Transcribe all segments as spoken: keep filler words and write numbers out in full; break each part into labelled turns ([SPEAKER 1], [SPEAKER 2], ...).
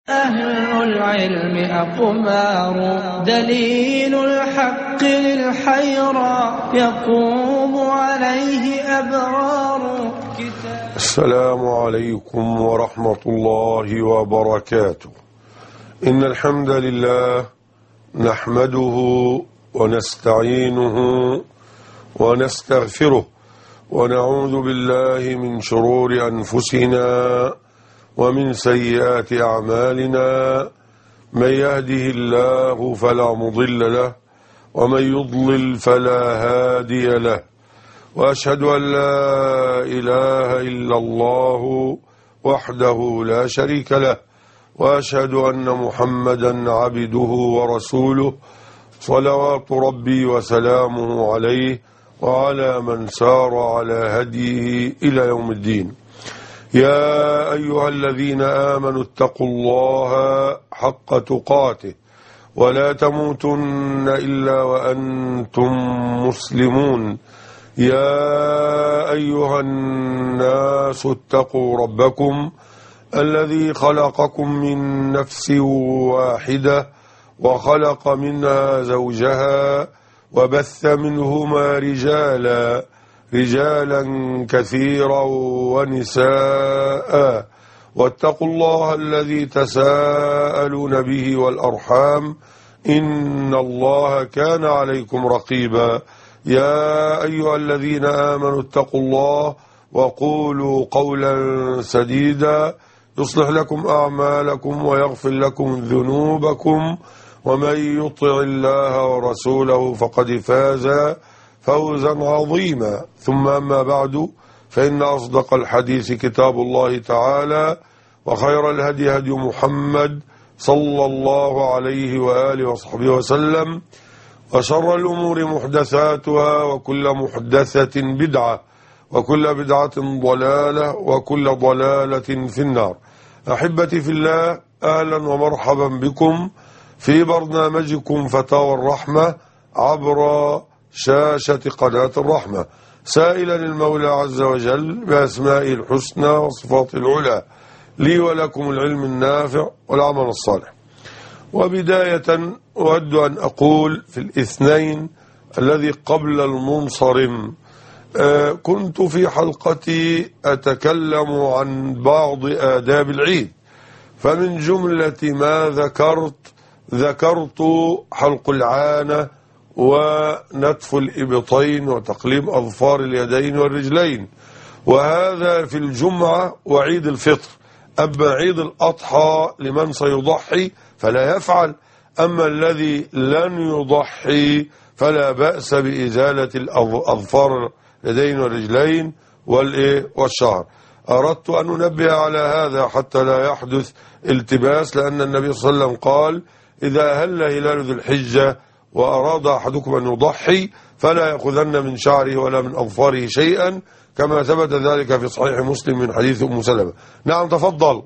[SPEAKER 1] أهل العلم أقمار دليل الحق للحيرى يقوم عليه أبرار.
[SPEAKER 2] السلام عليكم ورحمة الله وبركاته. إن الحمد لله نحمده ونستعينه ونستغفره ونعوذ بالله من شرور أنفسنا ومن سيئات أعمالنا. من يهده الله فلا مضل له ومن يضلل فلا هادي له، وأشهد أن لا إله إلا الله وحده لا شريك له، وأشهد أن محمدا عبده ورسوله صلوات ربي وسلامه عليه وعلى من سار على هديه إلى يوم الدين. يا أيها الذين آمنوا اتقوا الله حق تقاته ولا تموتن إلا وأنتم مسلمون. يا أيها الناس اتقوا ربكم الذي خلقكم من نفس واحدة وخلق منها زوجها وبث منهما رجالا رجالا كثيرا ونساء، واتقوا الله الذي تساءلون به والأرحام إن الله كان عليكم رقيبا. يا أيها الذين آمنوا اتقوا الله وقولوا قولا سديدا يصلح لكم أعمالكم ويغفر لكم ذنوبكم، ومن يطع الله ورسوله فقد فاز فوزا عظيما. ثم أما بعد، فإن أصدق الحديث كتاب الله تعالى، وخير الهدي هدي محمد صلى الله عليه وآله وصحبه وسلم، وشر الأمور محدثاتها وكل محدثة بدعة وكل بدعة ضلالة وكل ضلالة في النار. أحبتي في الله، أهلا ومرحبا بكم في برنامجكم فتاوى الرحمة عبر شاشة قناة الرحمة، سائلا المولى عز وجل بأسمائه الحسنى وصفاته العلى لي ولكم العلم النافع والعمل الصالح. وبداية أود أن أقول في الاثنين الذي قبل المنصرم آه كنت في حلقتي أتكلم عن بعض آداب العيد، فمن جملة ما ذكرت ذكرت حلق العانة ونتف الإبطين وتقليم أظفار اليدين والرجلين، وهذا في الجمعة وعيد الفطر. أما عيد الأضحى لمن سيضحي فلا يفعل، أما الذي لن يضحي فلا بأس بإزالة الأظفار اليدين والرجلين والشعر. أردت أن أنبه على هذا حتى لا يحدث التباس، لأن النبي صلى الله عليه وسلم قال: إذا هل هلال ذي الحجة وأراد أحدكم أن يضحي فلا يأخذن من شعره ولا من أظفاره شيئا، كما ثبت ذلك في صحيح مسلم من حديث أم سلمة. نعم، تفضل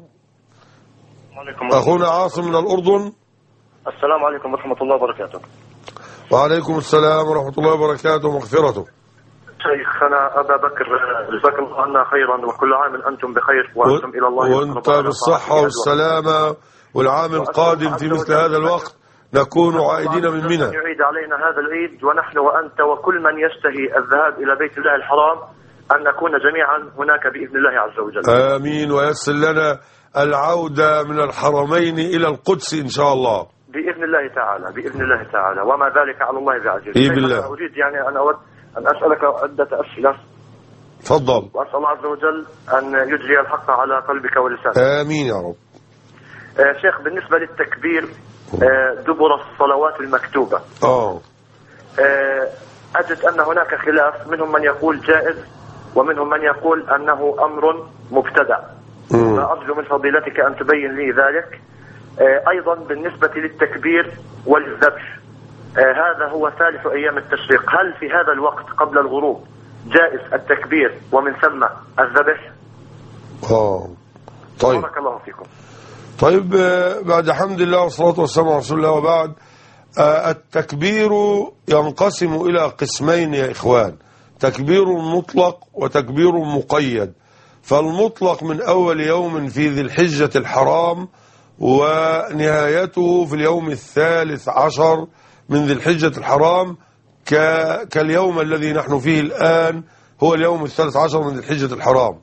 [SPEAKER 2] أخونا عاصم من الأردن.
[SPEAKER 3] السلام عليكم ورحمة الله وبركاته.
[SPEAKER 2] وعليكم السلام ورحمة الله وبركاته ومغفرته.
[SPEAKER 3] شيخنا أبا بكر، جزاك الله عنا خيرا، وكل عام أنتم بخير وأنتم إلى الله
[SPEAKER 2] وأنت بالصحة والسلامة، والعام القادم في مثل هذا الوقت نكون عائدين من منى.
[SPEAKER 3] يعيد علينا هذا العيد ونحن وأنت وكل من يشتهي الذهاب إلى بيت الله الحرام أن نكون جميعا هناك بإذن الله عز وجل.
[SPEAKER 2] آمين، ويسر لنا العودة من الحرمين إلى القدس إن شاء الله
[SPEAKER 3] بإذن الله تعالى بإذن الله تعالى وما ذلك على الله بعزيز.
[SPEAKER 2] إيه بالله.
[SPEAKER 3] أريد يعني أن أود أن أسألك عدة أسئلة.
[SPEAKER 2] تفضل.
[SPEAKER 3] وأسأل الله عز وجل أن يجري الحق على قلبك ولسانك.
[SPEAKER 2] آمين يا رب.
[SPEAKER 3] آه شيخ، بالنسبة للتكبير آه دبر الصلوات المكتوبة
[SPEAKER 2] آه.
[SPEAKER 3] آه أجد أن هناك خلاف، منهم من يقول جائز ومنهم من يقول أنه أمر مبتدع، فأرجو من فضيلتك أن تبين لي ذلك. آه أيضا بالنسبة للتكبير والذبح، آه هذا هو ثالث أيام التشريق، هل في هذا الوقت قبل الغروب جائز التكبير ومن ثم الذبح؟
[SPEAKER 2] آه طيب،
[SPEAKER 3] بارك الله فيكم.
[SPEAKER 2] طيب، بعد حمد الله والصلاة والسلام على رسول الله، وبعد، التكبير ينقسم إلى قسمين يا إخوان: تكبير مطلق وتكبير مقيد. فالمطلق من أول يوم في ذي الحجة الحرام ونهايته في اليوم الثالث عشر من ذي الحجة الحرام، كاليوم الذي نحن فيه الآن هو اليوم الثالث عشر من ذي الحجة الحرام.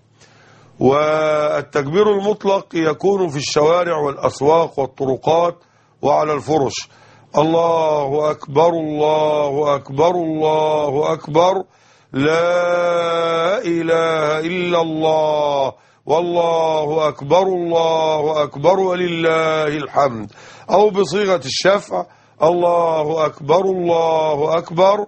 [SPEAKER 2] والتكبير المطلق يكون في الشوارع والأسواق والطرقات وعلى الفرش. الله أكبر الله أكبر الله أكبر، لا إله إلا الله، والله أكبر الله أكبر ولله الحمد. أو بصيغة الشفع: الله أكبر الله أكبر،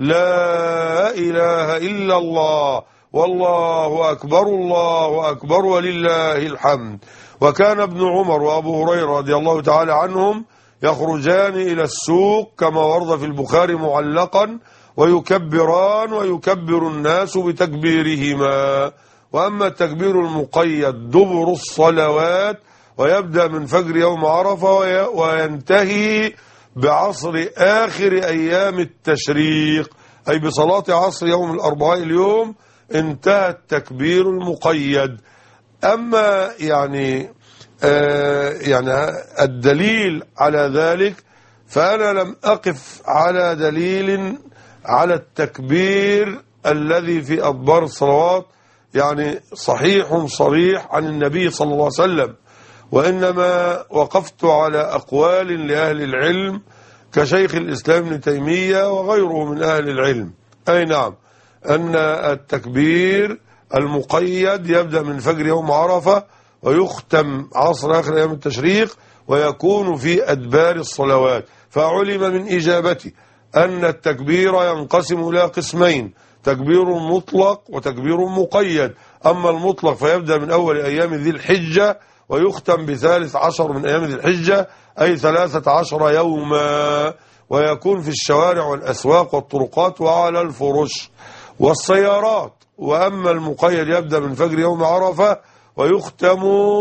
[SPEAKER 2] لا إله إلا الله، والله أكبر الله أكبر ولله الحمد. وكان ابن عمر وأبو هريرة رضي الله تعالى عنهم يخرجان إلى السوق كما ورد في البخاري معلقا، ويكبران ويكبر الناس بتكبيرهما. وأما التكبير المقيد دبر الصلوات، ويبدأ من فجر يوم عرفة وينتهي بعصر آخر أيام التشريق، أي بصلاة عصر يوم الأربعاء اليوم انتهى التكبير المقيد. أما يعني آه يعني الدليل على ذلك، فأنا لم أقف على دليل على التكبير الذي في أدبار الصلوات يعني صحيح صريح عن النبي صلى الله عليه وسلم، وإنما وقفت على أقوال لأهل العلم كشيخ الإسلام ابن تيمية وغيره من أهل العلم. أي نعم، أن التكبير المقيد يبدأ من فجر يوم عرفة ويختم عصر آخر أيام التشريق، ويكون في أدبار الصلوات. فعلم من إجابتي أن التكبير ينقسم إلى قسمين: تكبير مطلق وتكبير مقيد. أما المطلق فيبدأ من أول أيام ذي الحجة ويختم بثالث عشر من أيام ذي الحجة، أي ثلاثة عشر يوما، ويكون في الشوارع والأسواق والطرقات وعلى الفرش والسيارات. وأما المقيد يبدأ من فجر يوم عرفة ويختم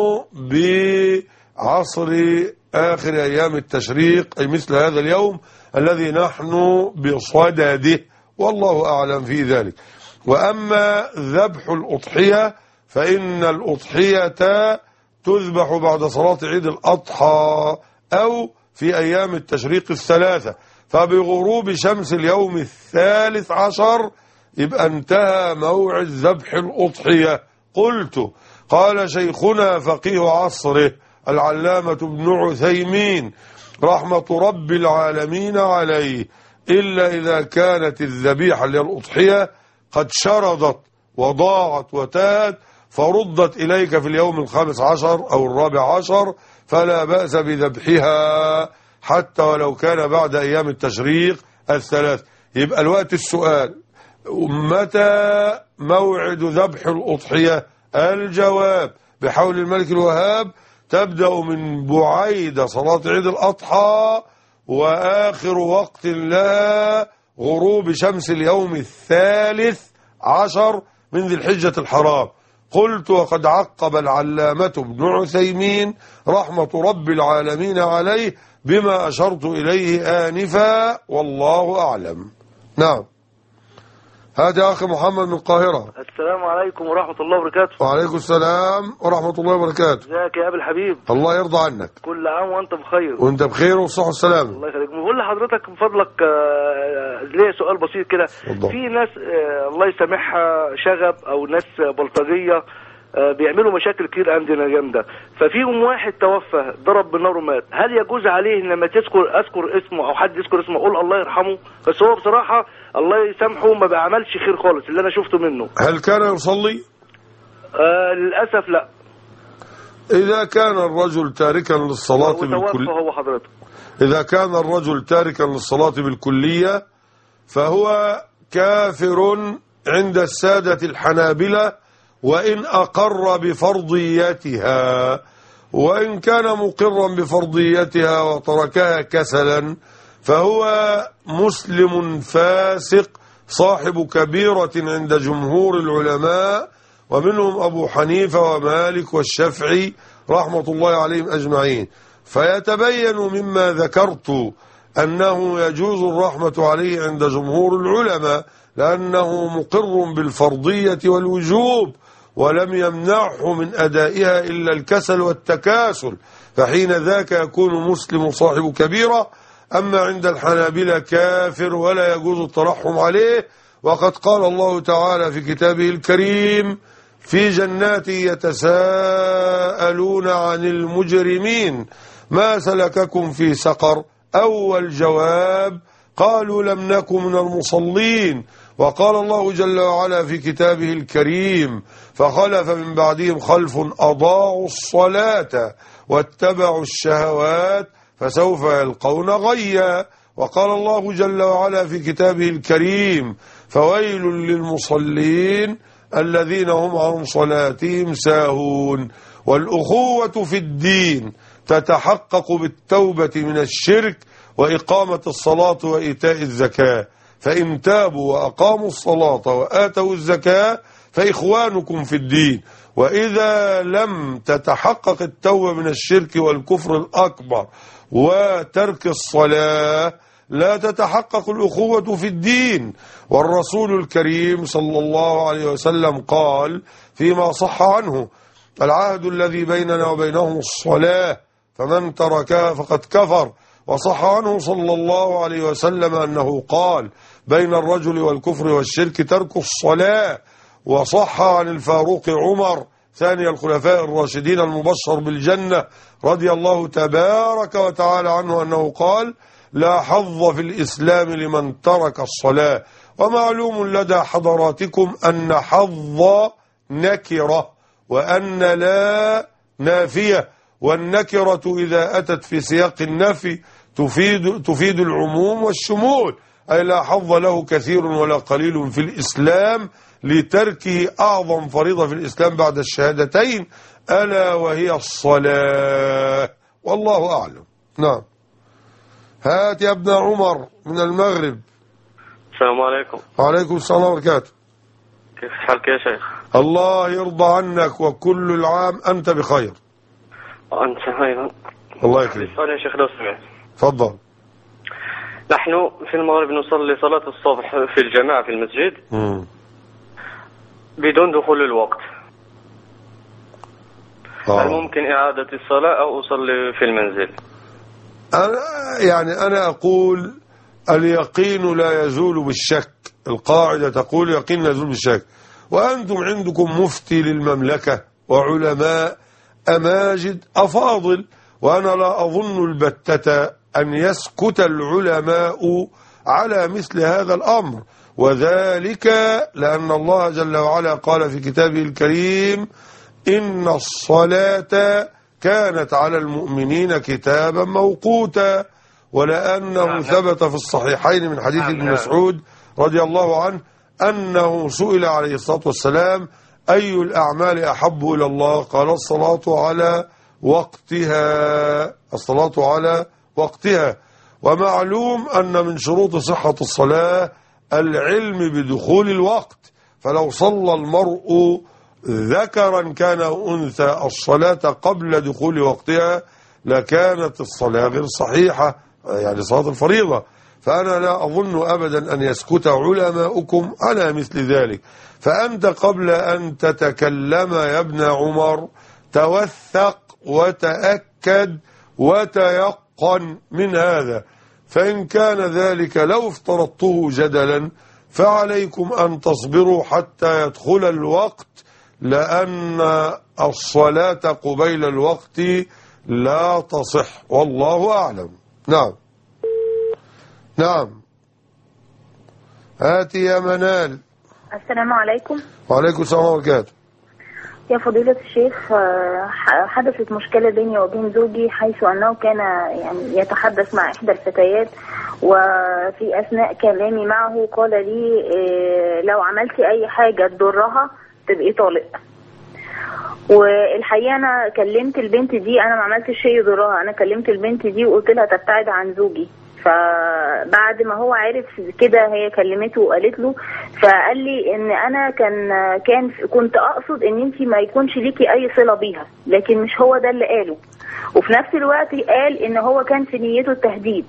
[SPEAKER 2] بعصر آخر أيام التشريق، أي مثل هذا اليوم الذي نحن بصدده، والله أعلم في ذلك. وأما ذبح الأضحية فإن الأضحية تذبح بعد صلاة عيد الأضحى أو في أيام التشريق الثلاثة، فبغروب شمس اليوم الثالث عشر يبقى انتهى موعد ذبح الأضحية. قلت: قال شيخنا فقيه عصره العلامة ابن عثيمين رحمة رب العالمين عليه: إلا إذا كانت الذبيحة اللي هي الأضحية قد شردت وضاعت وتاهت فردت إليك في اليوم الخامس عشر أو الرابع عشر، فلا بأس بذبحها حتى ولو كان بعد أيام التشريق الثلاث. يبقى الوقت السؤال: متى موعد ذبح الأضحية؟ الجواب بحول الملك الوهاب: تبدأ من بعيد صلاة عيد الأضحى، وآخر وقت لها غروب شمس اليوم الثالث عشر من ذي الحجة الحرام. قلت: وقد عقب العلامة ابن عثيمين رحمة رب العالمين عليه بما أشرت إليه آنفا، والله أعلم. نعم. هذا أخي محمد من القاهرة.
[SPEAKER 4] السلام عليكم ورحمة الله وبركاته.
[SPEAKER 2] وعليكم السلام ورحمة الله وبركاته.
[SPEAKER 4] ازيك يا أبي الحبيب؟
[SPEAKER 2] الله يرضى عنك.
[SPEAKER 4] كل عام وأنت بخير.
[SPEAKER 2] وأنت بخير والصحة والسلامة.
[SPEAKER 4] الله يخليك. بقول لحضرتك من فضلك ليه سؤال بسيط كده. في ناس الله يسامحها شغب أو ناس بلطجية بيعملوا مشاكل كتير عندنا جامده، ففيهم واحد توفى ضرب بالنار ومات. هل يجوز عليه لما تذكر اذكر اسمه او حد يذكر اسمه اقول الله يرحمه؟ بس هو بصراحه الله يسامحه ما بيعملش خير خالص اللي انا شفته منه.
[SPEAKER 2] هل كان يصلي؟
[SPEAKER 4] آه للاسف لا.
[SPEAKER 2] اذا كان الرجل تاركا للصلاه بالكليه،
[SPEAKER 4] هو حضرتك
[SPEAKER 2] اذا كان الرجل تاركا للصلاه بالكليه فهو كافر عند الساده الحنابلة، وإن أقر بفرضيتها. وإن كان مقرا بفرضيتها وتركها كسلا فهو مسلم فاسق صاحب كبيرة عند جمهور العلماء، ومنهم أبو حنيفة ومالك والشافعي رحمة الله عليهم أجمعين. فيتبين مما ذكرت أنه يجوز الرحمة عليه عند جمهور العلماء، لأنه مقر بالفرضية والوجوب، ولم يمنعه من أدائها إلا الكسل والتكاسل، فحين ذاك يكون مسلم صاحب كبيرة. أما عند الحنابلة كافر ولا يجوز الترحم عليه، وقد قال الله تعالى في كتابه الكريم: في جنات يتساءلون عن المجرمين ما سلككم في سقر؟ أول جواب: قالوا لم نكن من المصلين. وقال الله جل وعلا في كتابه الكريم: فخلف من بعدهم خلف أضاعوا الصلاة واتبعوا الشهوات فسوف يلقون غيا. وقال الله جل وعلا في كتابه الكريم: فويل للمصلين الذين هم عن صلاتهم ساهون. والأخوة في الدين تتحقق بالتوبة من الشرك وإقامة الصلاة وإيتاء الزكاة، فإن تابوا وأقاموا الصلاة وآتوا الزكاة فإخوانكم في الدين. وإذا لم تتحقق التوبة من الشرك والكفر الأكبر وترك الصلاة لا تتحقق الأخوة في الدين. والرسول الكريم صلى الله عليه وسلم قال فيما صح عنه: العهد الذي بيننا وبينهم الصلاة، فمن تركها فقد كفر. وصح عنه صلى الله عليه وسلم أنه قال: بين الرجل والكفر والشرك ترك الصلاة. وصح عن الفاروق عمر ثاني الخلفاء الراشدين المبشر بالجنة رضي الله تبارك وتعالى عنه أنه قال: لا حظ في الإسلام لمن ترك الصلاة. ومعلوم لدى حضراتكم أن حظ نكرة وأن لا نافية، والنكرة إذا أتت في سياق النفي تفيد, تفيد العموم والشمول، أي لا حظ له كثير ولا قليل في الإسلام لتركه أعظم فريضة في الإسلام بعد الشهادتين، ألا وهي الصلاة، والله أعلم. نعم. هات يا ابن عمر من المغرب.
[SPEAKER 5] السلام عليكم.
[SPEAKER 2] وعليكم السلام وبركاته.
[SPEAKER 5] كيف حالك يا شيخ؟
[SPEAKER 2] الله يرضى عنك وكل العام أنت بخير.
[SPEAKER 5] وأنت أيضا.
[SPEAKER 2] الله يكرمك.
[SPEAKER 5] سؤال يا شيخ لو سمحت.
[SPEAKER 2] تفضل.
[SPEAKER 5] نحن في المغرب نصلي صلاة الصبح في الجماعة في المسجد
[SPEAKER 2] مم.
[SPEAKER 5] بدون دخول الوقت.
[SPEAKER 2] آه.
[SPEAKER 5] هل ممكن إعادة الصلاة أو أصلي في المنزل؟
[SPEAKER 2] أنا يعني أنا أقول اليقين لا يزول بالشك، القاعدة تقول اليقين لا يزول بالشك. وأنتم عندكم مفتي للمملكة وعلماء أماجد أفاضل، وأنا لا أظن البتة أن يسكت العلماء على مثل هذا الأمر، وذلك لأن الله جل وعلا قال في كتابه الكريم: إن الصلاة كانت على المؤمنين كتابا موقوتا. ولأنه ثبت في الصحيحين من حديث ابن مسعود رضي الله عنه أنه سئل عليه الصلاة والسلام: أي الأعمال أحب إلى الله؟ قال: الصلاة على وقتها، الصلاة على وقتها. ومعلوم أن من شروط صحة الصلاة العلم بدخول الوقت، فلو صلى المرء ذكرا كان أنثى الصلاة قبل دخول وقتها لكانت الصلاة غير صحيحة، يعني صلاة الفريضة. فأنا لا أظن أبدا أن يسكت علماؤكم على مثل ذلك. فأنت قبل أن تتكلم يا ابن عمر توثق وتأكد وتيقن من هذا، فإن كان ذلك لو افترضته جدلا فعليكم أن تصبروا حتى يدخل الوقت، لأن الصلاة قبيل الوقت لا تصح، والله أعلم. نعم. نعم. هاتي يا منال.
[SPEAKER 6] السلام عليكم.
[SPEAKER 2] وعليكم السلام وبركاته.
[SPEAKER 6] يا فضيلة الشيخ، حدثت مشكلة بيني وبين زوجي، حيث أنه كان يعني يتحدث مع إحدى الفتيات، وفي أثناء كلامي معه قال لي لو عملتي أي حاجة تضرها تبقي طالق. والحقيقة أنا كلمت البنت دي، أنا ما عملتش شيء يضرها، أنا كلمت البنت دي وقلت لها تبتعد عن زوجي. فبعد ما هو عرف كده هي كلمته وقالت له، فقال لي ان انا كان كان كنت اقصد ان انت ما يكونش ليكي اي صله بيها، لكن مش هو ده اللي قاله. وفي نفس الوقت قال ان هو كان في نيته التهديد.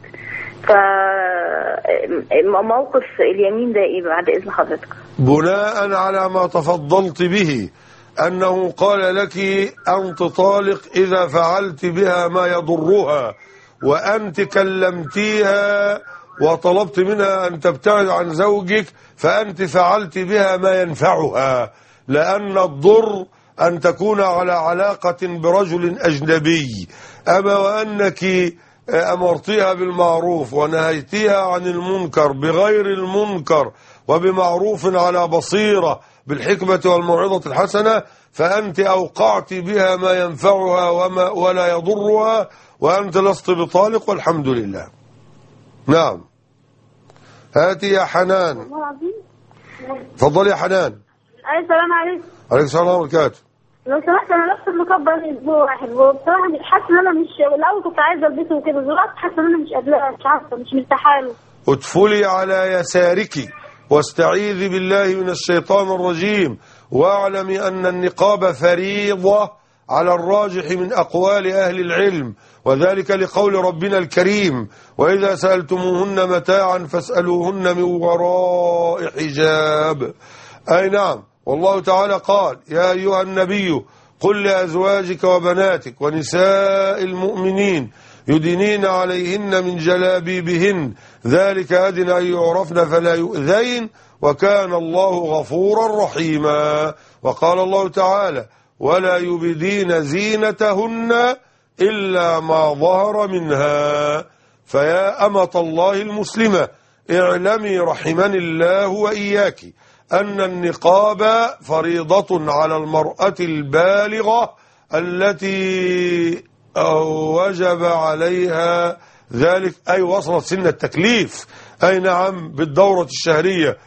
[SPEAKER 6] فموقف اليمين ده ايه بعد اذن حضرتك؟
[SPEAKER 2] بناء على ما تفضلت به أنه قال لك أنت طالق إذا فعلت بها ما يضرها، وأنت كلمتيها وطلبت منها أن تبتعد عن زوجك فأنت فعلت بها ما ينفعها، لأن الضر أن تكون على علاقة برجل أجنبي. أما وأنك أمرتيها بالمعروف ونهيتيها عن المنكر بغير المنكر وبمعروف على بصيرة بالحكمة والموعظة الحسنة، فأنت أوقعت بها ما ينفعها وما ولا يضرها، وأنت لست بطالق والحمد لله. نعم. هاتي يا حنان. تفضلي يا حنان.
[SPEAKER 7] السلام عليكم.
[SPEAKER 2] عليكم السلام ورحمة الله وبركاته.
[SPEAKER 7] لو سمحت انا لابسه النقاب بقالي اسبوع واحد، وبصراحه حاسه ان انا مش، الاول كنت عايزه البسه وكده، دلوقتي حاسه ان انا مش قادره، مش عارفه، مش مرتاحه له.
[SPEAKER 2] ادخلي على يسارك واستعيذي بالله من الشيطان الرجيم، واعلمي أن النقاب فريضة على الراجح من أقوال أهل العلم، وذلك لقول ربنا الكريم: وإذا سألتموهن متاعا فاسألوهن من وراء حجاب. أي نعم. والله تعالى قال: يا أيها النبي قل لأزواجك وبناتك ونساء المؤمنين يدنين عليهن من جلابيبهن ذلك أدنى أن يعرفن فلا يؤذين وكان الله غفورا رحيما. وقال الله تعالى: ولا يبدين زينتهن إلا ما ظهر منها. فيا أمة الله المسلمة، اعلمي رحمني الله وإياك أن النقاب فريضة على المرأة البالغة التي وجب عليها ذلك، أي وصلت سن التكليف، أي نعم، بالدورة الشهرية.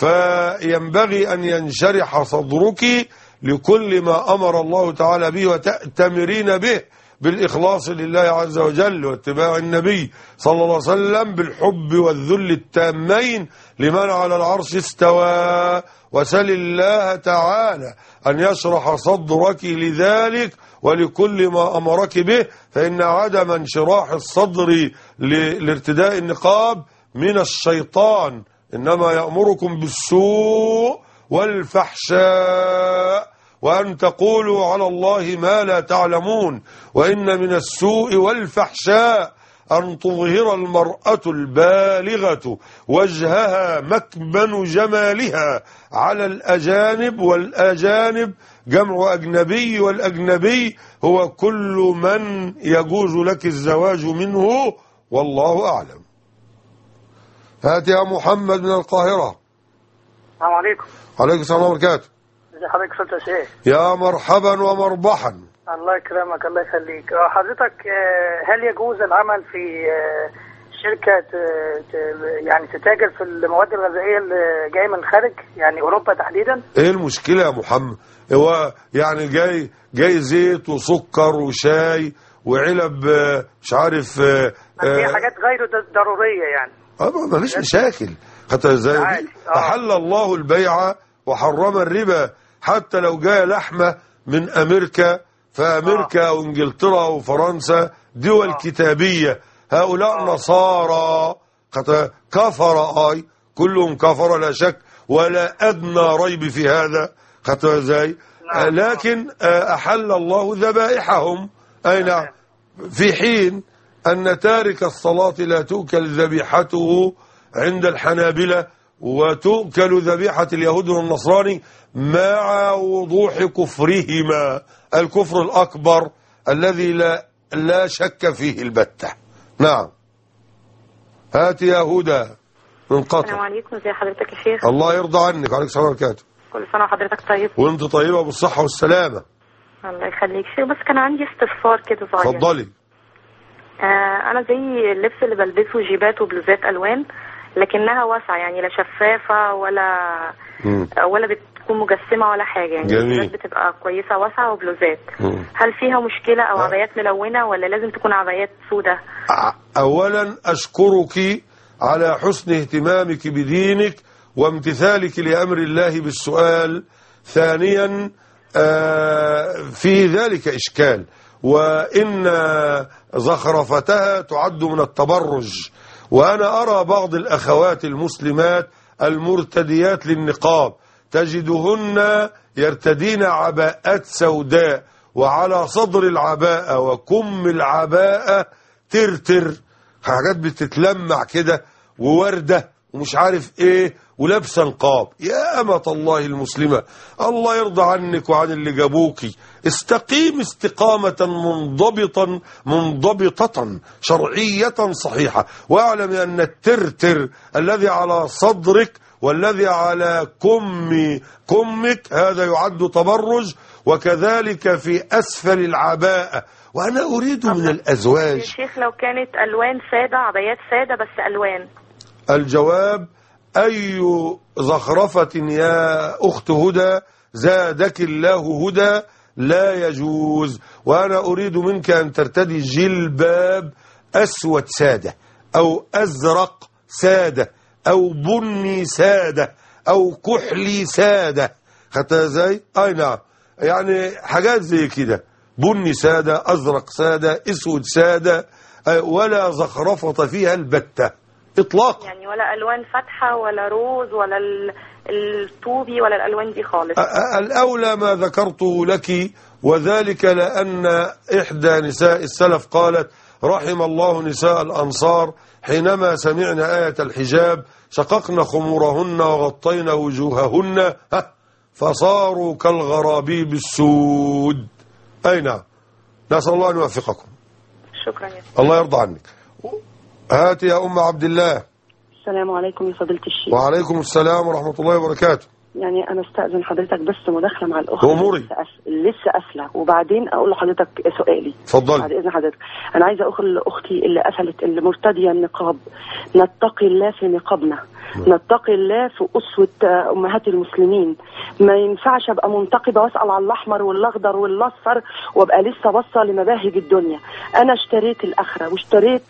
[SPEAKER 2] فينبغي أن ينشرح صدرك لكل ما أمر الله تعالى به وتأتمرين به بالإخلاص لله عز وجل واتباع النبي صلى الله عليه وسلم بالحب والذل التامين لمن على العرش استوى. وسل الله تعالى أن يشرح صدرك لذلك ولكل ما أمرك به، فإن عدم انشراح الصدر لارتداء النقاب من الشيطان، إنما يأمركم بالسوء والفحشاء وأن تقولوا على الله ما لا تعلمون. وإن من السوء والفحشاء أن تظهر المرأة البالغة وجهها مكمن جمالها على الأجانب، والأجانب جمع أجنبي، والأجنبي هو كل من يجوز لك الزواج منه، والله أعلم. هات يا محمد من القاهرة.
[SPEAKER 8] السلام عليكم.
[SPEAKER 2] عليكم السلام ورحمة الله وبركاته.
[SPEAKER 8] ازي حضرتك يا شيخ؟
[SPEAKER 2] يا مرحبا ومربحا.
[SPEAKER 8] الله يكرمك، الله يخليك. حضرتك هل يجوز العمل في شركة يعني تتاجر في المواد الغذائية اللي جاية من الخارج، يعني أوروبا تحديدا؟
[SPEAKER 2] ايه المشكلة يا محمد؟ هو يعني جاي جاي زيت وسكر وشاي وعلب مش عارف،
[SPEAKER 8] هي حاجات غير ضرورية يعني.
[SPEAKER 2] اه ما فيش مشاكل. حتى ازاي أحل الله البيع وحرم الربا، حتى لو جاء لحمة من أمريكا، فأمريكا أو إنجلترا وفرنسا دول آه. كتابية، هؤلاء آه. نصارى كفر، آي كلهم كفر لا شك ولا أدنى ريب في هذا، خطأ ازاي؟ آه لكن آه أحل الله ذبائحهم، أي نعم، في حين أن تارك الصلاة لا تؤكل ذبيحته عند الحنابلة وتؤكل ذبيحة اليهود والنصراني مع وضوح كفرهما الكفر الأكبر الذي لا لا شك فيه البتة. نعم. هات يا هدى من قطر.
[SPEAKER 9] السلام عليكم. ازي حضرتك يا شيخ؟
[SPEAKER 2] الله يرضى عنك. عليك السلام ورحمة الله وبركاته.
[SPEAKER 9] كل سنة وحضرتك طيب.
[SPEAKER 2] وانت طيبة بالصحة والسلامة.
[SPEAKER 9] الله يخليك شيخ، بس كان عندي استفسار كده صغير.
[SPEAKER 2] اتفضلي.
[SPEAKER 9] آه انا زي اللبس اللي بلبسه جيبات وبلوزات الوان، لكنها واسعة، يعني لا شفافة ولا مم. ولا بتكون مجسمة ولا حاجة، يعني الجيبات بتبقى كويسة واسعة وبلوزات. مم. هل فيها مشكلة او عبايات ملونة ولا لازم تكون عبايات سودة؟
[SPEAKER 2] اولا اشكرك على حسن اهتمامك بدينك وامتثالك لأمر الله بالسؤال. ثانيا آه في ذلك إشكال، وإن زخرفتها تعد من التبرج، وأنا أرى بعض الأخوات المسلمات المرتديات للنقاب تجدهن يرتدين عباءات سوداء، وعلى صدر العباءة وكم العباءة ترتر، حاجات بتتلمع كده ووردة ومش عارف ايه، ولابسه نقاب. يا أمة الله المسلمة، الله يرضى عنك وعن اللي جابوكي. استقيم استقامة منضبطا منضبطة شرعية صحيحة، واعلم أن الترتر الذي على صدرك والذي على كم كمك هذا يعد تبرج، وكذلك في أسفل العباءة. وأنا أريد من الأزواج
[SPEAKER 9] يا شيخ لو كانت ألوان سادة، عبايات سادة بس ألوان.
[SPEAKER 2] الجواب: أي زخرفة يا أخت هدى زادك الله هدى لا يجوز. وأنا أريد منك أن ترتدي جلباب أسود سادة، أو أزرق سادة، أو بني سادة، أو كحلي سادة. خدتها ازاي؟ أي نعم، يعني حاجات زي كده، بني سادة، أزرق سادة، أسود سادة، ولا زخرفة فيها البتة إطلاقا،
[SPEAKER 9] يعني ولا ألوان فاتحة ولا روز ولا الطوبي ولا الألوان دي خالص.
[SPEAKER 2] الأولى ما ذكرته لك، وذلك لأن إحدى نساء السلف قالت: رحم الله نساء الأنصار حينما سمعن آية الحجاب شققن خمورهن وغطين وجوههن فصاروا كالغرابيب السود. أي نعم، نسأل الله أن يوفقكم.
[SPEAKER 9] شكرا يا
[SPEAKER 2] الله يرضى عنك. هاتي يا أم عبد الله.
[SPEAKER 10] السلام عليكم يا فضيلة الشيخ.
[SPEAKER 2] وعليكم السلام ورحمة الله وبركاته.
[SPEAKER 10] يعني أنا استأذن حضرتك بس مداخلة مع الأخت
[SPEAKER 2] أموري
[SPEAKER 10] لسه, أس... لسه أسلة، وبعدين أقول لحضرتك سؤالي.
[SPEAKER 2] اتفضلي.
[SPEAKER 10] بعد إذن حضرتك، أنا عايزة أقول لأختي اللي أسلت اللي مرتدية النقاب: نتقي الله في نقابنا، نتقي الله في أسوة أمهات المسلمين. ما ينفعش أبقى منتقبة وأسأل على الأحمر والأخضر والأصفر وأبقى لسه باصة لمباهج الدنيا. أنا اشتريت الآخرة واشتريت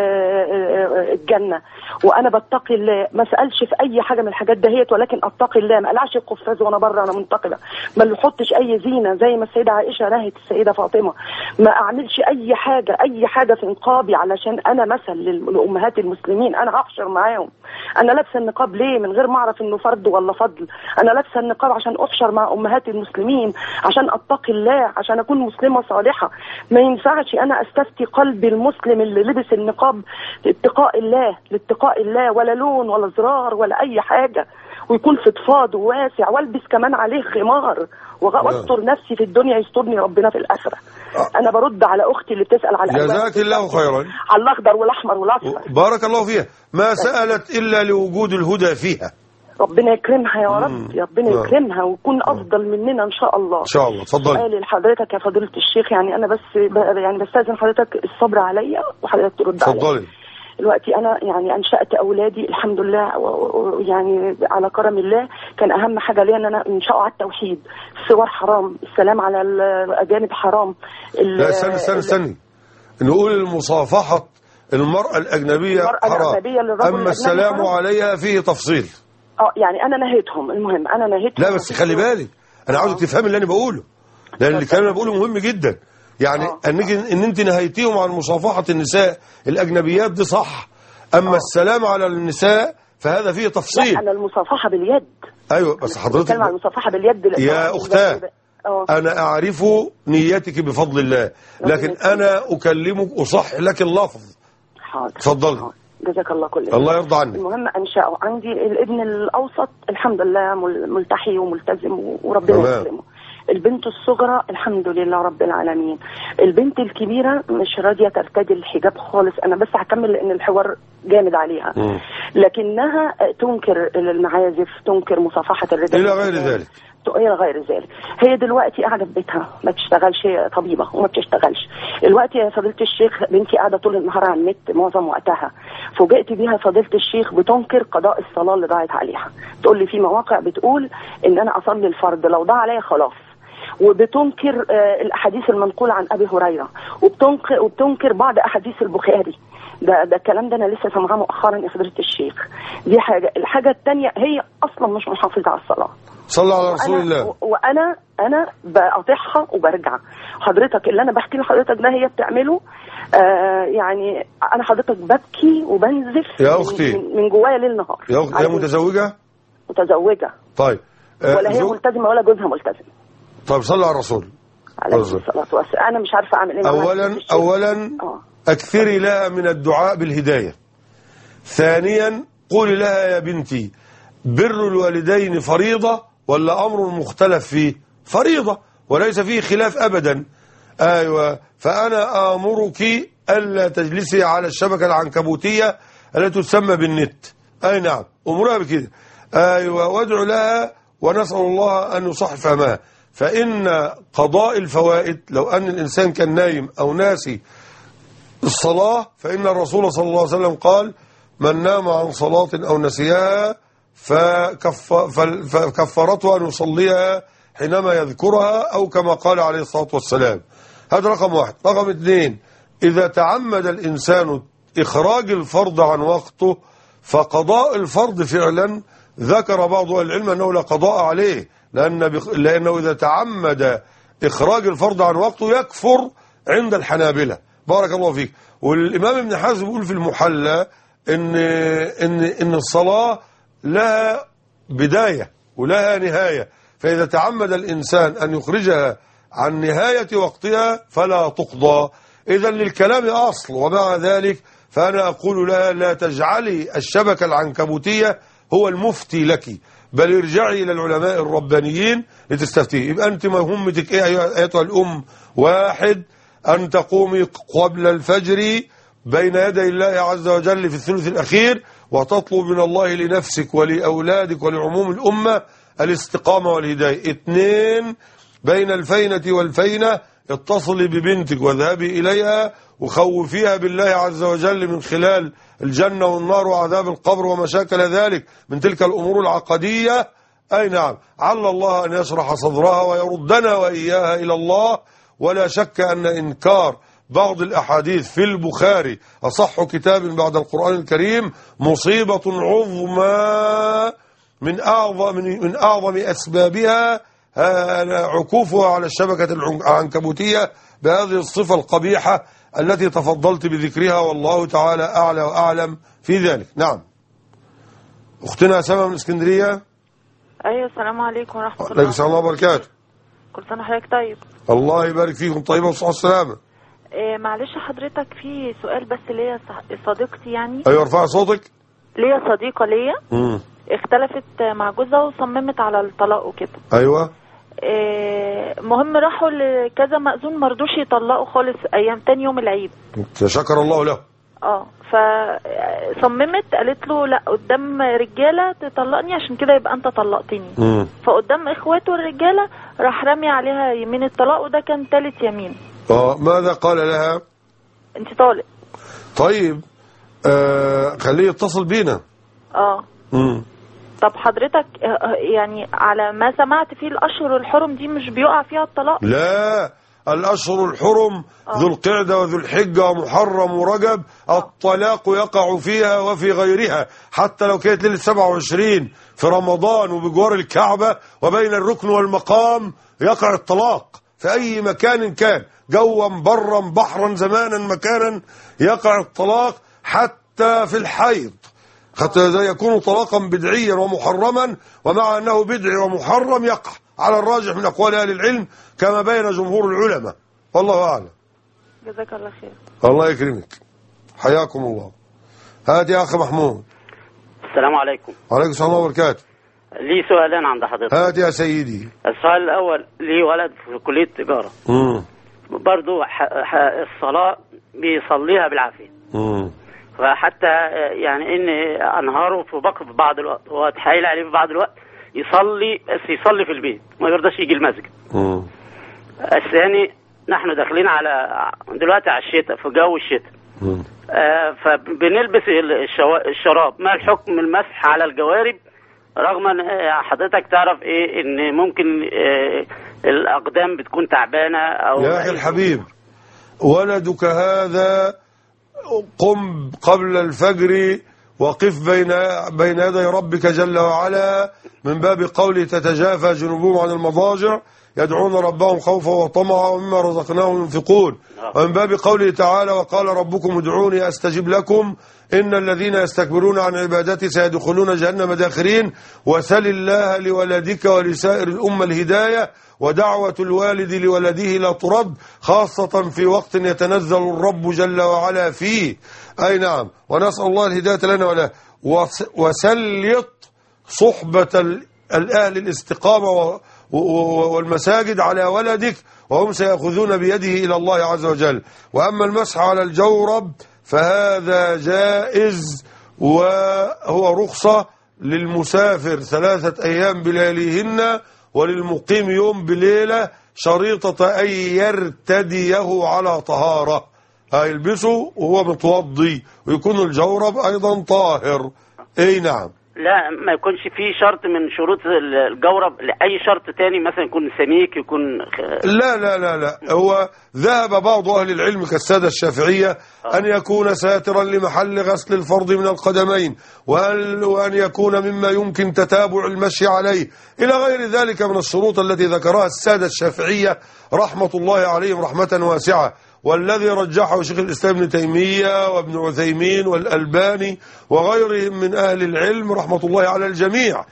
[SPEAKER 10] الجنة، وأنا بتقي الله. ما سألش في أي حاجة من الحاجات دهيت، ولكن أتقي الله. ما قلعش القفاز وأنا بره أنا منتقبة، ما بحطش أي زينة زي ما السيدة عائشة نهت السيدة فاطمة، ما أعملش أي حاجة أي حاجة في نقابي علشان أنا مثل لأمهات المسلمين. أنا هحشر معاهم. أنا لابسة النقاب ليه من غير ما أعرف إنه فرض ولا فضل؟ أنا لابسة النقاب عشان أحشر مع أمهات المسلمين، عشان أتقي الله، عشان أكون مسلمة صالحة. ما ينفعش أنا أستفتي قلب المسلم اللي لبس النقاب لاتقاء الله لاتقاء الله، ولا لون ولا زرار ولا أي حاجة، ويكون فضفاض وواسع، والبس كمان عليه خمار واستر نفسي في الدنيا يسترني ربنا في الآخرة. أنا برد على أختي اللي بتسأل على
[SPEAKER 2] جزاك الله خيرا
[SPEAKER 10] على الأخضر والأحمر والأصفر.
[SPEAKER 2] بارك الله فيها. ما سألت إلا لوجود الهدى فيها.
[SPEAKER 10] ربنا يكرمها يا رب، ربنا يكرمها ويكون أفضل مننا إن شاء الله.
[SPEAKER 2] إن شاء الله. اتفضلي.
[SPEAKER 10] سؤالي لحضرتك يا فضيلة الشيخ، يعني أنا بس يعني بستأذن حضرتك الصبر عليا وحضرتك ترد عليا.
[SPEAKER 2] اتفضلي.
[SPEAKER 10] دلوقتي أنا يعني أنشأت أولادي الحمد لله، ويعني على كرم الله. كان أهم حاجة لي أن أنا أنشأه على التوحيد. الصور حرام، السلام على الأجانب حرام.
[SPEAKER 2] لا استنى استنى استنى نقول المصافحة المرأة الأجنبية
[SPEAKER 10] المرأة
[SPEAKER 2] حرام،
[SPEAKER 10] الأجنبية
[SPEAKER 2] أما السلام حرام. عليها فيه تفصيل.
[SPEAKER 10] اه يعني أنا نهيتهم. المهم أنا نهيتهم.
[SPEAKER 2] لا بس خلي بالك، أنا عاوزك تفهم اللي أنا بقوله، لأن الكلام اللي بقوله مهم جدا. يعني أنك إن أنت نهيتيهم عن مصافحة النساء الأجنبيات دي صح، أما أوه. السلام على النساء فهذا فيه تفصيل.
[SPEAKER 10] لا أنا المصافحة باليد.
[SPEAKER 2] أيوة بس حضرتك
[SPEAKER 10] أنا المصافحة باليد
[SPEAKER 2] يا أختاه، أنا أعرف نيتك بفضل الله، لكن أنا أكلمك أصح لك اللفظ.
[SPEAKER 10] حاضر.
[SPEAKER 2] تفضل.
[SPEAKER 10] جزاك الله كل
[SPEAKER 2] الله يرضى عنك.
[SPEAKER 10] المهم أنشأه. عندي الابن الأوسط الحمد لله ملتحي وملتزم وربنا يكرمه. البنت الصغرى الحمد لله رب العالمين. البنت الكبيرة مش راضية ترتدي الحجاب خالص. أنا بس هكمل لأن الحوار جامد عليها. م. لكنها تنكر المعازف، تنكر مصافحة الرجال
[SPEAKER 2] إلى غير ذلك.
[SPEAKER 10] إلى غير ذلك. هي دلوقتي قاعدة في بيتها ما بتشتغلش، طبيبة وما بتشتغلش. الوقت يا فضيلة الشيخ بنتي قاعدة طول النهار على النت معظم وقتها. فوجئت بيها فضيلة الشيخ بتنكر قضاء الصلاة اللي ضاعت عليها. تقول لي في مواقع بتقول إن أنا أصلي الفرض لو ضاع عليا خلاص، وبتنكر آه الأحاديث المنقولة عن أبي هريرة، وبتنكر, وبتنكر بعض أحاديث البخاري. ده ده الكلام ده أنا لسه سامعاه مؤخرا يا فضيلة الشيخ. دي حاجة. الحاجة الثانية هي أصلا مش محافظة على الصلاة.
[SPEAKER 2] صلى على رسول الله.
[SPEAKER 10] وأنا أنا بقاطعها وبرجع. حضرتك اللي أنا بحكي لحضرتك ده هي بتعمله. آه يعني أنا حضرتك ببكي وبنزف
[SPEAKER 2] يا أختي
[SPEAKER 10] من, من جوايا ليل نهار.
[SPEAKER 2] يا أختي هي متزوجة؟
[SPEAKER 10] متزوجة.
[SPEAKER 2] طيب
[SPEAKER 10] ولا هي ملتزمه ولا جوزها ملتزم.
[SPEAKER 2] طب صلى على الرسول
[SPEAKER 10] عليه الصلاه والسلام. انا مش عارفه اعمل ايه.
[SPEAKER 2] اولا اولا اكثري لها من الدعاء بالهدايه. ثانيا قولي لها يا بنتي بر الوالدين فريضه ولا امر مختلف فيه؟ فريضه وليس فيه خلاف ابدا. ايوه، فانا امرك الا تجلسي على الشبكه العنكبوتيه التي تسمى بالنت. اي نعم، امرها بكده. ايوه، وادعو لها ونسال الله ان يصحح فهمها. فان قضاء الفوائد لو ان الانسان كان نايم او ناسي الصلاه، فان الرسول صلى الله عليه وسلم قال من نام عن صلاه او نسيها فكف فكفرته ان يصليها حينما يذكرها، او كما قال عليه الصلاه والسلام. هذا رقم واحد. رقم اثنين، إذا تعمد الإنسان إخراج الفرض عن وقته فقضاء الفرض فعلا ذكر بعض أهل العلم أنه لا قضاء عليه، لأن بخ... لأنه إذا تعمد إخراج الفرض عن وقته يكفر عند الحنابلة. بارك الله فيك. والإمام ابن حزم يقول في المحلى إن إن إن الصلاة لها بداية ولها نهاية، فإذا تعمد الإنسان أن يخرجها عن نهاية وقتها فلا تقضى. إذا للكلام أصل، ومع ذلك فأنا أقول لها لا تجعلي الشبكة العنكبوتية هو المفتي لك، بل ارجعي إلى العلماء الربانيين لتستفتيه. يبقى أنت مهمتك إيه أيتها الأم؟ واحد، أن تقومي قبل الفجر بين يدي الله عز وجل في الثلث الأخير وتطلب من الله لنفسك ولأولادك ولعموم الأمة الاستقامة والهداية. اثنين، بين الفينة والفينة اتصلي ببنتك واذهبي إليها وخوفيها بالله عز وجل من خلال الجنة والنار وعذاب القبر وما شاكل ذلك من تلك الأمور العقدية. أي نعم، عل الله أن يشرح صدرها ويردنا وإياها إلى الله. ولا شك أن إنكار بعض الأحاديث في البخاري أصح كتاب بعد القرآن الكريم مصيبة عظمى من أعظم من أعظم أسبابها عكوفها على الشبكة العنكبوتية بهذه الصفة القبيحة التي تفضلت بذكرها، والله تعالى أعلى وأعلم في ذلك. نعم. أختنا سما من اسكندرية.
[SPEAKER 11] أيوة، السلام عليكم ورحمة الله.
[SPEAKER 2] عليكم السلام وبركاته.
[SPEAKER 11] كل سنة وحضرتك طيب.
[SPEAKER 2] الله يبارك فيكم، طيبة والصحة والسلامة.
[SPEAKER 11] إيه معلش حضرتك، في سؤال بس ليا صديقتي يعني.
[SPEAKER 2] أيوة، ارفعي صوتك.
[SPEAKER 11] ليا صديقة ليا
[SPEAKER 2] امم
[SPEAKER 11] اختلفت مع جوزها وصممت على الطلاق وكده.
[SPEAKER 2] أيوة.
[SPEAKER 11] إيه مهم راحوا لكذا مأذون مرضوش يطلقوا خالص ايام تاني يوم العيد.
[SPEAKER 2] شكر الله له.
[SPEAKER 11] اه فصممت قالت له لا قدام رجاله تطلقني عشان كده يبقى انت طلقتني.
[SPEAKER 2] امم
[SPEAKER 11] فقدام اخواته الرجاله راح رمي عليها يمين الطلاق، وده كان ثالث يمين.
[SPEAKER 2] اه ماذا قال لها؟
[SPEAKER 11] انت طالق.
[SPEAKER 2] طيب آه خليه يتصل بينا.
[SPEAKER 11] اه
[SPEAKER 2] امم
[SPEAKER 11] طب حضرتك يعني على ما سمعت فيه الاشهر الحرم دي مش بيقع فيها الطلاق؟
[SPEAKER 2] لا، الأشهر الحرم ذو القعدة وذو الحجة ومحرم ورجب الطلاق يقع فيها وفي غيرها، حتى لو كانت ليلة سبعة وعشرين في رمضان وبجوار الكعبة وبين الركن والمقام يقع الطلاق في أي مكان كان، جوا برا بحرا زمانا مكانا يقع الطلاق، حتى في الحيض، حتى يكون طلاقا بدعيا ومحرما، ومع أنه بدعي ومحرم يقع على الراجح من أقوال أهل العلم كما بين جمهور العلماء، والله أعلم.
[SPEAKER 11] جزاك الله خير.
[SPEAKER 2] الله يكرمك، حياكم الله. هات يا أخي محمود.
[SPEAKER 12] السلام عليكم.
[SPEAKER 2] وعليكم السلام وبركاته.
[SPEAKER 12] لي سؤالين عند حضرتك.
[SPEAKER 2] هات يا سيدي.
[SPEAKER 12] السؤال الأول، لي ولد في كلية تجارة.
[SPEAKER 2] امم
[SPEAKER 12] برضو الصلاة بيصليها بالعافية.
[SPEAKER 2] امم
[SPEAKER 12] فحتى يعني إني أنهاره في بقى في بعض الوقت، هو اتحايل عليه في بعض الوقت يصلي، بس يصلي في البيت ما يرضاش يجي المسجد.
[SPEAKER 2] امم
[SPEAKER 12] الثاني، نحن داخلين على دلوقتي على الشتاء، في جو الشتاء.
[SPEAKER 2] امم
[SPEAKER 12] آه فبنلبس الشوا... الشراب. ما الحكم المسح على الجوارب، رغم ان حضرتك تعرف ايه ان ممكن آه الاقدام بتكون تعبانه او
[SPEAKER 2] يا اخي الحبيب، ولدك هذا قم قبل الفجر وقف بين بين يدي ربك جل وعلا من باب قوله تتجافى جنوبهم عن المضاجع يدعون ربهم خوفا وطمعا ومما رزقناهم ينفقون، ومن باب قوله تعالى وقال ربكم ادعوني أستجب لكم إن الذين يستكبرون عن عبادتي سيدخلون جهنم داخرين، وسل الله لولدك ولسائر الأمة الهداية، ودعوة الوالد لولده لا ترد خاصة في وقت يتنزل الرب جل وعلا فيه. أي نعم، ونسأل الله الهداية لنا وله. وسلط صحبة الأهل الاستقامة والمساجد على ولدك وهم سيأخذون بيده إلى الله عز وجل. وأما المسح على الجورب فهذا جائز، وهو رخصة للمسافر ثلاثة أيام بلياليهن وللمقيم يوم بليلة، شريطة أن يرتديه على طهارة، هيلبسه وهو متوضي، ويكون الجورب أيضا طاهر. أي نعم.
[SPEAKER 12] لا، ما يكونش فيه شرط من شروط الجورب لأي شرط تاني، مثلا يكون سميك يكون خ...
[SPEAKER 2] لا لا لا لا هو ذهب بعض أهل العلم كالسادة الشافعية أن يكون ساترا لمحل غسل الفرض من القدمين، وأن يكون مما يمكن تتابع المشي عليه، إلى غير ذلك من الشروط التي ذكرها السادة الشافعية رحمة الله عليهم رحمة واسعة، والذي رجحه شيخ الإسلام ابن تيمية وابن عثيمين والألباني وغيرهم من أهل العلم رحمة الله على الجميع،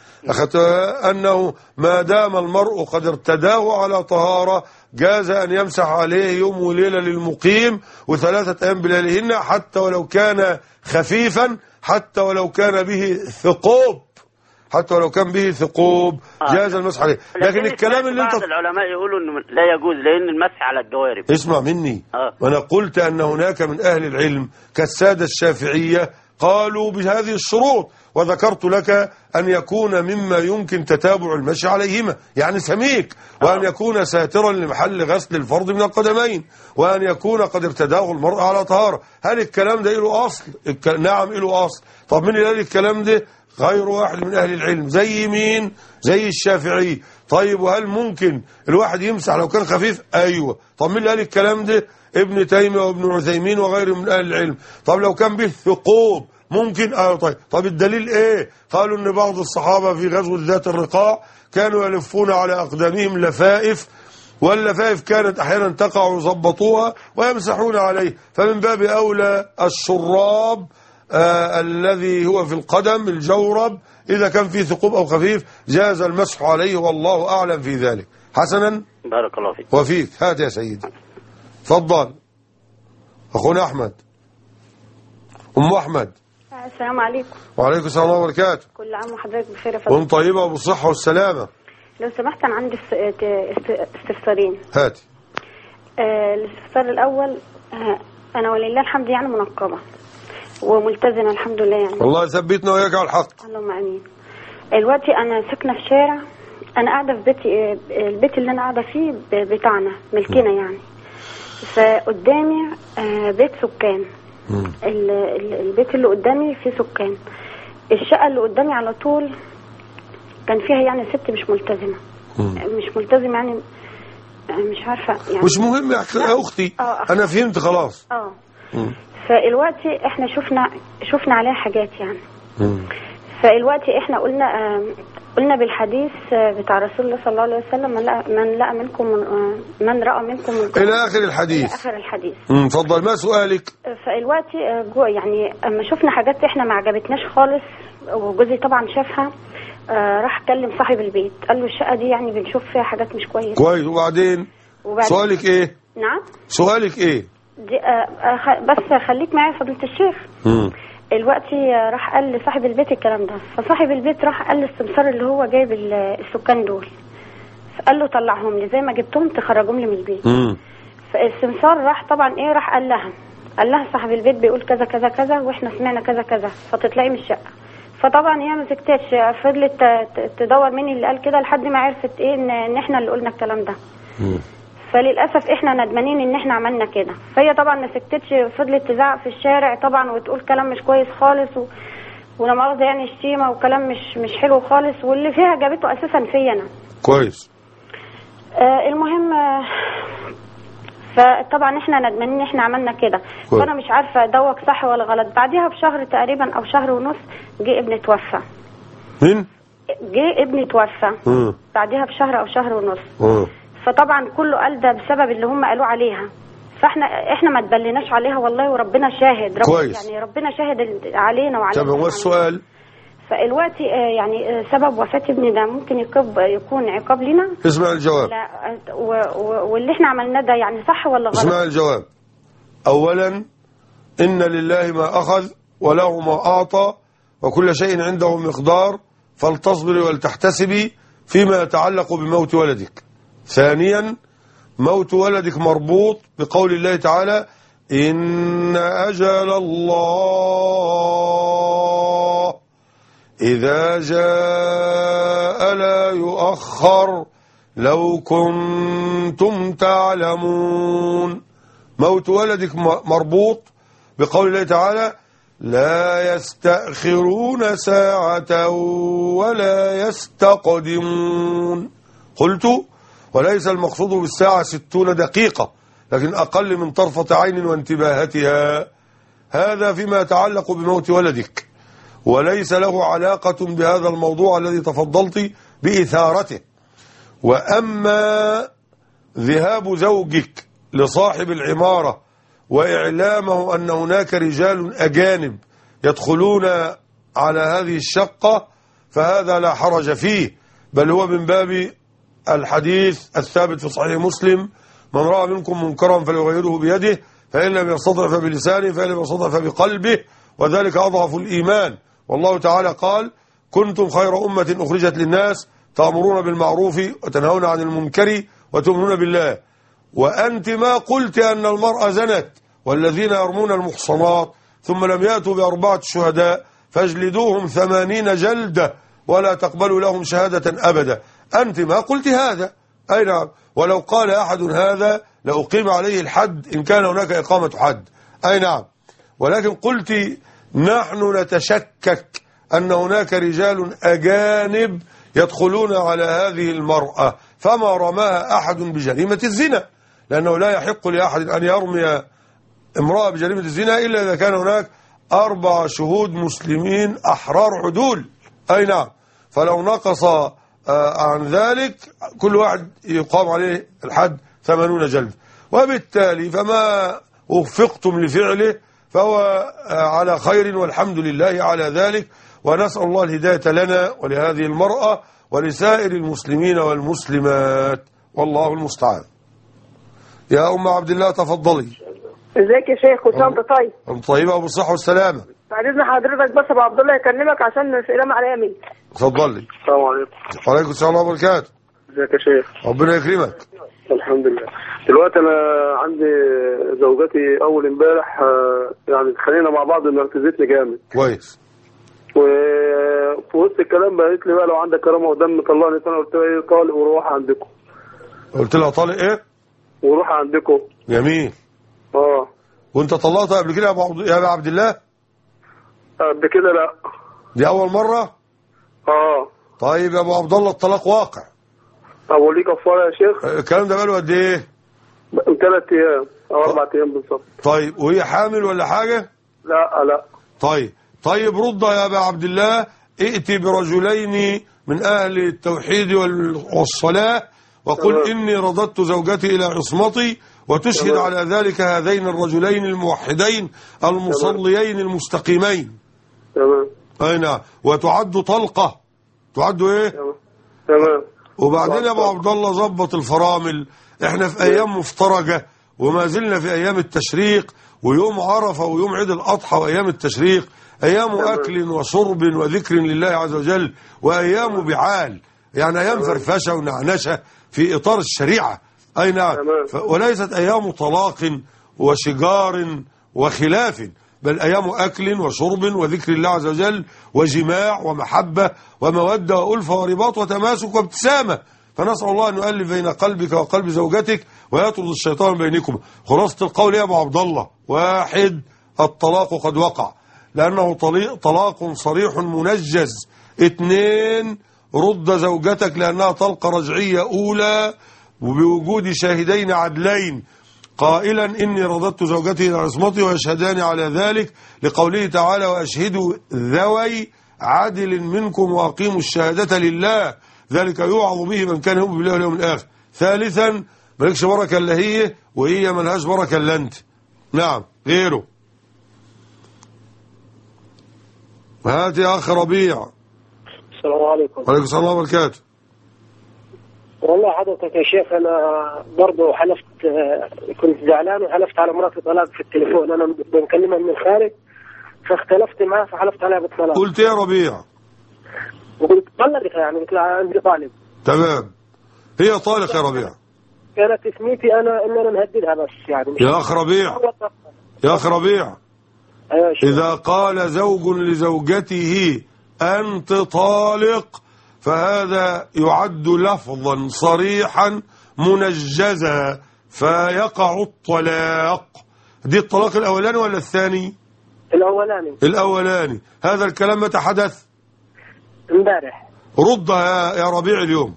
[SPEAKER 2] أنه ما دام المرء قد ارتداه على طهارة جاز أن يمسح عليه يوم وليلة للمقيم وثلاثة أيام بلياليهن، حتى ولو كان خفيفا، حتى ولو كان به ثقوب، حتى ولو كان به ثقوب جاز المسح عليه. لكن الكلام اللي انت
[SPEAKER 12] بعض العلماء يقولوا انه لا يجوز لان المسح على الجوارب.
[SPEAKER 2] اسمع مني،
[SPEAKER 12] آه.
[SPEAKER 2] وانا قلت ان هناك من اهل العلم كالسادة الشافعية قالوا بهذه الشروط، وذكرت لك ان يكون مما يمكن تتابع المشي عليهما، يعني سميك، وان يكون ساترا لمحل غسل الفرض من القدمين، وان يكون قد ارتداه المرء على طهارة. هل الكلام ده له اصل؟ نعم له اصل. طب من اللي قال الكلام ده؟ غير واحد من أهل العلم. زي مين؟ زي الشافعي. طيب وهل ممكن الواحد يمسح لو كان خفيف؟ أيوة. طب مين اللي قال الكلام ده؟ ابن تيمية وابن عثيمين وغيرهم من أهل العلم. طب لو كان به ثقوب ممكن؟ أيوة. طيب طب الدليل إيه؟ قالوا إن بعض الصحابة في غزوة ذات الرقاع كانوا يلفون على أقدامهم لفائف، واللفائف كانت أحيانا تقع ويظبطوها ويمسحون عليه، فمن باب أولى الشراب آه الذي هو في القدم الجورب إذا كان فيه ثقوب أو خفيف جاز المسح عليه، والله أعلم في ذلك. حسنا،
[SPEAKER 12] بارك الله فيك.
[SPEAKER 2] وفيك. هات يا سيدي، تفضل أخونا أحمد. أم أحمد.
[SPEAKER 13] السلام عليكم.
[SPEAKER 2] وعليكم السلام ورحمة الله وبركاته.
[SPEAKER 13] كل عام وحضرتك بخير يا فندم.
[SPEAKER 2] وانت طيبة وبالصحة والسلامة.
[SPEAKER 13] لو سمحت أنا عندي استفسارين.
[SPEAKER 2] هاتي.
[SPEAKER 13] آه الاستفسار الأول، آه أنا ولله الحمد يعني منقبة وملتزمة الحمد لله يعني.
[SPEAKER 2] الله يثبتنا وياك على الحق.
[SPEAKER 13] اللهم امين. دلوقتي انا ساكنه في شارع، انا قاعده في بيتي، البيت اللي انا قاعده فيه بتاعنا ملكنا يعني، فقدامي بيت سكان. البيت اللي قدامي فيه سكان. الشقه اللي قدامي على طول كان فيها يعني ست مش ملتزمه. مش ملتزمه يعني مش عارفه يعني.
[SPEAKER 2] مش مهم يا اختي.
[SPEAKER 13] آه.
[SPEAKER 2] انا فهمت خلاص.
[SPEAKER 13] اه فالوقتي احنا شفنا شفنا عليها حاجات يعني. مم. فالوقتي احنا قلنا آه قلنا بالحديث بتاع رسول الله صلى الله عليه وسلم من لقى من لقى منكم من, آه من رأى منكم من
[SPEAKER 2] الى اخر الحديث.
[SPEAKER 13] الى اخر الحديث.
[SPEAKER 2] امم اتفضل، ما سؤالك؟
[SPEAKER 13] فالوقتي آه جوه يعني اما شفنا حاجات احنا ما عجبتناش خالص، وجوزي طبعا شافها، آه راح كلم صاحب البيت قال له الشقه دي يعني بنشوف فيها حاجات مش كويسه.
[SPEAKER 2] كويس. وبعدين؟
[SPEAKER 13] وبعدين
[SPEAKER 2] سؤالك ايه؟
[SPEAKER 13] نعم
[SPEAKER 2] سؤالك ايه؟
[SPEAKER 13] دي آه بس خليك معايا فضيلة الشيخ. امم الوقتي راح قال لصاحب البيت الكلام ده، فصاحب البيت راح قال للسمسار اللي هو جايب السكان دول، فقال له طلعهم لي زي ما جبتهم تخرجهم لي من البيت. امم فالسمسار راح طبعا ايه راح قال لها قال لها صاحب البيت بيقول كذا كذا كذا واحنا سمعنا كذا كذا فتطلعي من الشقه. فطبعا هي ما سكتتش، فضلت تدور مين اللي قال كده لحد ما عرفت ايه ان احنا اللي قلنا الكلام ده. امم فللاسف احنا ندمانين ان احنا عملنا كده. فهي طبعا ما سكتتش، فضلت تزعق في الشارع طبعا وتقول كلام مش كويس خالص و... ولا مؤاخذه يعني شتيمه وكلام مش مش حلو خالص، واللي فيها جابته اساسا فيا انا.
[SPEAKER 2] كويس.
[SPEAKER 13] آه المهم آه فطبعا احنا ندمانين ان احنا عملنا كده. فانا مش عارفه دوت صح ولا غلط. بعديها بشهر تقريبا او شهر ونص جه ابني توفى.
[SPEAKER 2] مين؟
[SPEAKER 13] جه ابني توفى.
[SPEAKER 2] امم
[SPEAKER 13] بعديها بشهر او شهر ونص.
[SPEAKER 2] امم
[SPEAKER 13] فطبعا كله قال ده بسبب اللي هم قالوا عليها. فاحنا احنا ما تبليناش عليها والله، وربنا شاهد. رب
[SPEAKER 2] كويس.
[SPEAKER 13] يعني ربنا شاهد علينا وعلينا.
[SPEAKER 2] طب هو السؤال
[SPEAKER 13] فالوقت يعني سبب وفاة ابني ده ممكن يكب يكون عقاب لنا؟
[SPEAKER 2] اسمع الجواب.
[SPEAKER 13] لا و و واللي احنا عملناه ده يعني صح ولا غلط؟
[SPEAKER 2] اسمع الجواب. اولا ان لله ما اخذ وله ما اعطى وكل شيء عنده مقدار، فلتصبري ولتحتسبي فيما يتعلق بموت ولدك. ثانيا موت ولدك مربوط بقول الله تعالى إن أجل الله إذا جاء لا يؤخر لو كنتم تعلمون. موت ولدك مربوط بقول الله تعالى لا يستأخرون ساعة ولا يستقدمون. قلت وليس المقصود بالساعة ستون دقيقة، لكن أقل من طرفة عين وانتباهتها. هذا فيما يتعلق بموت ولدك، وليس له علاقة بهذا الموضوع الذي تفضلت بإثارته. وأما ذهاب زوجك لصاحب العمارة وإعلامه أن هناك رجال أجانب يدخلون على هذه الشقة فهذا لا حرج فيه، بل هو من باب الحديث الثابت في صحيح مسلم من رأى منكم منكرا فليغيره بيده فإن لم يستطع فبلسانه فإن لم يستطع فبقلبه وذلك أضعف الإيمان. والله تعالى قال كنتم خير أمة أخرجت للناس تأمرون بالمعروف وتنهون عن المنكر وتؤمنون بالله. وأنت ما قلت أن المرأة زنت والذين يرمون المحصنات ثم لم يأتوا بأربعة شهداء فاجلدوهم ثمانين جلدة ولا تقبلوا لهم شهادة أبدا. أنت ما قلت هذا. أي نعم. ولو قال أحد هذا لأقيم عليه الحد إن كان هناك إقامة حد. أي نعم. ولكن قلت نحن نتشكك أن هناك رجال أجانب يدخلون على هذه المرأة فما رماها أحد بجريمة الزنا، لأنه لا يحق لأحد أن يرمي امرأة بجريمة الزنا إلا إذا كان هناك أربع شهود مسلمين أحرار عدول. أي نعم. فلو نقص عن ذلك كل واحد يقام عليه الحد ثمانون جلد. وبالتالي فما وفقتم لفعله فهو على خير والحمد لله على ذلك، ونسأل الله الهداية لنا ولهذه المرأة ولسائر المسلمين والمسلمات والله المستعان. يا أم عبد الله تفضلي.
[SPEAKER 14] ازيك يا شيخ؟ كل سنه وانت طيب.
[SPEAKER 2] انت طيبه وبالصحه والسلامه.
[SPEAKER 14] بعد اذن حضرتك بس ابو عبد الله يكلمك عشان السلام عليا مين.
[SPEAKER 2] اتفضلي.
[SPEAKER 3] السلام عليكم.
[SPEAKER 2] وعليكم السلام ورحمه الله وبركاته.
[SPEAKER 3] ازيك يا شيخ؟
[SPEAKER 2] ربنا يكرمك.
[SPEAKER 3] الحمد لله. دلوقتي انا عندي زوجتي اول امبارح يعني اتخانقنا مع بعض ونرفزتني جامد.
[SPEAKER 2] كويس.
[SPEAKER 3] وفي وسط الكلام قالت لي بقى لو عندك كرامه ودم طلعني. فانا قلت لها ايه طالق وروح عندكم.
[SPEAKER 2] قلت لها طالق ايه؟
[SPEAKER 3] وروح عندكم.
[SPEAKER 2] جميل.
[SPEAKER 3] اه.
[SPEAKER 2] وانت طلقتها قبل كده يا ابو يا ابو عبد الله؟
[SPEAKER 3] قبل كده لا.
[SPEAKER 2] دي اول مره؟
[SPEAKER 3] اه.
[SPEAKER 2] طيب يا ابو عبد الله الطلاق واقع.
[SPEAKER 3] طب وليه كفاره يا شيخ؟
[SPEAKER 2] الكلام ده بقاله قد ايه؟
[SPEAKER 3] ثلاث ايام او اربع ايام بالظبط.
[SPEAKER 2] طيب وهي حامل ولا حاجه؟
[SPEAKER 3] لا لا.
[SPEAKER 2] طيب طيب رد يا ابا عبد الله ائتي برجلين من اهل التوحيد والصلاه وقل أه. اني رددت زوجتي الى عصمتي وتشهد على ذلك هذين الرجلين الموحدين المصليين المستقيمين.
[SPEAKER 3] تمام.
[SPEAKER 2] اي نعم. وتعد طلقه. تعد ايه؟
[SPEAKER 3] تمام.
[SPEAKER 2] وبعدين يا ابو عبد الله ظبط الفرامل. احنا في ايام مفترجه وما زلنا في ايام التشريق، ويوم عرفه ويوم عيد الاضحى وايام التشريق ايام اكل وشرب وذكر لله عز وجل، وايام بعال يعني ايام فرفشه ونعنشه في اطار الشريعه. اي نعم. وليست ايام طلاق وشجار وخلاف، بل ايام اكل وشرب وذكر الله عز وجل وجماع ومحبه وموده والفه ورباط وتماسك وابتسامه. فنسال الله ان يؤلف بين قلبك وقلب زوجتك ويطرد الشيطان بينكم. خلاصه القول يا ابو عبد الله: واحد، الطلاق قد وقع لانه طلاق صريح منجز. اثنين، رد زوجتك لانها طلقه رجعيه اولى وبوجود شاهدين عدلين قائلا إني رددت زوجتي إلى عصمتي ويشهدان على ذلك لقوله تعالى وأشهدوا ذوي عدل منكم وأقيموا الشهادة لله ذلك يوعظ به من كان يؤمن بالله واليوم الآخر. ثالثا مالكش بركة إلا هي وهي ملهاش بركة إلا أنت. نعم غيره. هات يا أخ ربيع.
[SPEAKER 15] السلام عليكم.
[SPEAKER 2] وعليكم السلام ورحمة الله وبركاته.
[SPEAKER 15] والله حضرتك يا شيخ أنا برضه حلفت، كنت زعلان وحلفت على مراتي طلاق في التليفون، أنا بنكلمها من الخارج فاختلفت معها فحلفت عليها بالطلاق.
[SPEAKER 2] قلت يا ربيع؟
[SPEAKER 15] وقلت طلقتها يعني قلت لها عندي طالب.
[SPEAKER 2] تمام. هي طالق يا ربيع.
[SPEAKER 15] كانت اسميتي أنا إن أنا نهددها بس يعني مش
[SPEAKER 2] يا أخ ربيع يا أخ ربيع إذا قال زوج لزوجته أنت طالق فهذا يعد لفظا صريحا منجزا فيقع الطلاق. دي الطلاق الأولاني ولا الثاني؟
[SPEAKER 15] الأولاني.
[SPEAKER 2] الأولاني. هذا الكلام متى حدث؟
[SPEAKER 15] امبارح.
[SPEAKER 2] ردها يا ربيع اليوم،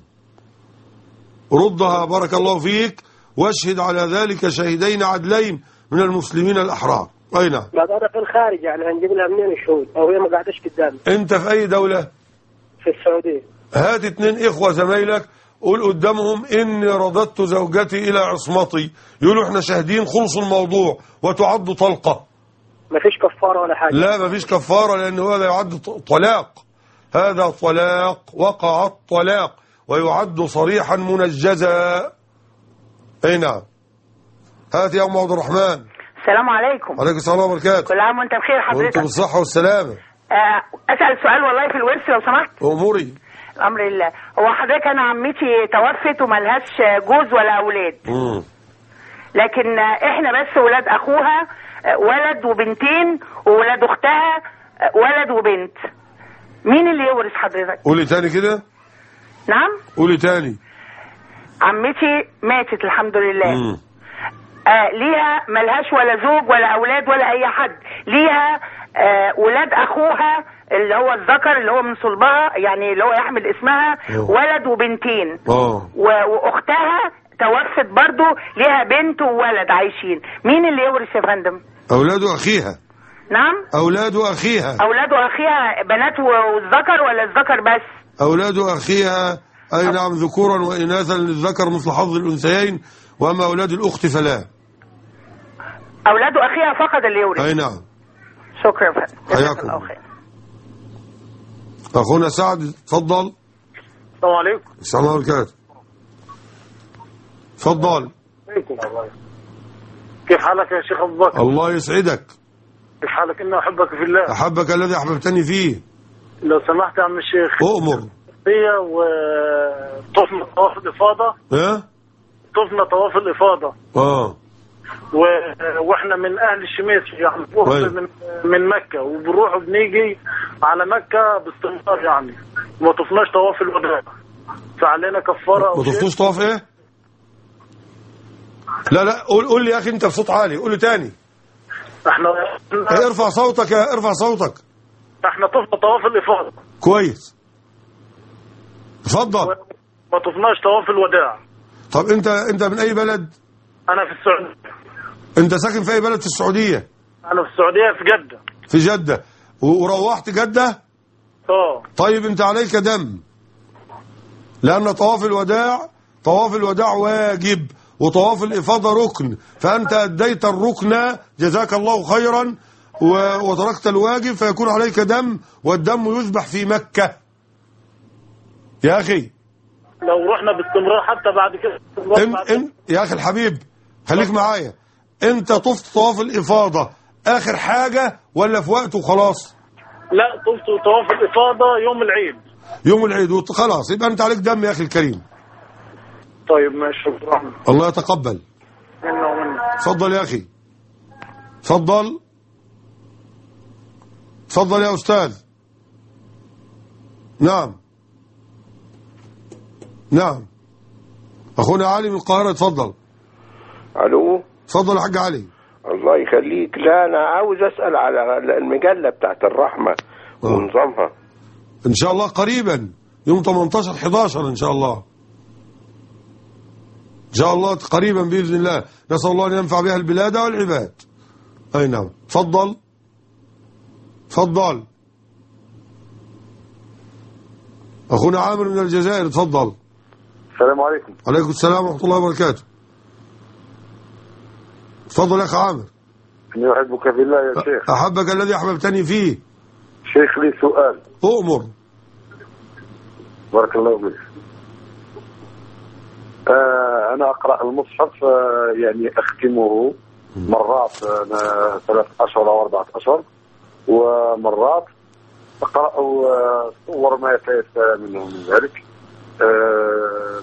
[SPEAKER 2] ردها بارك الله فيك، واشهد على ذلك شهدين عدلين من المسلمين الأحرار. أي نعم.
[SPEAKER 15] بعد أنا في الخارج يعني هنجيب لها منين الشهود أو هي ما قاعدش قدامي.
[SPEAKER 2] أنت في أي دولة؟
[SPEAKER 15] في السعودية.
[SPEAKER 2] هات اتنين إخوة زمايلك قول قدامهم إني رددت زوجتي إلى عصمتي، يقولوا إحنا شاهدين، خلصوا الموضوع وتعد طلقة.
[SPEAKER 15] مفيش كفارة ولا حاجة.
[SPEAKER 2] لا مفيش كفارة لأن هذا يعد طلاق، هذا طلاق، وقع الطلاق ويعد صريحا منجزا. أي نعم. هات يا أم عبد الرحمن.
[SPEAKER 16] السلام عليكم.
[SPEAKER 2] وعليكم السلام ورحمة الله وبركاته.
[SPEAKER 16] كل عام وانت بخير حضرتك.
[SPEAKER 2] وانت بالصحة والسلامة.
[SPEAKER 16] آه أسأل سؤال والله في الورث لو سمحت.
[SPEAKER 2] أموري.
[SPEAKER 16] الأمر لله. هو حضرتك أنا عمتي توفت وملهاش جوز ولا أولاد.
[SPEAKER 2] مم.
[SPEAKER 16] لكن احنا بس ولاد أخوها ولد وبنتين وولاد أختها ولد وبنت. مين اللي يورث حضرتك؟
[SPEAKER 2] قولي تاني كده.
[SPEAKER 16] نعم؟
[SPEAKER 2] قولي تاني.
[SPEAKER 16] عمتي ماتت الحمد لله.
[SPEAKER 2] مم.
[SPEAKER 16] آه ليها ملهاش ولا زوج ولا أولاد ولا أي حد، ليها آه ولاد أخوها اللي هو الذكر اللي هو من صلبها يعني اللي هو يحمل اسمها أوه. ولد وبنتين
[SPEAKER 2] أوه.
[SPEAKER 16] وأختها توفت برضو ليها بنت وولد عايشين. مين اللي يورث يا فندم؟
[SPEAKER 2] أولاد أخيها.
[SPEAKER 16] نعم؟
[SPEAKER 2] أولاد أخيها.
[SPEAKER 16] أولاد أخيها بنات والذكر ولا الذكر بس؟
[SPEAKER 2] أولاد أخيها أي نعم ذكورا وإناثا للذكر مثل حظ الأنثيين، وأما أولاد الأخت فلا.
[SPEAKER 16] أولاد أخيها فقط اللي يورث.
[SPEAKER 2] أي نعم.
[SPEAKER 16] شكرا فندم.
[SPEAKER 2] حياكم. أخونا سعد تفضل.
[SPEAKER 17] السلام عليكم.
[SPEAKER 2] السلام عليكم. تفضل.
[SPEAKER 17] كيف حالك يا شيخ أبو بكر؟
[SPEAKER 2] الله يسعدك.
[SPEAKER 17] كيف حالك؟ إني أحبك في الله.
[SPEAKER 2] أحبك الذي أحببتني فيه.
[SPEAKER 17] لو سمحت يا عم الشيخ.
[SPEAKER 2] أؤمر.
[SPEAKER 17] هي وطفنا طواف الإفاضة.
[SPEAKER 2] إيه؟
[SPEAKER 17] طفنا طواف الإفاضة.
[SPEAKER 2] آه.
[SPEAKER 17] و... واحنا من اهل الشميس يعني من من مكه وبنروح وبنيجي على مكه باستمرار يعني ما طفناش طواف الوداع فعلينا كفاره.
[SPEAKER 2] ما طفتوش طواف ايه؟ لا لا قول قول لي يا اخي انت بصوت عالي، قول لي تاني.
[SPEAKER 17] احنا
[SPEAKER 2] ارفع صوتك يا ارفع صوتك.
[SPEAKER 17] احنا طفنا طواف الافاضه.
[SPEAKER 2] كويس. اتفضل.
[SPEAKER 17] ما طفناش طواف الوداع.
[SPEAKER 2] طب انت انت من اي بلد؟
[SPEAKER 17] انا في السعوديه.
[SPEAKER 2] انت ساكن في اي بلد في السعوديه؟
[SPEAKER 17] انا في السعوديه في جده.
[SPEAKER 2] في جده وروحت جده؟
[SPEAKER 17] اه.
[SPEAKER 2] طيب انت عليك دم، لان طواف الوداع طواف الوداع واجب وطواف الافاضه ركن، فانت اديت الركن جزاك الله خيرا وتركت الواجب فيكون عليك دم، والدم يذبح في مكه يا اخي.
[SPEAKER 17] لو رحنا باستمرار حتى بعد كده
[SPEAKER 2] إن إن يا اخي الحبيب خليك معايا، انت طفت طواف الافاضه اخر حاجه ولا في وقته خلاص؟
[SPEAKER 17] لا طفت طواف الافاضه يوم العيد.
[SPEAKER 2] يوم العيد خلاص، يبقى انت عليك دم يا اخي الكريم.
[SPEAKER 17] طيب ماشي شكرا.
[SPEAKER 2] الله يتقبل.
[SPEAKER 17] منا ومنا.
[SPEAKER 2] اتفضل يا اخي. اتفضل. اتفضل يا استاذ. نعم. نعم. اخونا علي من القاهره اتفضل.
[SPEAKER 18] الو.
[SPEAKER 2] اتفضل يا حاج علي.
[SPEAKER 18] الله يخليك. لا انا عاوز اسال على المجله بتاعت الرحمه أوه. ونظامها
[SPEAKER 2] ان شاء الله قريبا يوم تمنتاشر حداشر ان شاء الله. ان شاء الله قريبا بإذن الله، نسأل الله أن ينفع بها البلاد والعباد. أي نعم. تفضل تفضل أخونا عامر من الجزائر، تفضل.
[SPEAKER 19] السلام عليكم.
[SPEAKER 2] عليكم السلام ورحمة الله وبركاته. تفضل يا أخي عامر.
[SPEAKER 19] إني أحبك في الله يا شيخ.
[SPEAKER 2] أحبك الذي أحببتني فيه.
[SPEAKER 19] شيخ لي سؤال.
[SPEAKER 2] أؤمر.
[SPEAKER 19] بارك الله فيك. آه أنا أقرأ المصحف، آه يعني أختمه مرات آه ثلاث أشهر أو أربعة أشهر، ومرات أقرأ آه صور ما يتيسر منه من ذلك. آه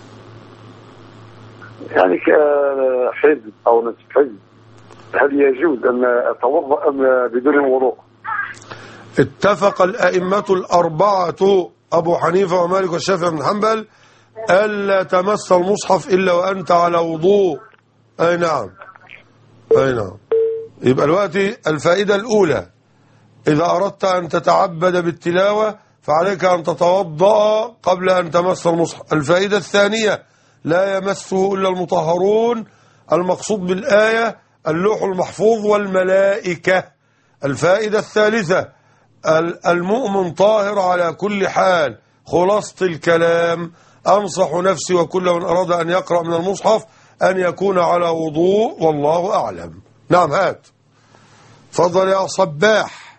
[SPEAKER 19] يعني كحزب أو نصف حزب، هل يجوز أن أتوضأ أم بدون وضوء؟
[SPEAKER 2] اتفق الأئمة الأربعة أبو حنيفة ومالك والشافعي بن حنبل ألا تمس المصحف إلا وأنت على وضوء. أي نعم أي نعم. يبقى الوقت الفائدة الأولى، إذا أردت أن تتعبد بالتلاوة فعليك أن تتوضأ قبل أن تمس المصحف. الفائدة الثانية، لا يمسه إلا المطهرون، المقصود بالآية اللوح المحفوظ والملائكة. الفائدة الثالثة، المؤمن طاهر على كل حال. خلاصة الكلام، أنصح نفسي وكل من أراد أن يقرأ من المصحف أن يكون على وضوء، والله أعلم. نعم هات. فضل يا صباح.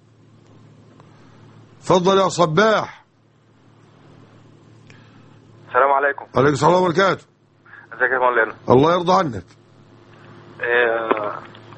[SPEAKER 2] فضل يا صباح.
[SPEAKER 20] السلام عليكم.
[SPEAKER 2] عليكم السلام وبركاته.
[SPEAKER 20] ازيك يا مولانا؟
[SPEAKER 2] الله يرضى عنك.
[SPEAKER 20] إيه...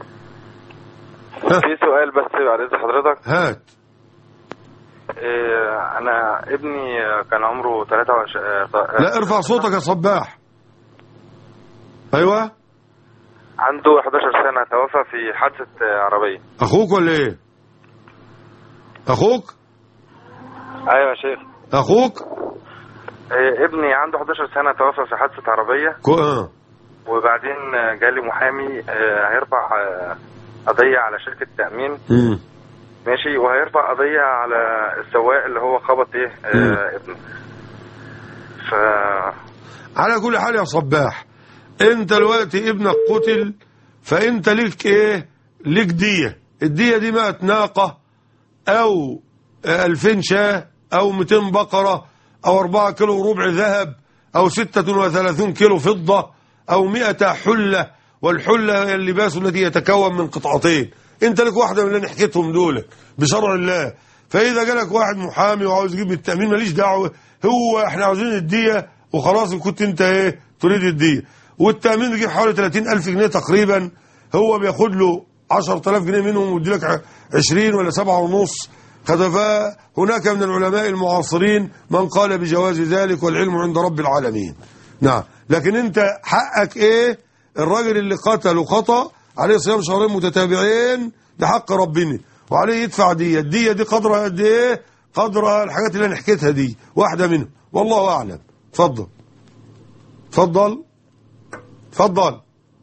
[SPEAKER 20] في سؤال بس بعد اذن حضرتك.
[SPEAKER 2] هات.
[SPEAKER 20] إيه... انا ابني كان عمره ثلاثة وعشرين.
[SPEAKER 2] لا ارفع صوتك يا صباح. ايوه.
[SPEAKER 20] عنده إحدى عشرة سنة، توفى في حادثة عربية.
[SPEAKER 2] اخوك ولا ايه؟ اخوك؟
[SPEAKER 20] ايوه يا شيخ.
[SPEAKER 2] اخوك؟
[SPEAKER 20] إيه ابني عنده إحدى عشرة سنة، توفى في حادثة عربية.
[SPEAKER 2] كو اه
[SPEAKER 20] وبعدين جالي محامي آه هيرفع آه قضية على شركة تأمين.
[SPEAKER 2] امم
[SPEAKER 20] ماشي، وهيرفع قضية على السواق اللي هو خبط ايه آه ابنه. ف
[SPEAKER 2] على كل حال يا صباح، انت دلوقتي ابنك قتل، فانت ليك ايه؟ ليك دية. الدية دي مائة ناقة او ألفين شاه او مئتين بقرة او أربعة كيلو ربع ذهب او ستة وثلاثين كيلو فضة او مئة حلة، والحلة هي اللباس التي يتكون من قطعتين. انت لك واحدة من اللي نحكيتهم دول بشرع الله. فاذا جالك واحد محامي وعاوز يجيب التأمين ماليش دعوة، هو احنا عاوزين الدية وخلاص، كنت انت ايه تريد الدية. والتأمين بيجيب حوالي ثلاثين ألف جنيه تقريبا، هو بياخد له عشرة آلاف جنيه منهم ويدي لك عشرين ولا سبعة ونص. فهناك من العلماء المعاصرين من قال بجواز ذلك، والعلم عند رب العالمين. نعم. لكن انت حقك ايه؟ الراجل اللي قتله خطأ عليه صيام شهرين متتابعين، ده حق ربنا، وعليه يدفع دية. الدية دي قدرها قد ايه؟ قدرها الحاجات اللي انا حكيتها دي، واحدة منهم، والله اعلم. اتفضل اتفضل اتفضل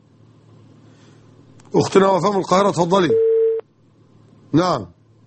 [SPEAKER 2] اختنا وفاء من القاهرة، اتفضلي. نعم.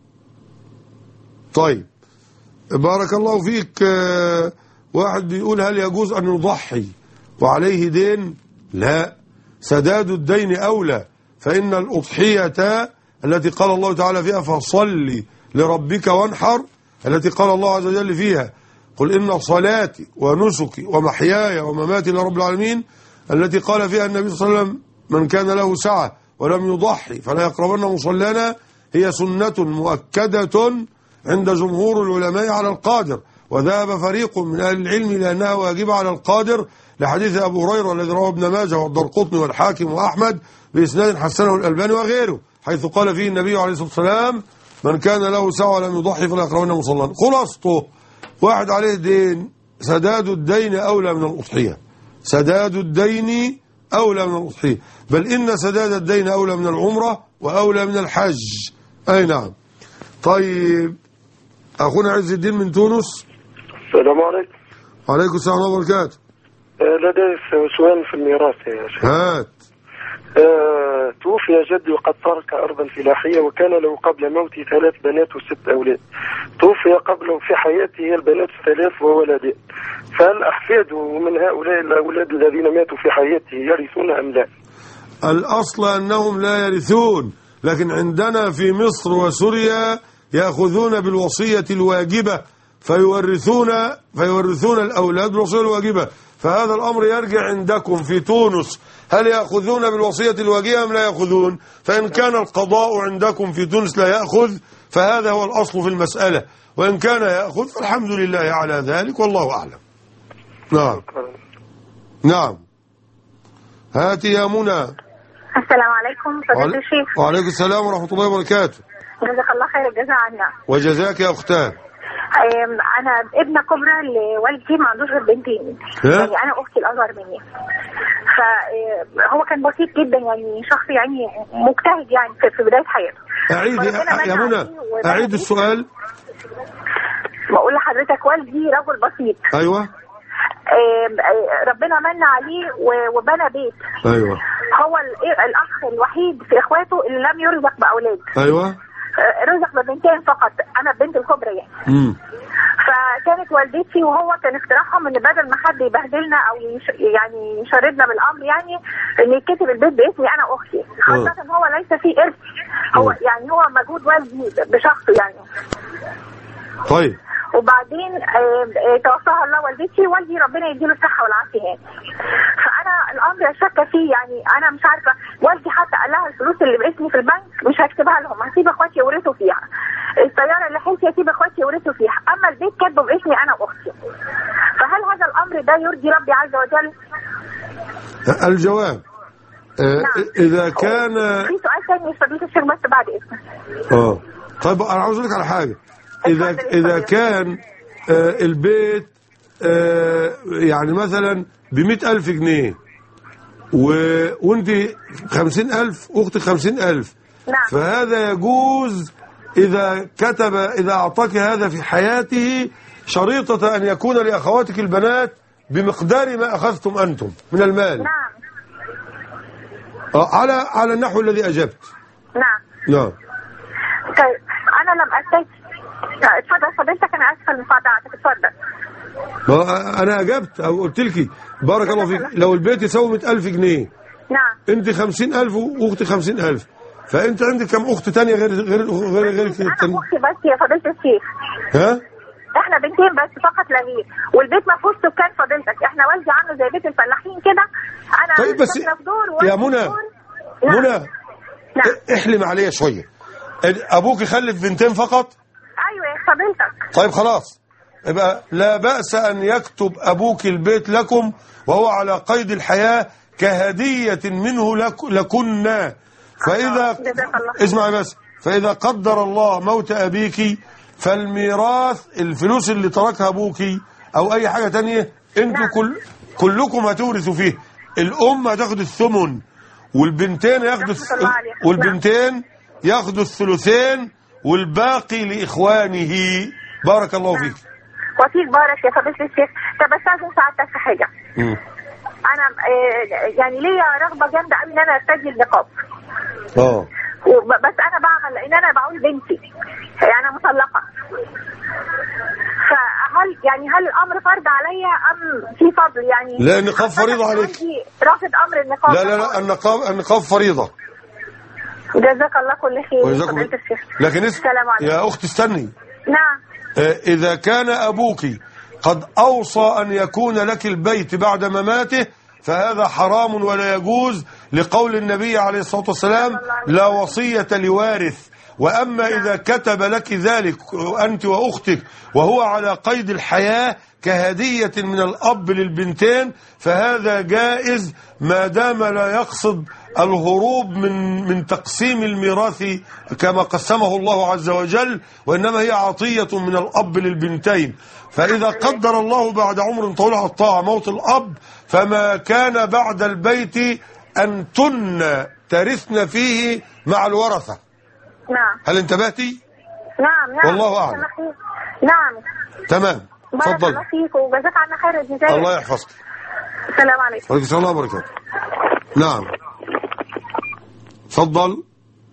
[SPEAKER 2] طيب بارك الله فيك. واحد بيقول هل يجوز أن يضحي وعليه دين؟ لا، سداد الدين أولى، فإن الأضحية التي قال الله تعالى فيها فصل لربك وانحر، التي قال الله عز وجل فيها قل إن صلاتي ونسكي ومحياي ومماتي لرب العالمين، التي قال فيها النبي صلى الله عليه وسلم من كان له سعة ولم يضحي فلا يقربن مصلانا، هي سنة مؤكدة عند جمهور العلماء على القادر، وذهب فريق من أهل العلم إلى أنها واجبة على القادر لحديث أبو هريرة الذي رواه ابن ماجه والدرقطني والحاكم وأحمد بإسناد حسنه الألباني وغيره، حيث قال فيه النبي عليه الصلاة والسلام من كان له سعة ولم يضحي فلا يقربن مصلانا. خلاصته، واحد عليه دين، سداد الدين أولى من الأضحية. سداد الدين أولى من الأضحية، بل إن سداد الدين أولى من العمرة وأولى من الحج. أي نعم. طيب أخونا عز الدين من تونس.
[SPEAKER 15] السلام عليكم.
[SPEAKER 2] وعليكم السلام ورحمة الله وبركاته.
[SPEAKER 15] لدي سؤال في الميراث يا شيخ.
[SPEAKER 2] هات.
[SPEAKER 15] آه توفي جدي وقد ترك أرضا فلاحية، وكان له قبل موته ثلاث بنات وست أولاد. توفي قبله في حياته البنات الثلاث وولدين، فهل أحفاده من هؤلاء الأولاد الذين ماتوا في حياته يرثون أم لا؟
[SPEAKER 2] الأصل أنهم لا يرثون، لكن عندنا في مصر وسوريا يأخذون بالوصية الواجبة فيورثون فيورثون الأولاد بالوصية الواجبة. فهذا الأمر يرجع عندكم في تونس، هل يأخذون بالوصية الواجبة أم لا يأخذون؟ فإن كان القضاء عندكم في تونس لا يأخذ فهذا هو الأصل في المسألة، وإن كان يأخذ فالحمد لله على ذلك والله أعلم. نعم نعم. هاتي يا منى.
[SPEAKER 21] السلام عليكم فضيلة الشيخ.
[SPEAKER 2] وعليكم السلام ورحمة الله وبركاته.
[SPEAKER 21] جزاك الله خير الجزاء عنا.
[SPEAKER 2] وجزاك يا أختان.
[SPEAKER 21] أنا ابنة كبرى لوالدي ما عندوش غير بنتين، يعني أنا أختي الأصغر مني. فهو كان بسيط جدا، يعني شخص يعني مجتهد يعني في بداية حياته.
[SPEAKER 2] أعيد يا منى، أعيد السؤال.
[SPEAKER 21] بقول لحضرتك والدي رجل بسيط.
[SPEAKER 2] أيوه.
[SPEAKER 21] ربنا من عليه وبنى بيت.
[SPEAKER 2] أيوه.
[SPEAKER 21] هو الأخ الوحيد في إخواته اللي لم يرزق بأولاد.
[SPEAKER 2] أيوه.
[SPEAKER 21] رزق ببنتين فقط، أنا البنت الكبرى يعني.
[SPEAKER 2] امم
[SPEAKER 21] فكانت والدتي وهو كان اقتراحهم ان بدل ما حد يبهدلنا او يش يعني يشردنا بالامر، يعني ان يتكتب البيت باسمي انا واختي، خاصه ان هو ليس فيه ارث، هو يعني هو مجهود والدي بشخصه يعني.
[SPEAKER 2] طيب.
[SPEAKER 21] وبعدين توفاها الله والدتي، والدي ربنا يديله الصحه والعافيه يعني. فانا الامر شاكه فيه، يعني انا مش عارفه، والدي حتى قال لها الفلوس اللي باسمي في البنك مش هكتبها لهم، هسيب اخواتي يورثوا فيها، السياره اللي حيلتي هسيب اخواتي يورثوا فيها، اما البيت كاتبه باسمي انا واختي. فهل هذا الامر ده يرضي ربي عز وجل؟
[SPEAKER 2] الجواب آه نعم. اذا كان
[SPEAKER 21] في سؤال ثاني يا فضيلة الشيخ بس بعد اذنك.
[SPEAKER 2] اه طيب انا عاوز اقول لك على حاجه. إذا إذا كان آه البيت آه يعني مثلا بمئة ألف جنيه وأنت خمسين ألف وأختك خمسين ألف،
[SPEAKER 21] نعم.
[SPEAKER 2] فهذا يجوز إذا كتب إذا أعطاك هذا في حياته شريطة أن يكون لأخواتك البنات بمقدار ما أخذتم أنتم من المال.
[SPEAKER 21] نعم.
[SPEAKER 2] آه على على النحو الذي أجبت.
[SPEAKER 21] نعم.
[SPEAKER 2] نعم.
[SPEAKER 21] طيب أنا لم أستيقظ. اتفضل فضيلتك، انا اسفه لمقاطعتك، اتفضل.
[SPEAKER 2] انا اجبت او قلت لك بارك الله فيك، لو البيت يساوي مئة ألف جنيه،
[SPEAKER 21] نعم،
[SPEAKER 2] انت خمسين ألف واختي خمسين ألف، فانت عندك كم اخت ثانيه غير غير غير غير
[SPEAKER 21] الثانيه؟ انا اختي بس يا فضيله الشيخ.
[SPEAKER 2] ها؟
[SPEAKER 21] احنا بنتين بس فقط لا غير، والبيت ما فيهوش سكان فضيلتك، احنا والدي عامل زي بيت الفلاحين كده. انا
[SPEAKER 2] طيب بس يا منى منى
[SPEAKER 21] نعم.
[SPEAKER 2] احلم عليا شويه. ابوك يخلف بنتين فقط؟
[SPEAKER 21] ايوه يا فضيلتك.
[SPEAKER 2] طيب خلاص، يبقى لا بأس أن يكتب أبوك البيت لكم وهو على قيد الحياة كهدية منه لك لكنا. فإذا اسمعي بس، فإذا قدر الله موت أبيك فالميراث الفلوس اللي تركها أبوك أو أي حاجة تانية أنتوا كل كلكم هتورثوا فيه. الأم هتاخد الثمن والبنتين ياخدوا والبنتين ياخدوا الثلثين والباقي لإخوانه. بارك الله فيك.
[SPEAKER 21] وفيك بارك يا فضيلة الشيخ. طب استاذن سعادتك في حاجة.
[SPEAKER 2] مم.
[SPEAKER 21] أنا يعني ليا رغبة جامدة قوي إن أنا أرتدي النقاب.
[SPEAKER 2] اه.
[SPEAKER 21] بس أنا بعمل لأن أنا بعول بنتي، أنا مطلقة. فهل يعني هل الأمر فرض عليا أم في فضل يعني؟
[SPEAKER 2] لا، النقاب فريضة عليك.
[SPEAKER 21] رافض أمر النقاب.
[SPEAKER 2] لا لا لا، النقاب النقاب فريضة.
[SPEAKER 21] جزاك الله كل خير فضيلة الشيخ.
[SPEAKER 2] لكن السلام عليكم يا أختي استني.
[SPEAKER 21] نعم.
[SPEAKER 2] إذا كان أبوك قد أوصى أن يكون لك البيت بعد مماته فهذا حرام ولا يجوز، لقول النبي عليه الصلاة والسلام لا وصية لوارث. وأما إذا كتب لك ذلك أنت وأختك وهو على قيد الحياة كهدية من الأب للبنتين فهذا جائز ما دام لا يقصد الهروب من من تقسيم الميراث كما قسمه الله عز وجل، وإنما هي عطية من الأب للبنتين. فإذا قدر الله بعد عمر طويل على الطاعة موت الأب فما كان بعد البيت أنتن ترثن فيه مع الورثة.
[SPEAKER 21] نعم.
[SPEAKER 2] هل انتبهتي؟
[SPEAKER 21] نعم نعم.
[SPEAKER 2] والله أعلم.
[SPEAKER 21] نعم.
[SPEAKER 2] تمام.
[SPEAKER 21] بارك
[SPEAKER 2] تفضل.
[SPEAKER 21] الله فيك وجزاك عنا خير الجزاء.
[SPEAKER 2] الله يحفظك.
[SPEAKER 21] السلام عليكم.
[SPEAKER 2] وعليكم السلام وبركاته. نعم. اتفضل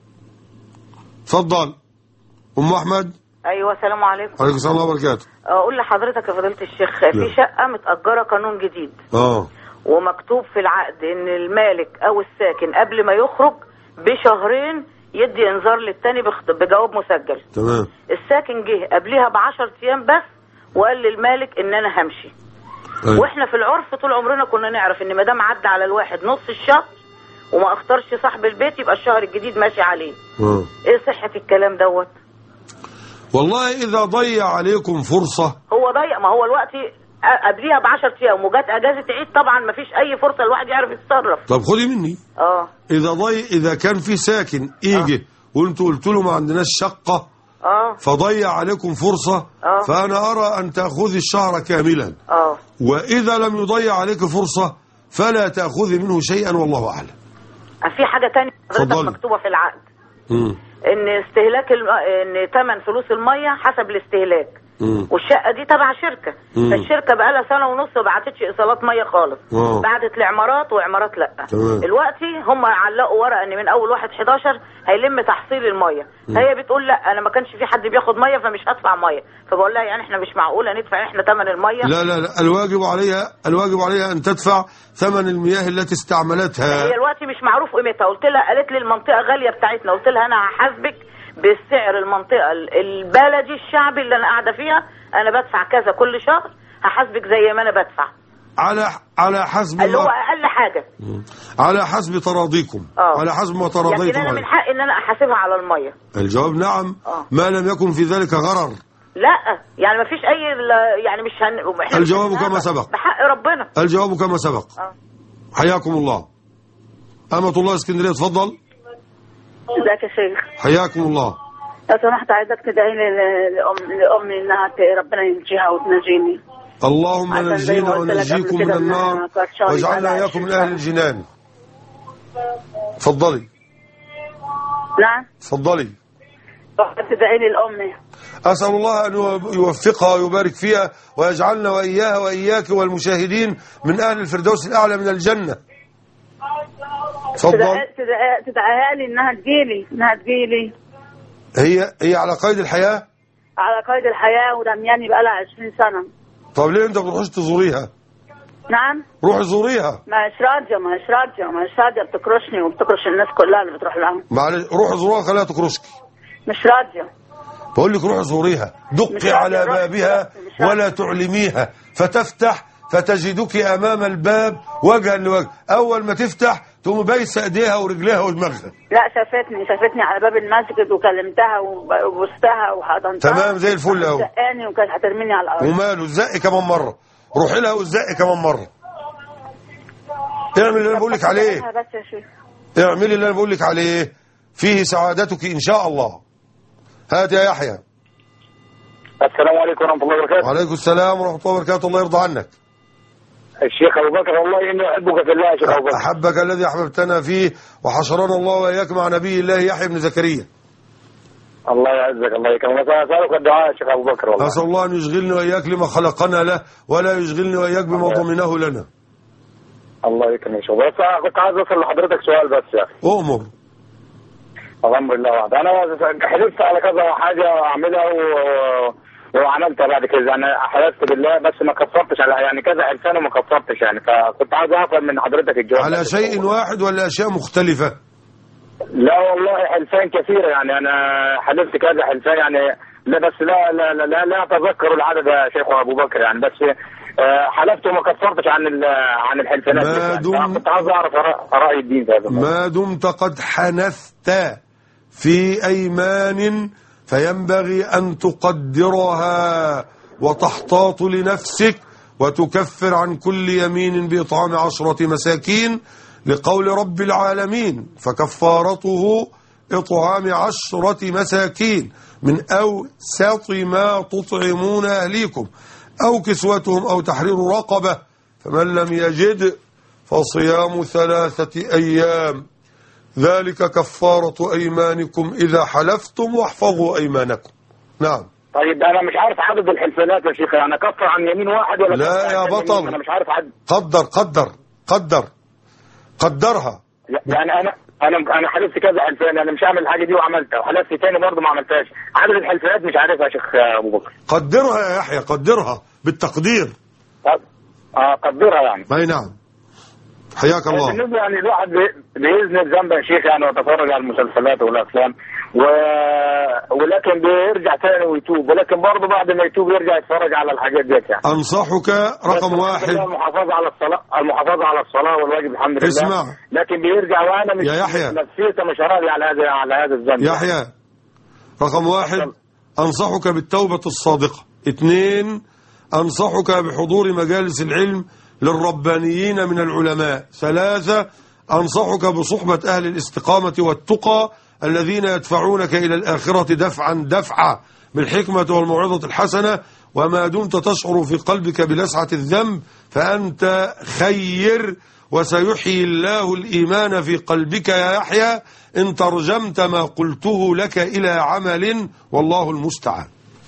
[SPEAKER 2] اتفضل ام احمد.
[SPEAKER 1] ايوه السلام عليكم.
[SPEAKER 2] وعليكم السلام ورحمه الله وبركاته.
[SPEAKER 1] اقول لحضرتك يا فضيله الشيخ في شقه متاجره قانون جديد
[SPEAKER 2] اه
[SPEAKER 1] ومكتوب في العقد ان المالك او الساكن قبل ما يخرج بشهرين يدي انذار للتاني بجواب مسجل.
[SPEAKER 2] تمام.
[SPEAKER 1] الساكن جه قبلها بعشر ايام بس وقال للمالك ان انا همشي. أيوة. واحنا في العرف طول عمرنا كنا نعرف ان ما دام عدى على الواحد نص الشهر وما اختارش صاحب البيت يبقى الشهر الجديد ماشي عليه. اه ايه صحه الكلام دوت؟
[SPEAKER 2] والله اذا ضيع عليكم فرصه.
[SPEAKER 1] هو ضيع، ما هو الوقت قبليها ب عشرة ايام وجات اجازه عيد، طبعا ما فيش اي فرصه الواحد يعرف يتصرف.
[SPEAKER 2] طب خدي مني.
[SPEAKER 1] اه
[SPEAKER 2] اذا ضيع اذا كان في ساكن يجي آه. وانتوا قلتوا له ما عندناش شقه
[SPEAKER 1] اه
[SPEAKER 2] فضيع عليكم فرصه
[SPEAKER 1] آه.
[SPEAKER 2] فانا ارى ان تاخذي الشهر كاملا.
[SPEAKER 1] اه
[SPEAKER 2] واذا لم يضيع عليك فرصه فلا تاخذي منه شيئا والله اعلم.
[SPEAKER 1] في حاجه ثانيه حضرتك مكتوبه في العقد
[SPEAKER 2] امم
[SPEAKER 1] ان استهلاك الم... ان ثمن فلوس الميه حسب الاستهلاك. مم. والشقه دي تبع شركه. مم. فالشركه بقى لها سنه ونص ما بعتتش ايصالات ميه خالص. أوه. بعتت لعمارات وعمارات لا. تمام. دلوقتي هم علقوا ورقه ان من اول واحد حداشر هيلم تحصيل الميه. مم. هي بتقول لا انا ما كانش في حد بياخد ميه فمش هدفع ميه. فبقول لها يعني احنا مش معقوله ندفع احنا ثمن الميه.
[SPEAKER 2] لا لا لا الواجب عليها الواجب عليها ان تدفع ثمن المياه التي استعملتها.
[SPEAKER 1] هي دلوقتي مش معروف قيمتها. قلت لها قالت لي المنطقه غاليه بتاعتنا. قلت لها انا هحاسبك بالسعر المنطقه البلدي الشعبي اللي انا قاعده فيها. انا بدفع كذا كل شهر هحاسبك زي ما انا بدفع
[SPEAKER 2] على على حسب
[SPEAKER 1] اللي هو اقل حاجه
[SPEAKER 2] على حسب تراضيكم. أوه. على حسب ما تراضيتم.
[SPEAKER 1] لكن انا من حقي ان انا احاسبها على الميه.
[SPEAKER 2] الجواب نعم.
[SPEAKER 1] أوه.
[SPEAKER 2] ما لم يكن في ذلك غرر.
[SPEAKER 1] لا يعني ما فيش اي يعني مش هن... احنا
[SPEAKER 2] الجواب
[SPEAKER 1] مش
[SPEAKER 2] كما سبق.
[SPEAKER 1] بحق ربنا.
[SPEAKER 2] الجواب كما سبق.
[SPEAKER 1] أوه.
[SPEAKER 2] حياكم الله. أمة الله اسكندريه اتفضل.
[SPEAKER 22] ازيك يا شيخ؟
[SPEAKER 2] حياكم الله.
[SPEAKER 22] لو سمحت عايزك تدعي لي لأم لأمي إنها ربنا ينجيها وتنجيني.
[SPEAKER 2] اللهم نجينا ونجيكم من النار واجعلنا إياكم من أهل الجنان. اتفضلي.
[SPEAKER 22] نعم.
[SPEAKER 2] اتفضلي.
[SPEAKER 22] تدعي لي لأمي.
[SPEAKER 2] أسأل الله أن يوفقها ويبارك فيها ويجعلنا وإياها وإياك والمشاهدين من أهل الفردوس الأعلى من الجنة. اتفضل.
[SPEAKER 22] تدعيها لي إنها تجيلي إنها تجيلي.
[SPEAKER 2] هي هي على قيد الحياة؟
[SPEAKER 22] على قيد الحياة ورمياني بقى لها عشرين سنة.
[SPEAKER 2] طب ليه انت ما بتروحش تزوريها؟
[SPEAKER 22] نعم؟
[SPEAKER 2] روحي زوريها.
[SPEAKER 22] ما هيش راضية ما هيش راضية ما هيش راضية بتكرشني وبتكرش الناس كلها اللي بتروح لها.
[SPEAKER 2] معلش روحي زوريها خليها تكرشك.
[SPEAKER 22] مش راضية.
[SPEAKER 2] بقول لك روحي زوريها، دقي على بابها ولا تعلميها فتفتح فتجدك أمام الباب وجها لوجه. أول ما تفتح تقوم بايسه ايديها ورجليها ودماغها.
[SPEAKER 22] لا شافتني شافتني على باب المسجد وكلمتها وبوستها وحضنتها.
[SPEAKER 2] تمام زي الفل اهو.
[SPEAKER 22] زقاني وكانت هترميني على الارض.
[SPEAKER 2] وماله زقي كمان مره. روحي لها وزقي كمان مره. اعملي اللي انا بقول لك عليه.
[SPEAKER 22] بس يا شيخ.
[SPEAKER 2] اعملي اللي انا بقول لك عليه. فيه سعادتك ان شاء الله. هات يا يحيى.
[SPEAKER 23] السلام عليكم ورحمه الله وبركاته.
[SPEAKER 2] وعليكم السلام ورحمه الله وبركاته. الله يرضى عنك.
[SPEAKER 23] الشيخ أبو بكر والله إني أحبك في الله يا شيخ أبو بكر.
[SPEAKER 2] أحبك الذي أحببتنا فيه وحشرنا الله وإياك مع نبي الله يحيى بن زكريا.
[SPEAKER 23] الله يعزك الله يكرمك. أسألك الدعاء يا شيخ أبو بكر والله.
[SPEAKER 2] أسأل الله أن يشغلني وإياك لما خلقنا له ولا يشغلني وإياك بما ضمنه لنا.
[SPEAKER 23] الله يكرمك. بس كنت عايز أسأل لحضرتك سؤال بس يا أخي.
[SPEAKER 2] أؤمر.
[SPEAKER 23] الحمد لله وحده. أنا حلفت على كذا حاجة أعملها و وعملتها بعد كده يعني حلفت بالله بس ما كفرتش على يعني كذا حلفان وما كفرتش يعني فكنت عايز اعرف من حضرتك الجواب.
[SPEAKER 2] على شيء واحد ولا اشياء مختلفه؟
[SPEAKER 23] لا والله حلفان كثيره يعني انا حلفت كذا حلفان يعني لا بس لا لا لا لا, لا اتذكر العدد يا شيخ ابو بكر يعني بس حلفت وما كفرتش عن عن الحلفانات.
[SPEAKER 2] ما دم...
[SPEAKER 23] كنت عايز اعرف راي الدين في هذا الموضوع.
[SPEAKER 2] ما دمت قد حنثت في ايمان فينبغي أن تقدرها وتحتاط لنفسك وتكفر عن كل يمين بإطعام عشرة مساكين لقول رب العالمين فكفارته إطعام عشرة مساكين من أوسط ما تطعمون أهليكم أو كسوتهم أو تحرير رقبة فمن لم يجد فصيام ثلاثة أيام ذلك كفارة أيمانكم إذا حلفتم واحفظوا أيمانكم. نعم.
[SPEAKER 23] طيب أنا مش عارف عدد الحلفانات يا شيخ أنا كفر عن يمين واحد ولا
[SPEAKER 2] لا يا بطل
[SPEAKER 23] أنا مش عارف عدد.
[SPEAKER 2] قدر قدر قدر قدرها
[SPEAKER 23] يعني أنا انا انا حلفت كذا حلفان، انا مش هعمل الحاجه دي وعملتها، وحلفت تاني برضه ما عملتهاش. عدد الحلفانات مش عارفها يا شيخ ابو بكر.
[SPEAKER 2] قدرها يا يحيى، قدرها بالتقدير.
[SPEAKER 23] اه قدرها يعني.
[SPEAKER 2] اي نعم. حياك الله.
[SPEAKER 23] بالنسبه يعني الواحد بيذنب ذنبا يا شيخ يعني، ويتفرج على المسلسلات والافلام و... ولكن بيرجع ثاني ويتوب، ولكن برضه بعد ما يتوب يرجع يتفرج على الحاجات ديت يعني.
[SPEAKER 2] انصحك رقم واحد
[SPEAKER 23] المحافظه على الصلاه، المحافظه على الصلاه والواجب الحمد لله.
[SPEAKER 2] اسمع.
[SPEAKER 23] لكن بيرجع وانا مش
[SPEAKER 2] يا يحيى
[SPEAKER 23] نفسيته مش راضي على هذا على هذا الذنب.
[SPEAKER 2] يحيى رقم واحد انصحك بالتوبه الصادقه. اثنين انصحك بحضور مجالس العلم للربانيين من العلماء. ثلاثة أنصحك بصحبة أهل الاستقامة والتقى الذين يدفعونك إلى الآخرة دفعا دفعا بالحكمة والموعظة الحسنة. وما دمت تشعر في قلبك بلسعة الذنب فأنت خير، وسيحيي الله الإيمان في قلبك يا يحيى إن ترجمت ما قلته لك إلى عمل، والله المستعان.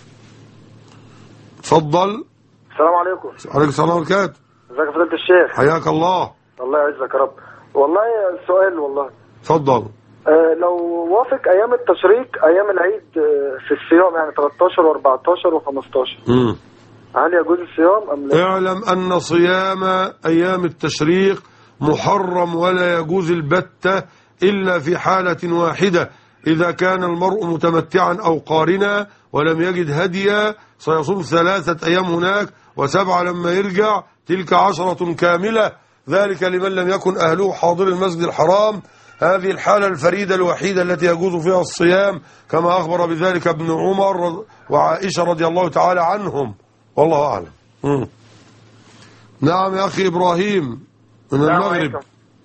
[SPEAKER 2] تفضل.
[SPEAKER 4] السلام عليكم.
[SPEAKER 2] عليكم السلام وبركاته.
[SPEAKER 4] ازيك يا فضيلة الشيخ؟
[SPEAKER 2] حياك الله.
[SPEAKER 4] الله يعزك يا رب. والله سؤال والله.
[SPEAKER 2] اتفضل.
[SPEAKER 4] آه لو وافق ايام التشريق ايام العيد آه في الصيام يعني تلتاشر واربعتاشر وخمستاشر، امم هل يجوز الصيام ام لا؟
[SPEAKER 2] اعلم ان صيام ايام التشريق محرم ولا يجوز البتة الا في حالة واحدة، اذا كان المرء متمتعا او قارنا ولم يجد هديا سيصوم ثلاثة ايام هناك وسبعة لما يرجع، تلك عشرة كاملة، ذلك لمن لم يكن أهله حاضر المسجد الحرام. هذه الحالة الفريدة الوحيدة التي يجوز فيها الصيام، كما أخبر بذلك ابن عمر وعائشة رضي الله تعالى عنهم، والله أعلم. مم. نعم يا أخي إبراهيم من المغرب.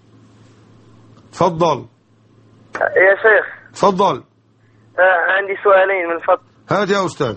[SPEAKER 2] تفضل
[SPEAKER 5] يا شيخ.
[SPEAKER 2] تفضل.
[SPEAKER 5] آه عندي سؤالين من فضل.
[SPEAKER 2] هات يا أستاذ.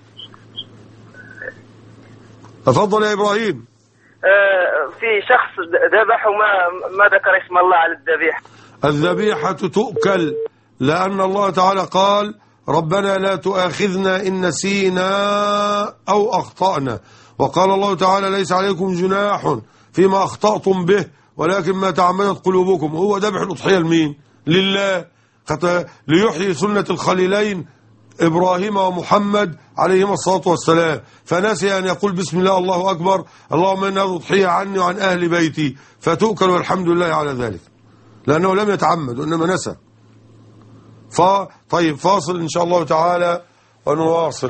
[SPEAKER 2] تفضل يا إبراهيم.
[SPEAKER 5] آه في شخص ذبح وما ما ذكر اسم الله على الذبيحة.
[SPEAKER 2] الذبيحة تؤكل، لأن الله تعالى قال ربنا لا تؤاخذنا إن نسينا أو أخطأنا، وقال الله تعالى ليس عليكم جناح فيما أخطأتم به ولكن ما تعمدت قلوبكم. هو ذبح الأضحية لمين؟ لله، ليحيي سنة الخليلين إبراهيم ومحمد عليهما الصلاة والسلام، فنسي أن يقول بسم الله الله أكبر اللهم إن هذه أضحية عني وعن أهل بيتي، فتؤكل والحمد لله على ذلك، لأنه لم يتعمد وإنما نسى. فطيب فاصل إن شاء الله تعالى ونواصل.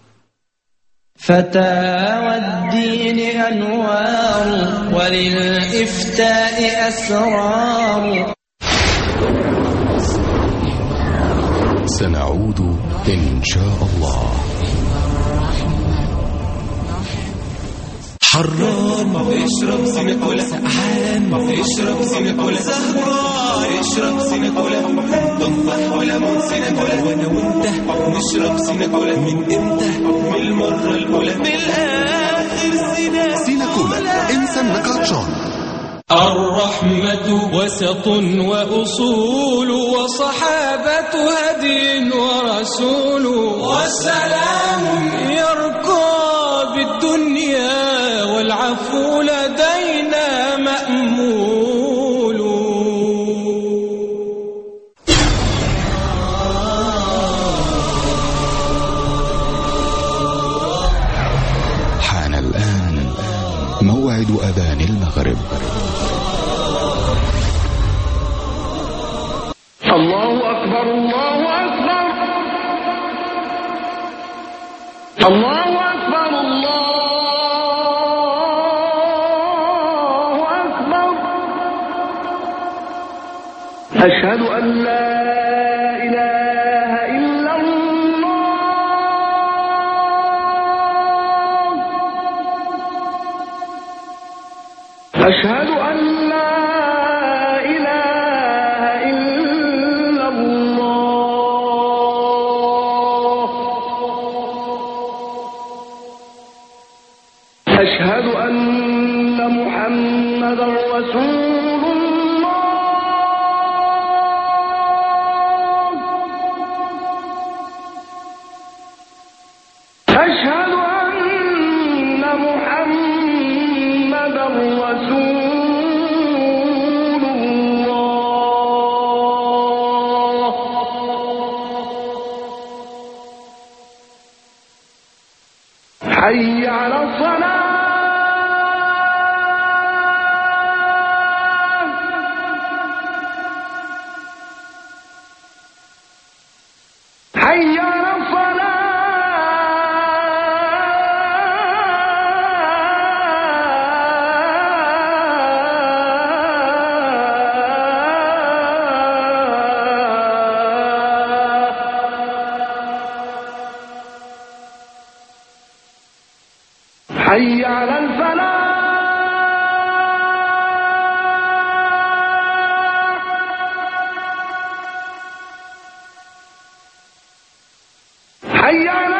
[SPEAKER 6] فتاوى الدين أنوار وللإفتاء أسرار.
[SPEAKER 24] سنعود إن شاء الله.
[SPEAKER 25] حران اشرب سينيكولا، سقعان اشرب سينيكولا، سهران اشرب سينيكولا، تفاح وليمون سينيكولا، وانا وانت نشرب سينيكولا. من امتى؟ من المرة الأولى، من الآخر سينيكولا.
[SPEAKER 24] سينيكولا انسى النكاتشون.
[SPEAKER 6] الرحمة وسط وأصول وصحابة هدي ورسول، والسلام يرقى بالدنيا والعفو لدينا مأمول.
[SPEAKER 24] حان الآن موعد أذان المغرب.
[SPEAKER 6] الله أكبر الله أكبر الله أكبر الله أكبر. أشهد أن لا إله إلا الله. أشهد أن لا أشهد أن محمدا رسول الله. أشهد أن محمدا رسول الله. حي على الصلاة حي على الصلاة حي على الفلاح حي على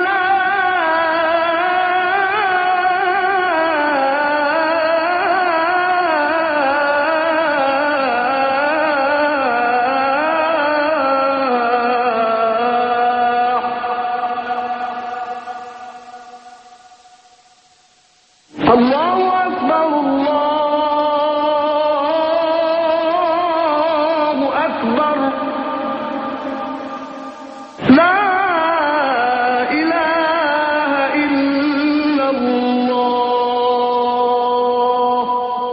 [SPEAKER 6] الله أكبر الله أكبر لا إله إلا الله.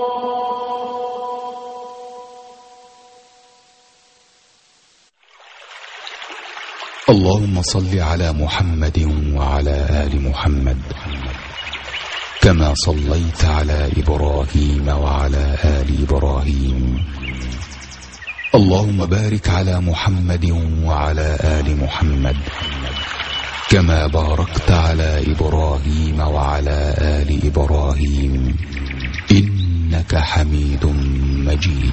[SPEAKER 24] اللهم صل على محمد وعلى آل محمد كما صليت على إبراهيم وعلى آل إبراهيم. اللهم بارك على محمد وعلى آل محمد كما باركت على إبراهيم وعلى آل إبراهيم إنك حميد مجيد.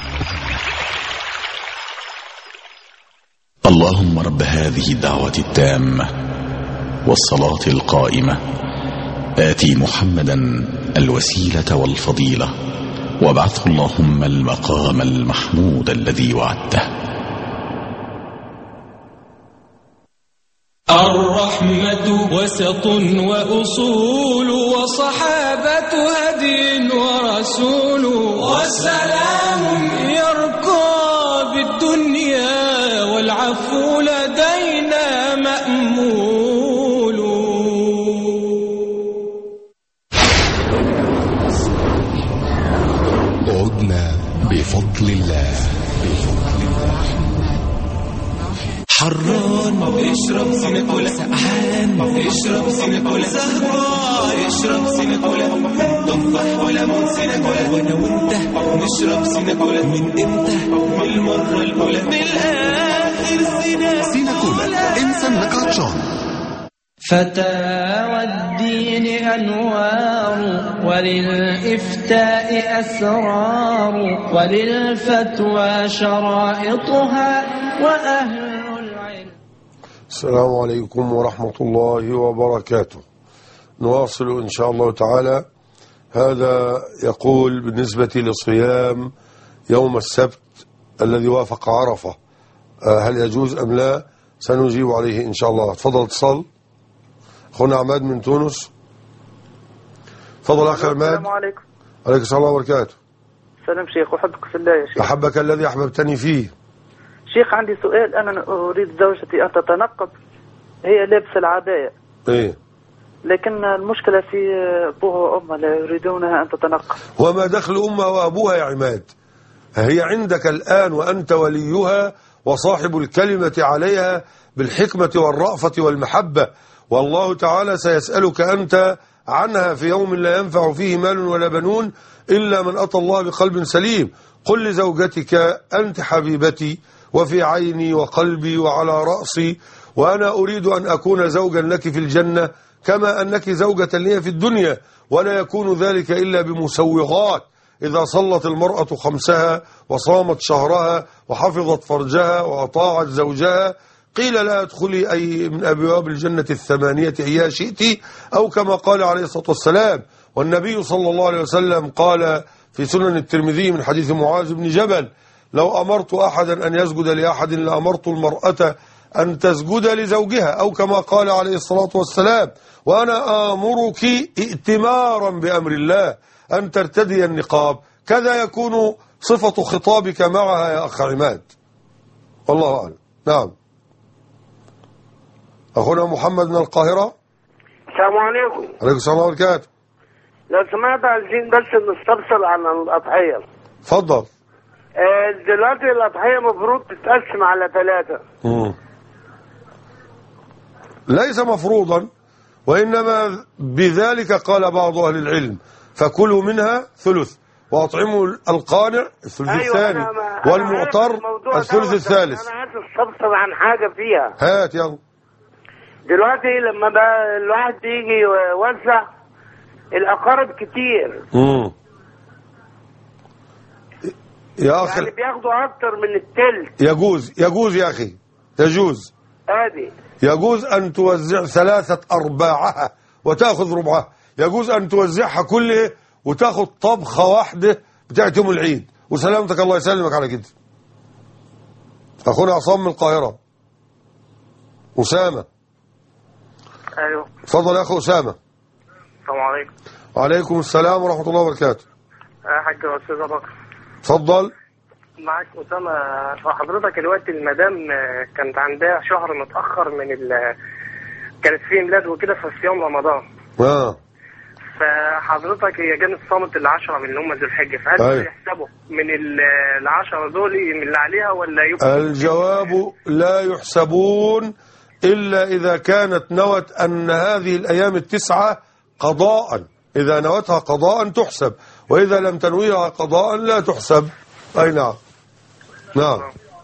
[SPEAKER 7] اللهم رب هذه الدعوة التامة والصلاة القائمة آتي محمدا الوسيلة والفضيلة وابعثه اللهم المقام المحمود الذي وعدته.
[SPEAKER 25] الرحمة وسط وأصول وصحابة هدي ورسول والسلام يرقى بالدنيا والعفو لدينا مأمول.
[SPEAKER 24] عدنا بفضل الله.
[SPEAKER 25] حران اشرب سنقول سقعان اشرب سنقول سهران اشرب سنقول تفاح وليمون سنقول وانا وانت نشرب سنقول من امتى من المرة الأولى بالآخر
[SPEAKER 24] سنقول انسى النكاتشون.
[SPEAKER 8] فتاوى الدين أنوار وللإفتاء أسرار وللفتوى شرائطها وأهل العلم.
[SPEAKER 2] السلام عليكم ورحمة الله وبركاته. نواصل إن شاء الله تعالى. هذا يقول بالنسبة لصيام يوم السبت الذي وافق عرفة هل يجوز أم لا؟ سنجيب عليه إن شاء الله. تفضل اتصال أخونا عماد من تونس. تفضل أخي عماد.
[SPEAKER 9] السلام عليكم.
[SPEAKER 2] عليكم السلام وبركاته.
[SPEAKER 9] سلام شيخ، أحبك في الله يا شيخ.
[SPEAKER 2] أحبك الذي أحببتني فيه.
[SPEAKER 9] شيخ عندي سؤال. أنا أريد زوجتي أن تتنقب، هي لابسة العباية
[SPEAKER 2] إيه،
[SPEAKER 9] لكن المشكلة في أبوها وأمها لا يريدونها أن تتنقب.
[SPEAKER 2] وما دخل أمها وأبوها يا عماد؟ هي عندك الآن وأنت وليها وصاحب الكلمة عليها بالحكمة والرأفة والمحبة، والله تعالى سيسألك أنت عنها في يوم لا ينفع فيه مال ولا بنون إلا من أتى الله بقلب سليم. قل لزوجتك أنت حبيبتي وفي عيني وقلبي وعلى رأسي، وأنا أريد أن أكون زوجا لك في الجنة كما أنك زوجة لي في الدنيا، ولا يكون ذلك إلا بمسوغات. إذا صلت المرأة خمسها وصامت شهرها وحفظت فرجها وأطاعت زوجها قيل لا ادخلي أي من أبواب الجنة الثمانية إياه شئت، أو كما قال عليه الصلاة والسلام. والنبي صلى الله عليه وسلم قال في سنن الترمذي من حديث معاذ بن جبل لو أمرت أحدا أن يسجد لأحد لأمرت المرأة أن تسجد لزوجها، أو كما قال عليه الصلاة والسلام وأنا آمرك ائتمارا بأمر الله أن ترتدي النقاب. كذا يكون صفة خطابك معها يا أخ عماد، والله أعلم. نعم. أخونا محمد من القاهرة.
[SPEAKER 10] السلام عليكم.
[SPEAKER 2] عليكم السلام ورحمة الله وبركاته.
[SPEAKER 10] لو سمحت عايزين بس نستفسر عن الأضحية.
[SPEAKER 2] اتفضل.
[SPEAKER 10] آه دلوقتي الأضحية المفروض تتقسم على ثلاثة.
[SPEAKER 2] مم. ليس مفروضا، وإنما بذلك قال بعض أهل العلم فكلوا منها ثلث وأطعموا القانع الثلث أيوة الثاني أنا والمعتر الثلث الثالث.
[SPEAKER 10] أنا عايز أستفسر عن حاجة فيها.
[SPEAKER 2] هات يلا.
[SPEAKER 10] دلوقتي لما بقى الواحد يجي يوزع الأقارب كتير.
[SPEAKER 2] امم يا أخي
[SPEAKER 10] يعني بياخدوا أكتر من التلت.
[SPEAKER 2] يجوز يجوز يا أخي يجوز
[SPEAKER 10] هادي
[SPEAKER 2] يجوز أن توزع ثلاثة أرباعها وتأخذ ربعها. يجوز أن توزعها كلها وتأخذ طبخة واحدة بتاعت يوم العيد وسلامتك الله يسلمك على كده. أخونا عصام من القاهرة. أسامة.
[SPEAKER 11] أيوه.
[SPEAKER 2] اتفضل يا أخو أسامة.
[SPEAKER 11] السلام عليكم.
[SPEAKER 2] وعليكم السلام ورحمة الله وبركاته.
[SPEAKER 11] يا حاج أستاذ أبو بكر.
[SPEAKER 2] اتفضل.
[SPEAKER 11] معاك أسامة. حضرتك الوقت المدام كانت عندها شهر متأخر من ال كانت في ميلاد وكده في صيام رمضان.
[SPEAKER 2] اه.
[SPEAKER 11] فحضرتك هي كانت صامت العشرة من اللي هم ذو الحجة، فهل
[SPEAKER 2] أيوه.
[SPEAKER 11] يحسبوا من العشرة دول من اللي عليها ولا يبقى؟
[SPEAKER 2] الجواب لا يحسبون إلا إذا كانت نوت أن هذه الأيام التسعة قضاء. إذا نوتها قضاء تحسب، وإذا لم تنويها قضاء لا تحسب. أي نعم. نعم.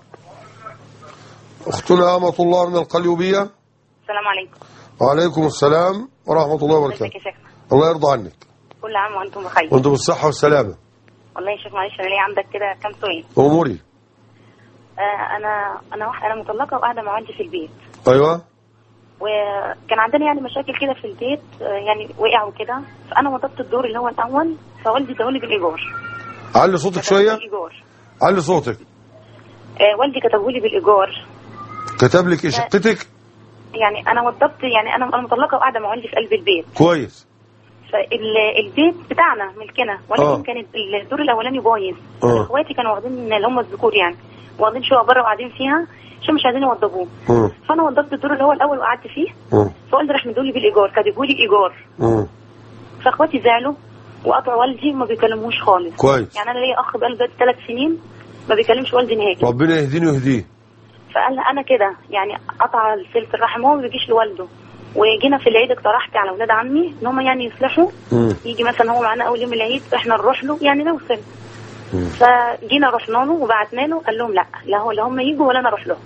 [SPEAKER 2] أختنا أمة الله من القليوبية.
[SPEAKER 12] السلام عليكم.
[SPEAKER 2] وعليكم السلام ورحمة الله وبركاته. الله يرضى عنك.
[SPEAKER 12] كل عام وأنتم بخير.
[SPEAKER 2] وأنتم بالصحة والسلامة.
[SPEAKER 12] والله يا شيخ معلش أنا ليه عندك كده كام سؤال.
[SPEAKER 2] أموري.
[SPEAKER 12] آه أنا أنا واحدة أنا مطلقة وقاعدة مع والدي في البيت.
[SPEAKER 2] أيوه.
[SPEAKER 12] وكان عندنا يعني مشاكل كده في البيت، يعني وقع وكده، فانا وضبت الدور اللي هو الاول، فوالدي اداني بالايجار.
[SPEAKER 2] علي صوتك شويه.
[SPEAKER 12] بالإيجار.
[SPEAKER 2] علي صوتك.
[SPEAKER 12] آه والدي كتبه لي بالايجار.
[SPEAKER 2] كتب لك ايه شقتك؟
[SPEAKER 12] يعني انا وضبت، يعني انا انا مطلقه وقاعده مع والدي في قلب البيت.
[SPEAKER 2] كويس.
[SPEAKER 12] فالبيت بتاعنا ملكنا، ولكن
[SPEAKER 2] آه.
[SPEAKER 12] كان الدور الاولاني بايظ.
[SPEAKER 2] آه.
[SPEAKER 12] اخواتي كانوا واخدين اللي هم الذكور يعني، واخدين شقه بره وقاعدين فيها عشان مش عايزين يوضبوه. فانا وضبت الدور اللي هو الاول وقعدت فيه. فوالدي راح مدولي بالايجار، كاتبه لي ايجار. فاخواتي زعلوا وقطعوا والدي وما بيكلموش خالص.
[SPEAKER 2] كويس.
[SPEAKER 12] يعني انا ليا اخ بقاله دلوقتي ثلاث سنين ما بيكلمش والدي نهائي.
[SPEAKER 2] ربنا يهديني ويهديه.
[SPEAKER 12] فقال انا كده يعني قطع صله الرحم، هو ما بيجيش لوالده. وجينا في العيد اقترحت على اولاد عمي ان هم يعني يصلحوا، يجي مثلا هو معانا اول يوم العيد احنا نروح له يعني نوصل. فجينا رحنا له وبعتنا له، قال لهم لا لا هو لا هم يجوا ولا انا اروح لهم.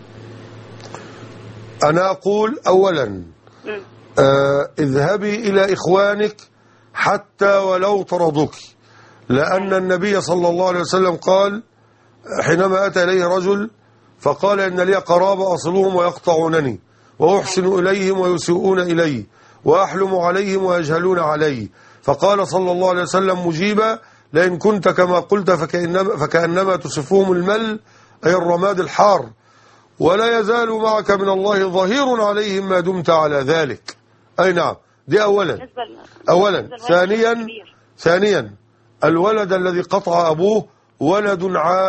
[SPEAKER 2] أنا أقول أولا آه اذهبي إلى إخوانك حتى ولو طردوك، لأن النبي صلى الله عليه وسلم قال حينما أتى إليه رجل فقال إن لي قرابة أصلهم ويقطعونني وأحسن إليهم ويسيئون إلي وأحلم عليهم ويجهلون علي، فقال صلى الله عليه وسلم مجيبا لئن كنت كما قلت فكأنما, فكأنما تصفهم المل أي الرماد الحار، ولا يزال معك من الله ظهير عليهم ما دمت على ذلك. أي نعم. دي أولا. أولا. ثانيا ثانيا الولد الذي قطع أبوه ولد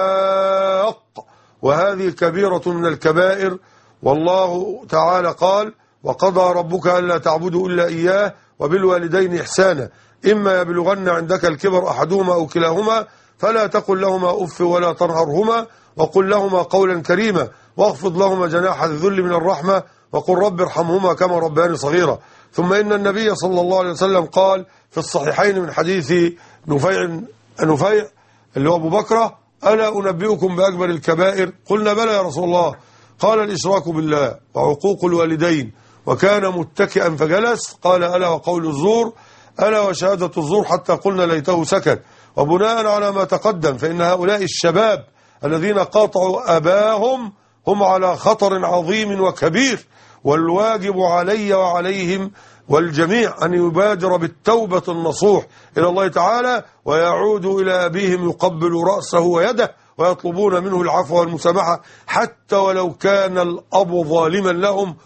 [SPEAKER 2] عاق، وهذه كبيرة من الكبائر، والله تعالى قال وقضى ربك ألا تعبدوا إلا إياه وبالوالدين إحسانا إما يبلغن عندك الكبر أحدهما أو كلاهما فلا تقل لهما أف ولا تنهرهما وقل لهما قولا كريما واخفض لهما جناح الذل من الرحمة وقل رب ارحمهما كما ربياني صغيرا. ثم إن النبي صلى الله عليه وسلم قال في الصحيحين من حديث نفيع نفيع اللي هو أبو بكرة ألا أنبئكم بأكبر الكبائر؟ قلنا بلى يا رسول الله. قال الإشراك بالله وعقوق الوالدين، وكان متكئا فجلس. قال ألا وقول الزور، ألا وشهادة الزور، حتى قلنا ليته سكت. وبناء على ما تقدم فإن هؤلاء الشباب الذين قاطعوا أباهم هم على خطر عظيم وكبير، والواجب علي وعليهم والجميع أن يبادر بالتوبة النصوح إلى الله تعالى ويعود إلى أبيهم يقبل رأسه ويده ويطلبون منه العفو والمسامحة حتى ولو كان الأب ظالما لهم،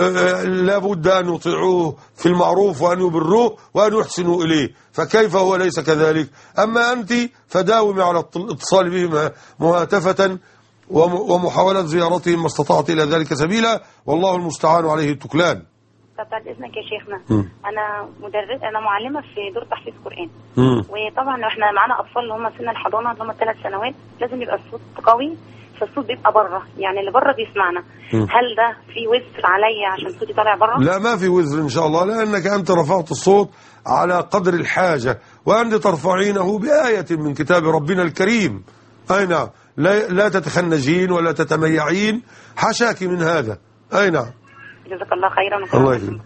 [SPEAKER 2] لا بد أن يطيعوه في المعروف وأن يبروه وأن يحسنوا إليه، فكيف هو ليس كذلك؟ أما أنت فداومي على الاتصال بهم مهاتفة ومحاولة زيارتهم ما استطعت إلى ذلك سبيلا، والله المستعان عليه التكلان.
[SPEAKER 12] طب بعد اذنك يا شيخنا،
[SPEAKER 2] مم.
[SPEAKER 12] انا مدرس، انا معلمه في دور تحفيظ قران.
[SPEAKER 2] مم.
[SPEAKER 12] وطبعا احنا معانا اطفال اللي هم سن الحضانه اللي هم ثلاث سنوات، لازم يبقى الصوت قوي، فالصوت بيبقى بره، يعني اللي بره بيسمعنا.
[SPEAKER 2] مم.
[SPEAKER 12] هل ده في وزر عليا عشان صوتي طالع بره؟
[SPEAKER 2] لا، ما في وزر إن شاء الله، لأنك أنت رفعت الصوت على قدر الحاجة، وأنت ترفعينه بآية من كتاب ربنا الكريم. أي نعم، لا, لا تتخنجين ولا تتميعين، حشاك من هذا. أي نعم.
[SPEAKER 12] جزاك الله خيرا.
[SPEAKER 2] الله يكرمك.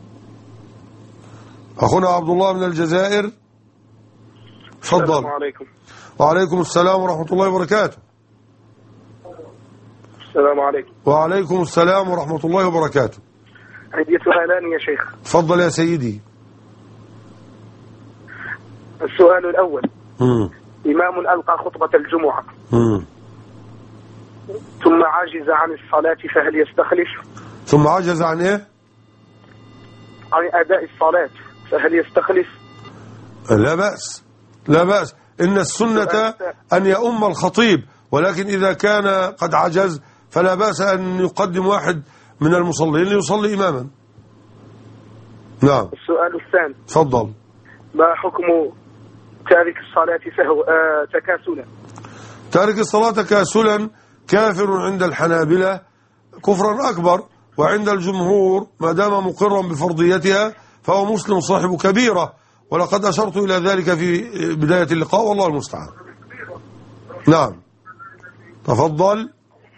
[SPEAKER 2] أخونا عبد الله من الجزائر، تفضل.
[SPEAKER 3] السلام عليكم.
[SPEAKER 2] وعليكم السلام ورحمة الله وبركاته.
[SPEAKER 3] السلام عليكم.
[SPEAKER 2] وعليكم السلام ورحمة الله وبركاته.
[SPEAKER 3] عندي سؤالان يا شيخ.
[SPEAKER 2] تفضل يا سيدي.
[SPEAKER 3] السؤال الأول:
[SPEAKER 2] مم.
[SPEAKER 3] إمام ألقى خطبة الجمعة
[SPEAKER 2] مم.
[SPEAKER 3] ثم عجز عن الصلاة فهل يستخلف؟
[SPEAKER 2] ثم عجز عن إيه؟
[SPEAKER 3] عن أداء الصلاة فهل يستخلف؟
[SPEAKER 2] لا بأس، لا بأس. إن السنة أن يؤم الخطيب، ولكن إذا كان قد عجز فلا بأس أن يقدم واحد من المصلين ليصلي إماما. نعم.
[SPEAKER 3] السؤال الثاني:
[SPEAKER 2] تفضل.
[SPEAKER 3] ما حكم تارك الصلاة سهو آه تكاسلا؟
[SPEAKER 2] تارك الصلاة تكاسلا كافر عند الحنابلة كفرا أكبر، وعند الجمهور ما دام مقرا بفرضيتها فهو مسلم صاحب كبيرة، ولقد أشرت إلى ذلك في بداية اللقاء، والله المستعان. نعم. تفضل.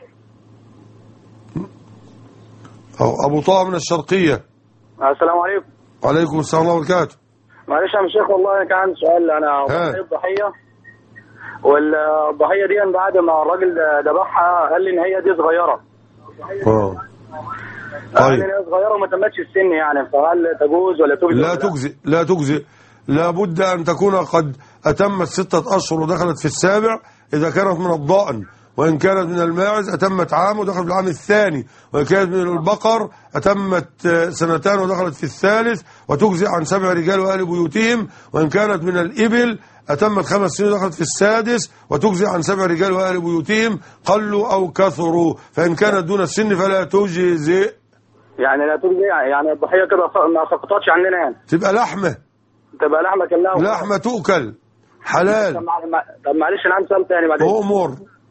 [SPEAKER 2] أبو طه من الشرقية.
[SPEAKER 13] السلام عليكم.
[SPEAKER 2] وعليكم السلام ورحمة الله وبركاته.
[SPEAKER 13] معلش يا شيخ، والله كان عندي سؤال. أنا ضحية الضحية، والضحية دي بعد ما الراجل ذبحها قال لي إن هي دي صغيرة.
[SPEAKER 2] اه.
[SPEAKER 13] قال لي إن هي صغيرة وما تمتش السن، يعني فهل تجوز ولا تجزئ؟
[SPEAKER 2] لا تجزئ، لا تجزئ. لابد أن تكون قد أتمت ستة أشهر ودخلت في السابع إذا كانت من الضأن، وإن كانت من الماعز أتمت عام ودخلت في العام الثاني، وإن كانت من البقر أتمت سنتان ودخلت في الثالث، وتجزئ عن سبع رجال وأهل بيوتهم، وإن كانت من الإبل أتمت خمس سنين ودخلت في السادس، وتجزئ عن سبع رجال وأهل بيوتهم قلوا أو كثروا، فإن كانت دون السن فلا تجزئ.
[SPEAKER 13] يعني لا تجزئ، يعني الضحية كده ما سقطتش عننا، يعني
[SPEAKER 2] تبقى لحمة،
[SPEAKER 13] تبقى لحمة كلها،
[SPEAKER 2] لحمة تؤكل حلال.
[SPEAKER 13] طب معلش أنا عندي سؤال تاني بعدين.
[SPEAKER 2] أمور.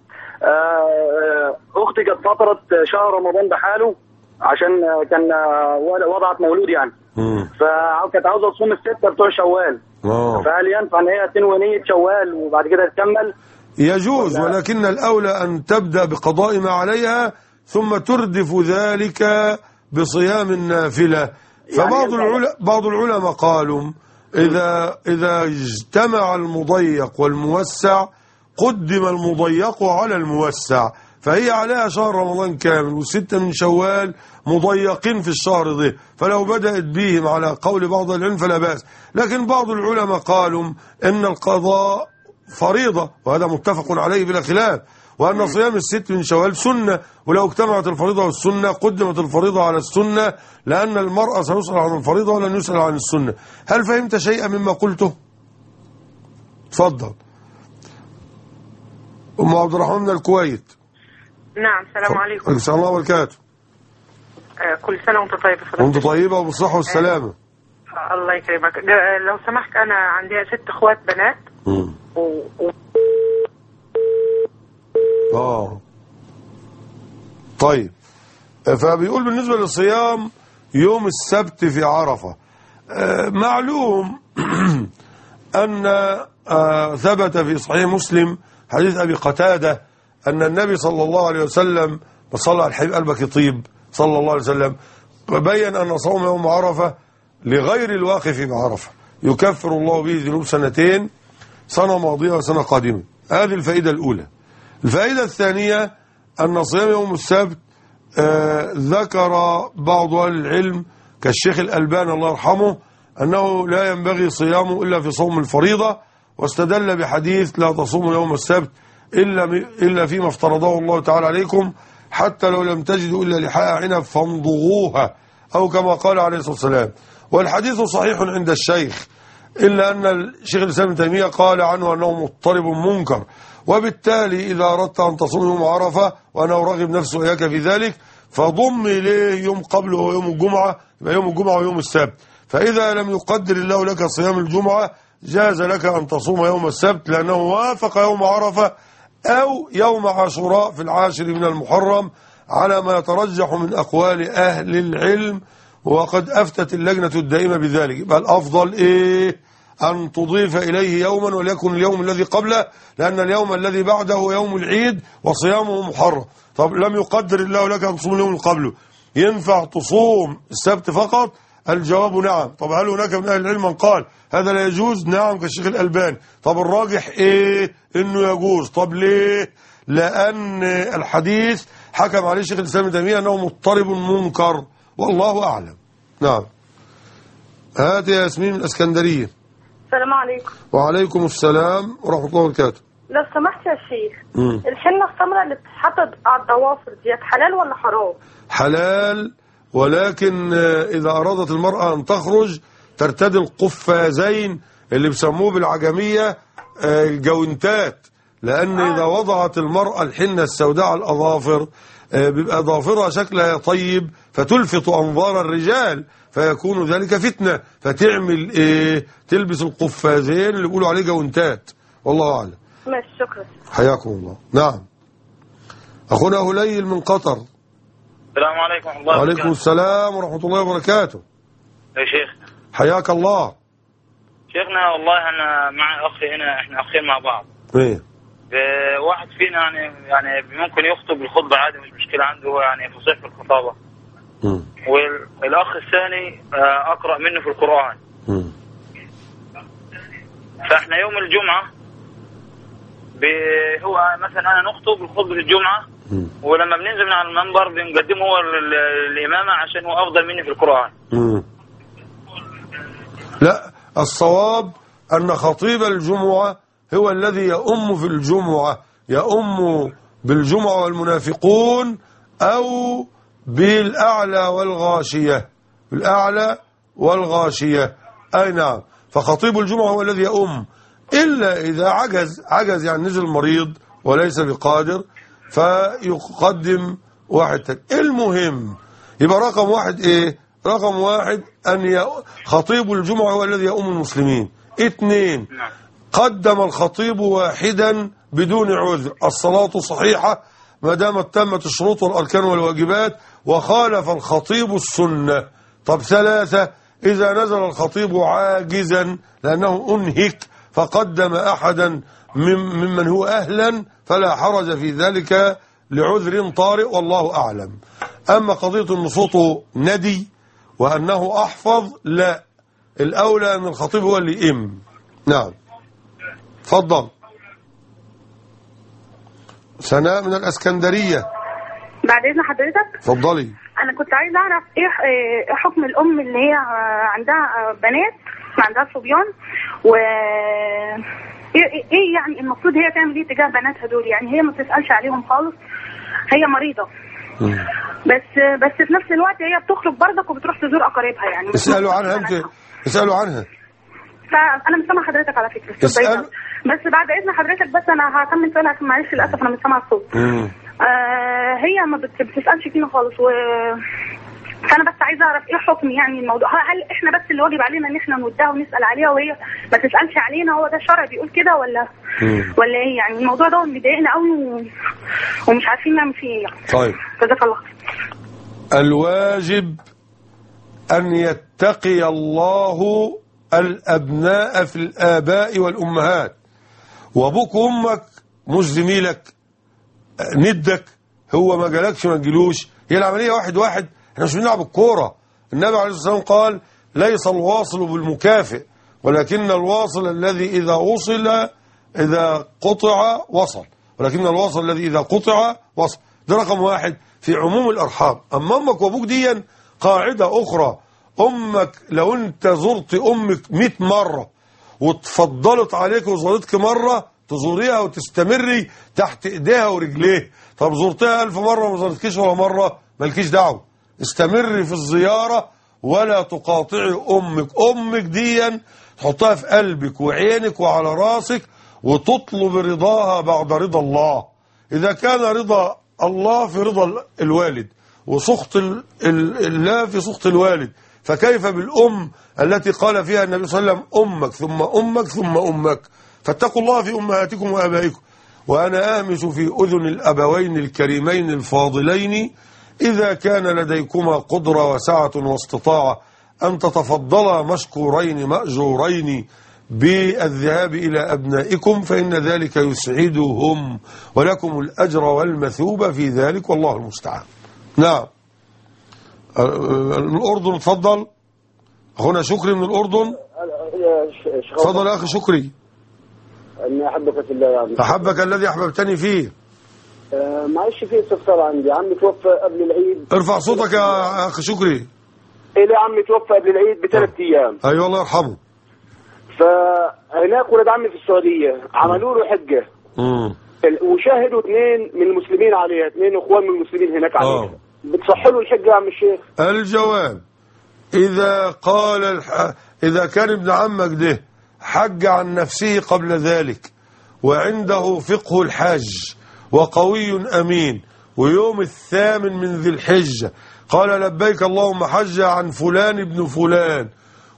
[SPEAKER 13] أختي كانت فطرت شهر رمضان بحاله عشان كان وضعت مولود يعني، فكانت عاوزة تصوم الستة بتوع شوال.
[SPEAKER 2] أوه.
[SPEAKER 13] فهل ينفع ان هي تنوي نية شوال وبعد كده تكمل؟
[SPEAKER 2] يجوز، ولكن الأولى أن تبدأ بقضاء ما عليها ثم تردف ذلك بصيام النافلة. فبعض العلماء بعض العلماء قالوا إذا إذا اجتمع المضيق والموسع قدم المضيق على الموسع، فهي عليها شهر رمضان كامل وستة من شوال مضيقين في الشهر ده، فلو بدأت بهم على قول بعض العلم فلا بأس. لكن بعض العلماء قالوا إن القضاء فريضة، وهذا متفق عليه بلا خلاف، وأن صيام الست من شوال سنة، ولو اجتمعت الفريضة والسنة قدمت الفريضة على السنة، لأن المرأة سيسأل عن الفريضة ولن يسأل عن السنة. هل فهمت شيئا مما قلته؟ تفضل. أم عبد الرحمن من الكويت.
[SPEAKER 14] نعم. السلام عليكم.
[SPEAKER 2] السلام الله وبركاته.
[SPEAKER 14] آه كل سنة وانت طيب.
[SPEAKER 2] وانت طيبة وبالصحة والسلامة.
[SPEAKER 14] آه الله يكرمك. لو سمحت، أنا عندي ست اخوات بنات.
[SPEAKER 2] امم
[SPEAKER 14] و... و...
[SPEAKER 2] اه طيب. فبيقول بالنسبة للصيام يوم السبت في عرفة، آه معلوم أن آه ثبت في صحيح مسلم حديث أبي قتادة أن النبي صلى الله عليه وسلم صلى على الحبيب قلبك يطيب صلى الله عليه وسلم بين أن صوم يوم عرفة لغير الواقف بعرفة يكفر الله به ذنوب سنتين، سنة ماضية وسنة قادمة. هذه الفائدة الأولى. الفائدة الثانية أن صيام يوم السبت آه ذكر بعض أهل العلم كالشيخ الألباني الله يرحمه أنه لا ينبغي صيامه إلا في صوم الفريضة، واستدل بحديث لا تصوموا يوم السبت إلا إلا فيما افترضه الله تعالى عليكم، حتى لو لم تجدوا إلا لحاء عنب فامضغوها، أو كما قال عليه الصلاة والسلام. والحديث صحيح عند الشيخ، إلا أن الشيخ الإسلام ابن تيمية قال عنه أنه مضطرب منكر، وبالتالي إذا أردت أن تصوم يوم عرفة وأنا أرغب نفسي وإياك في ذلك فضم إليه يوم قبله هو يوم الجمعة، يبقى يوم الجمعة ويوم السبت. فإذا لم يقدر الله لك صيام الجمعة جاز لك أن تصوم يوم السبت لأنه وافق يوم عرفة أو يوم عاشوراء في العاشر من المحرم على ما يترجح من أقوال أهل العلم، وقد أفتت اللجنة الدائمة بذلك. يبقى الأفضل إيه؟ أن تضيف إليه يوما وليكن اليوم الذي قبله، لأن اليوم الذي بعده يوم العيد وصيامه محرم. طب لم يقدر الله لك أن تصوم اليوم اللي قبله، ينفع تصوم السبت فقط؟ الجواب نعم. طب هل هناك من أهل العلم من قال هذا لا يجوز؟ نعم، كالشيخ الألباني. طب الراجح إيه؟ إنه يجوز. طب ليه؟ لأن الحديث حكم عليه الشيخ الإسلام ابن تيمية أنه مضطرب منكر، والله أعلم. نعم. هات يا ياسمين من الإسكندرية.
[SPEAKER 16] السلام عليكم.
[SPEAKER 2] وعليكم السلام ورحمة الله وبركاته.
[SPEAKER 16] لو سمحت يا شيخ،
[SPEAKER 2] مم.
[SPEAKER 16] الحنة السمراء اللي بتتحط على الضوافر ديت حلال ولا حرام؟
[SPEAKER 2] حلال، ولكن إذا أرادت المرأة أن تخرج ترتدي القفازين اللي بيسموه بالعجمية الجوينتات، لأن إذا وضعت المرأة الحنة السوداء على الأظافر بيبقى ضافرها شكلها طيب فتلفت أنظار الرجال، فيكون ذلك فتنة، فتعمل إيه؟ تلبس القفازين اللي بيقولوا عليه جوينتات، والله أعلم.
[SPEAKER 16] ماشي، شكرا.
[SPEAKER 2] حياكم الله. نعم. أخونا هليل من قطر.
[SPEAKER 17] السلام عليكم ورحمة الله
[SPEAKER 2] وعليكم السلام ورحمة الله وبركاته.
[SPEAKER 17] يا شيخ
[SPEAKER 2] حياك الله.
[SPEAKER 17] شيخنا والله أنا مع أخي هنا، إحنا أخين مع بعض.
[SPEAKER 2] إيه؟
[SPEAKER 17] واحد فينا يعني يعني ممكن يخطب الخطبة عادي، مش مشكلة عنده، هو يعني فصيح في الخطابة.
[SPEAKER 2] م.
[SPEAKER 17] والأخ الثاني أقرأ منه في القرآن.
[SPEAKER 2] م.
[SPEAKER 17] فإحنا يوم الجمعة هو مثلا أنا نخطب الخطبة الجمعة، م. ولما بننزل من على المنبر بنقدمه هو الإمامة عشان هو أفضل مني في القرآن.
[SPEAKER 2] م. لا، الصواب أن خطيب الجمعة هو الذي يؤم في الجمعة، يؤم بالجمعة والمنافقون أو بالأعلى والغاشية، بالأعلى والغاشية. أي نعم. فخطيب الجمعة هو الذي يؤم، إلا إذا عجز عجز يعني نزل مريض وليس بقادر فيقدم واحد تاني. المهم يبقى رقم واحد إيه؟ رقم واحد أن ي... خطيب الجمعة هو الذي يؤم المسلمين. اثنين، قدم الخطيب واحدا بدون عذر، الصلاة صحيحة ما دامت تمت الشروط والأركان والواجبات، وخالف الخطيب السنة. طب ثلاثة، إذا نزل الخطيب عاجزا لأنه أنهك فقدم أحدا ممن هو أهلا فلا حرج في ذلك لعذر طارئ، والله أعلم. أما قضية أن صوته ندي وأنه أحفظ، لا، الأولى أن الخطيب هو اللي يئم. نعم. تفضل. سناء من الاسكندريه.
[SPEAKER 16] بعد اذن حضرتك.
[SPEAKER 2] اتفضلي.
[SPEAKER 16] انا كنت عايزه اعرف ايه حكم الام اللي هي عندها بنات ما عندها صبيان، و ايه يعني المفروض هي تعمل ايه تجاه بناتها دول؟ يعني هي ما بتسالش عليهم خالص، هي مريضه م. بس بس في نفس الوقت هي بتخرج برضك وبتروح تزور اقاربها. يعني
[SPEAKER 2] اسالوا عنها انت، اسالوا عنها.
[SPEAKER 16] فانا مش سامعه حضرتك على فكره.
[SPEAKER 2] اسال.
[SPEAKER 16] بس بعد اذن حضرتك بس انا هكمل سؤال عشان معلش للاسف انا مش سامعه الصوت. آه هي ما بتسالش فينا خالص، و فانا بس عايزه اعرف ايه حكم يعني الموضوع. هل احنا بس اللي واجب علينا ان احنا نودها ونسال عليها وهي ما تسالش علينا؟ هو ده الشرع بيقول كده ولا مم. ولا ايه؟ يعني الموضوع ده مضايقنا قوي و... ومش عارفين نعمل فيه ايه.
[SPEAKER 2] طيب
[SPEAKER 16] جزاك الله خير.
[SPEAKER 2] الواجب ان يتقي الله الابناء في الاباء والامهات، وابوك وامك مش زميلك ندك، هو ما جالكش ما تجيلوش، هي العمليه واحد واحد. احنا مش بنلعب الكوره. النبي عليه الصلاه والسلام قال ليس الواصل بالمكافئ، ولكن الواصل الذي اذا وصل اذا قطع وصل، ولكن الواصل الذي اذا قطع وصل. ده رقم واحد في عموم الارحام. اما امك وابوك دي قاعده اخرى. امك لو انت زرت امك مئة مره وتفضلت عليك وزارتك مره تزوريها وتستمري تحت ايديها ورجليها. طب زرتها ألف مره وما زارتكيش ولا مره، مالكيش دعوه، استمري في الزياره ولا تقاطعي امك. امك دي تحطها في قلبك وعينك وعلى راسك وتطلب رضاها بعد رضا الله. اذا كان رضا الله في رضا الوالد وسخط الله في سخط الوالد، فكيف بالأم التي قال فيها النبي صلى الله عليه وسلم أمك ثم أمك ثم أمك؟ فاتقوا الله في أمهاتكم وآبائكم. وأنا آمس في أذن الأبوين الكريمين الفاضلين إذا كان لديكما قدرة وسعة واستطاعة أن تتفضلا مشكورين مأجورين بالذهاب إلى أبنائكم، فإن ذلك يسعدهم ولكم الأجر والمثوبة في ذلك، والله المستعان. نعم. الأردن، تفضل أخونا شكري من الأردن. تفضل يا أخي شكري.
[SPEAKER 15] أني أحبك في الله يا عمي.
[SPEAKER 2] أحبك الذي أحببتني فيه.
[SPEAKER 15] أه معلش في استفسار عندي. عمي توفى قبل العيد.
[SPEAKER 2] ارفع صوتك يا أخي شكري.
[SPEAKER 15] إيه ليه عمي توفى قبل العيد بثلاث أيام.
[SPEAKER 2] أيوة الله يرحمه.
[SPEAKER 15] فهناك ولد عمي في السعودية عملوا له حجة.
[SPEAKER 2] امم
[SPEAKER 15] وشاهدوا اثنين من المسلمين عليها، اثنين اخوان من المسلمين هناك عليها. بتصح له الحجة يا عم الشيخ؟
[SPEAKER 2] الجواب إذا قال الح... إذا كان ابن عمك ده حج عن نفسه قبل ذلك وعنده فقه الحج وقوي أمين، ويوم الثامن من ذي الحجة قال لبيك اللهم حج عن فلان ابن فلان،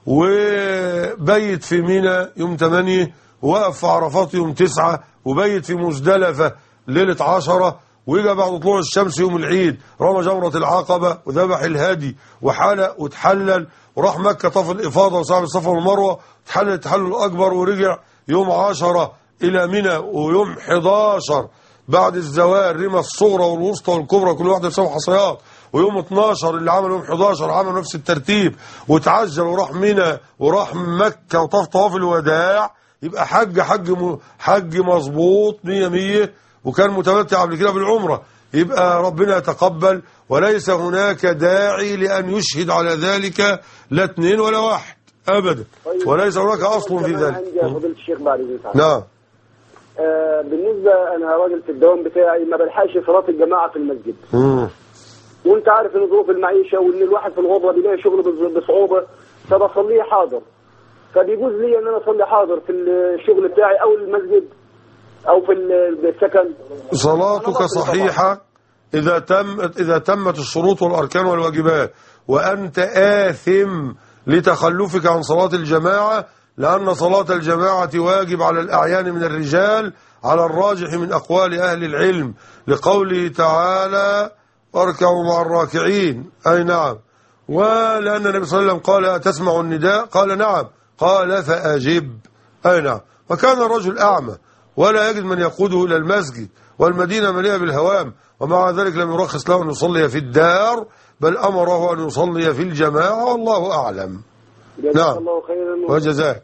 [SPEAKER 2] وبيت في منى يوم ثمانية، ووقف في عرفات يوم تسعة، وبيت في مزدلفة ليلة عشرة، ويجي بعد طلوع الشمس يوم العيد رمى جمرة العقبة وذبح الهدي وحلق وتحلل، وراح مكة طاف الإفاضة وسعى الصفا والمروة، تحلل التحلل الأكبر، ورجع يوم عشرة إلى منى، ويوم حداشر بعد الزوال رمى الصغرى والوسطى والكبرى كل واحدة بسبع حصيات، ويوم اتناشر اللي عمل يوم حداشر عمل نفس الترتيب وتعجل وراح منى وراح مكة وطاف طواف الوداع. يبقى حج حج حج مظبوط مية مية، وكان متمتع قبل كده بالعمرة، يبقى ربنا يتقبل، وليس هناك داعي لأن يشهد على ذلك لا اثنين ولا واحد أبدا. طيب. وليس هناك أصل في ذلك.
[SPEAKER 15] عندي فضيلة الشيخ بعد إذنك.
[SPEAKER 2] نعم.
[SPEAKER 15] آه بالنسبة أنا راجل في الدوام بتاعي ما بلحقش صلاة الجماعة في المسجد.
[SPEAKER 2] امم
[SPEAKER 15] وأنت عارف إن ظروف المعيشة وإن الواحد في الغربة بيلاقي شغل بصعوبة، فبصليه حاضر. فبيجوز لي ان انا اصلي حاضر في الشغل بتاعي او المسجد او في السكن.
[SPEAKER 2] صلاتك صحيحة اذا تم اذا تمت الشروط والاركان والواجبات، وانت آثم لتخلفك عن صلاة الجماعة، لان صلاة الجماعة واجب على الاعيان من الرجال على الراجح من اقوال اهل العلم، لقوله تعالى اركعوا مع الراكعين. اي نعم. ولان النبي صلى الله عليه وسلم قال أتسمع النداء؟ قال نعم، قال فأجب. أي نعم. وكان الرجل أعمى ولا يجد من يقوده إلى المسجد، والمدينة مليئة بالهوام، ومع ذلك لم يرخص له أن يصلي في الدار، بل أمره أن يصلي في الجماعة، والله أعلم. نعم.
[SPEAKER 15] الله خيرا
[SPEAKER 2] وجزاك.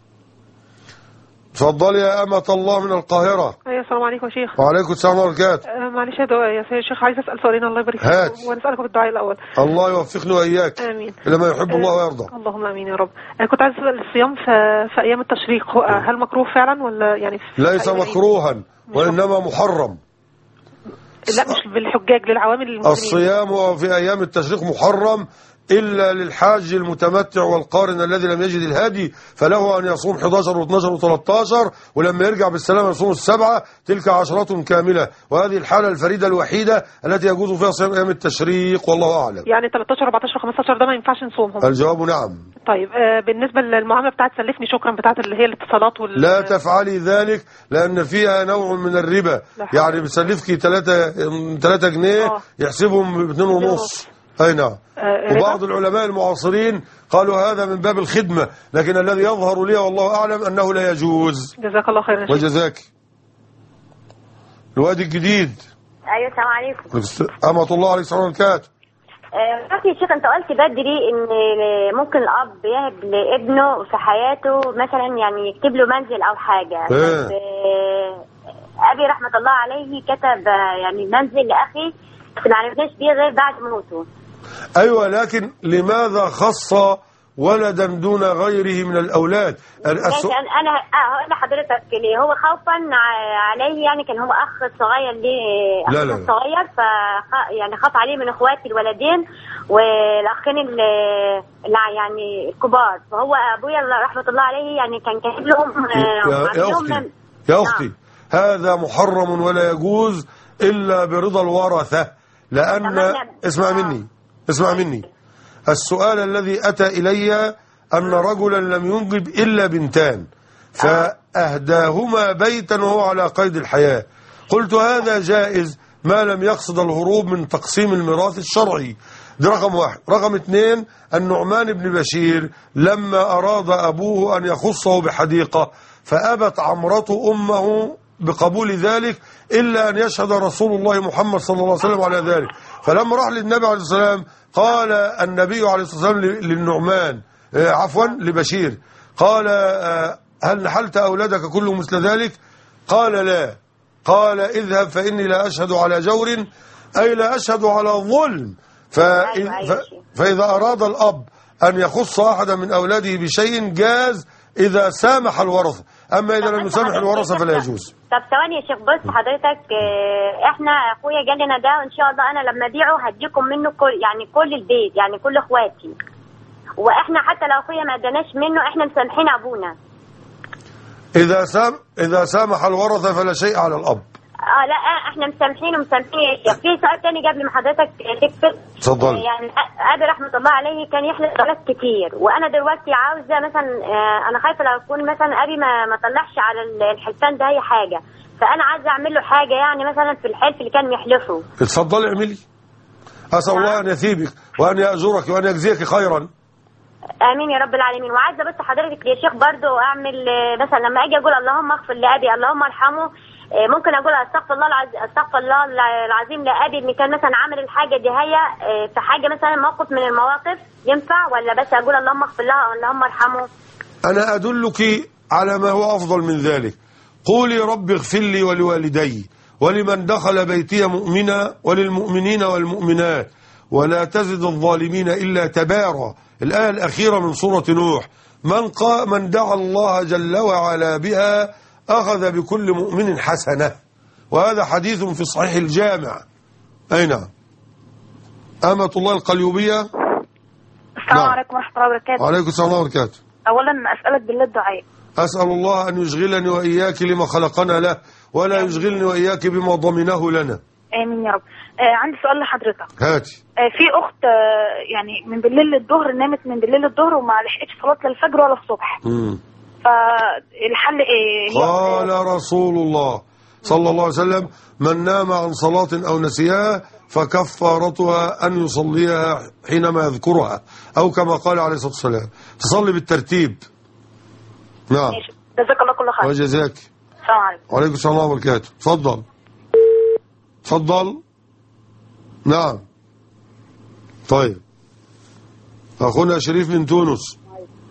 [SPEAKER 2] تفضل يا أمة الله من القاهرة.
[SPEAKER 18] أيوة السلام عليكم يا شيخ.
[SPEAKER 2] وعليكم السلام ورحمة الله وبركاته.
[SPEAKER 18] أه معلش يا شيخ عايز أسأل سؤالين الله يبارك فيك.
[SPEAKER 2] هات.
[SPEAKER 18] ونسألكم في الدعاء الأول.
[SPEAKER 2] الله يوفقنا وإياك.
[SPEAKER 18] آمين.
[SPEAKER 2] لما يحب الله ويرضى.
[SPEAKER 18] أه اللهم آمين يا رب. أنا كنت عايز أسأل الصيام في, في أيام التشريق هل مكروه فعلا ولا يعني؟
[SPEAKER 2] ليس مكروها وإنما محرم.
[SPEAKER 18] لا مش بالحجاج، للعوامل المسلمين.
[SPEAKER 2] الصيام في أيام التشريق محرم إلا للحاج المتمتع والقارن الذي لم يجد الهدي، فله أن يصوم حداشر واثناشر وثلاثتاشر، ولما يرجع بالسلامة يصوم السبعة، تلك عشرات كاملة. وهذه الحالة الفريدة الوحيدة التي يجوز فيها صيام أيام التشريق، والله أعلم.
[SPEAKER 18] يعني تلتاشر اربعتاشر خمستاشر ده ما ينفعش نصومهم؟
[SPEAKER 2] الجواب نعم.
[SPEAKER 18] طيب آه بالنسبة للمعاملة بتاعت سلفني شكرا بتاعت اللي هي الاتصالات وال...
[SPEAKER 2] لا تفعلي ذلك، لأن فيها نوع من الربا. يعني بسلفك ثلاثة جنيه آه. يحسبهم باثنين ونص. أي نعم. آه وبعض العلماء المعاصرين قالوا هذا من باب الخدمة، لكن الذي يظهر لي والله أعلم أنه لا يجوز.
[SPEAKER 18] جزاك الله خيرا.
[SPEAKER 2] وجزاك. الوادي الجديد.
[SPEAKER 19] أيوة السلام عليكم.
[SPEAKER 2] أمة الله عليك السلام وبركاته.
[SPEAKER 19] أه يا شيخ أنت قلت بدري إن ممكن الأب يهب لابنه في حياته مثلا يعني يكتب له منزل أو حاجة.
[SPEAKER 2] إيه.
[SPEAKER 19] أبي رحمة الله عليه كتب يعني منزل لأخي بس ما عرفناش بيه غير بعد موته.
[SPEAKER 2] أيوة، لكن لماذا خص ولدا دون غيره من الأولاد؟
[SPEAKER 19] السو... أنا أقول لحضرتك ليه هو خوفا عليه، يعني كان هو أخ صغير ليه أخ لا لا صغير ف يعني خاف عليه من إخواتي الولدين والأخين اللي يعني الكبار، فهو أبويا رحمة الله عليه يعني كان كاتب لهم
[SPEAKER 2] يا, يا أختي من... يا أختي نعم. هذا محرم ولا يجوز إلا برضا الورثة، لأن اسمع مني اسمع مني السؤال الذي أتى إلي أن رجلا لم ينجب إلا بنتان فأهداهما بيتا وهو على قيد الحياة. قلت هذا جائز ما لم يقصد الهروب من تقسيم الميراث الشرعي. دي رقم واحد. رقم اثنين النعمان بن بشير لما أراد أبوه أن يخصه بحديقة فأبت عمرته أمه بقبول ذلك إلا أن يشهد رسول الله محمد صلى الله عليه وسلم على ذلك. فلما راح للنبي عليه الصلاة والسلام قال النبي عليه الصلاة والسلام للنعمان عفوا لبشير قال هل نحلت أولادك كلهم مثل ذلك؟ قال لا. قال اذهب فإني لا أشهد على جور أي لا أشهد على ظلم. فإذا أراد الأب أن يخص أحدا من أولاده بشيء جاز إذا سامح الورثة، أما إذا لم يسامح الورثة فلا يجوز.
[SPEAKER 19] طب ثواني يا شيخ، بص حضرتك احنا اخويا قال لنا ده ان شاء الله انا لما ابيعه هديكم منه كل يعني كل البيت يعني كل اخواتي، واحنا حتى لو اخويا ما اداناش منه احنا مسامحين ابونا.
[SPEAKER 2] إذا سام إذا سامح الورثة فلا شيء على الأب.
[SPEAKER 19] اه لا احنا مسامحين ومسامحين يا شيخ. في سؤال تاني قبل ما حضرتك تكتب.
[SPEAKER 2] اتفضل.
[SPEAKER 19] يعني ابي رحمه الله عليه كان يحلف صلاه كتير، وانا دلوقتي عاوزه مثلا انا خايفه لو يكون مثلا ابي ما ما طلعش على الحلفان ده اي حاجه، فانا عايزه اعمل له حاجه يعني مثلا في الحلف اللي كان يحلفه.
[SPEAKER 2] اتفضلي اعملي. اسال الله ان يثيبك وان ياجرك وان يجزيك خيرا.
[SPEAKER 19] امين يا رب العالمين. وعايزه بس حضرتك يا شيخ برضو اعمل مثلا لما اجي اقول اللهم اغفر لابي اللهم ارحمه، ممكن اقول استغفر الله العظيم استغفر الله العظيم لابي اللي كان مثلا عامل الحاجه دي هي في حاجه مثلا موقف من المواقف ينفع، ولا بس اقول اللهم اغفر له اللهم ارحمه؟
[SPEAKER 2] انا ادلك على ما هو افضل من ذلك. قولي رب اغفر لي ولوالدي ولمن دخل بيتي مؤمنا وللمؤمنين والمؤمنات ولا تزد الظالمين الا تبارا. الآية الأخيرة من سورة نوح. من قا من دعا الله جل وعلا بها أخذ بكل مؤمن حسنة، وهذا حديث في صحيح الجامع. أي نعم. أمة الله القليوبية.
[SPEAKER 1] السلام عليكم ورحمة الله وبركاته.
[SPEAKER 2] وعليكم السلام ورحمة الله وبركاته.
[SPEAKER 1] أولا أسألك بالله الدعاء.
[SPEAKER 2] أسأل الله أن يشغلني وإياك لما خلقنا له ولا يشغلني وإياك بما ضمنه لنا.
[SPEAKER 1] آمين يا رب. آه عندي سؤال لحضرتك.
[SPEAKER 2] هاتي.
[SPEAKER 1] آه في أخت آه يعني من بالليل للظهر نامت من بالليل للظهر وما لحقتش صلاة لا الفجر ولا الصبح.
[SPEAKER 2] امم
[SPEAKER 1] فالحل إيه؟
[SPEAKER 2] قال رسول الله صلى الله عليه وسلم من نام عن صلاة أو نسيها فكفارتها أن يصليها حينما يذكرها، أو كما قال عليه الصلاة والسلام تصلي بالترتيب. نعم.
[SPEAKER 1] جزاك الله كل خير.
[SPEAKER 2] وجزاك.
[SPEAKER 1] السلام عليكم.
[SPEAKER 2] وعليكم السلام ورحمة الله وبركاته. تفضل. تفضل. نعم. طيب أخونا شريف من تونس.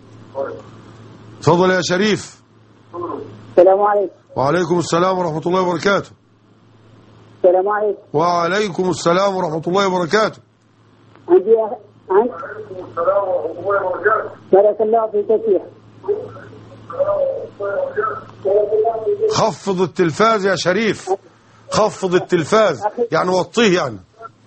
[SPEAKER 2] تفضل يا شريف.
[SPEAKER 20] السلام عليكم.
[SPEAKER 2] وعليكم السلام ورحمة الله وبركاته.
[SPEAKER 20] السلام عليكم.
[SPEAKER 2] وعليكم السلام ورحمة الله وبركاته.
[SPEAKER 20] عندي عندي بارك الله فيك يا شيخ.
[SPEAKER 2] خفض التلفاز يا شريف، خفض التلفاز يعني وطيه يعني.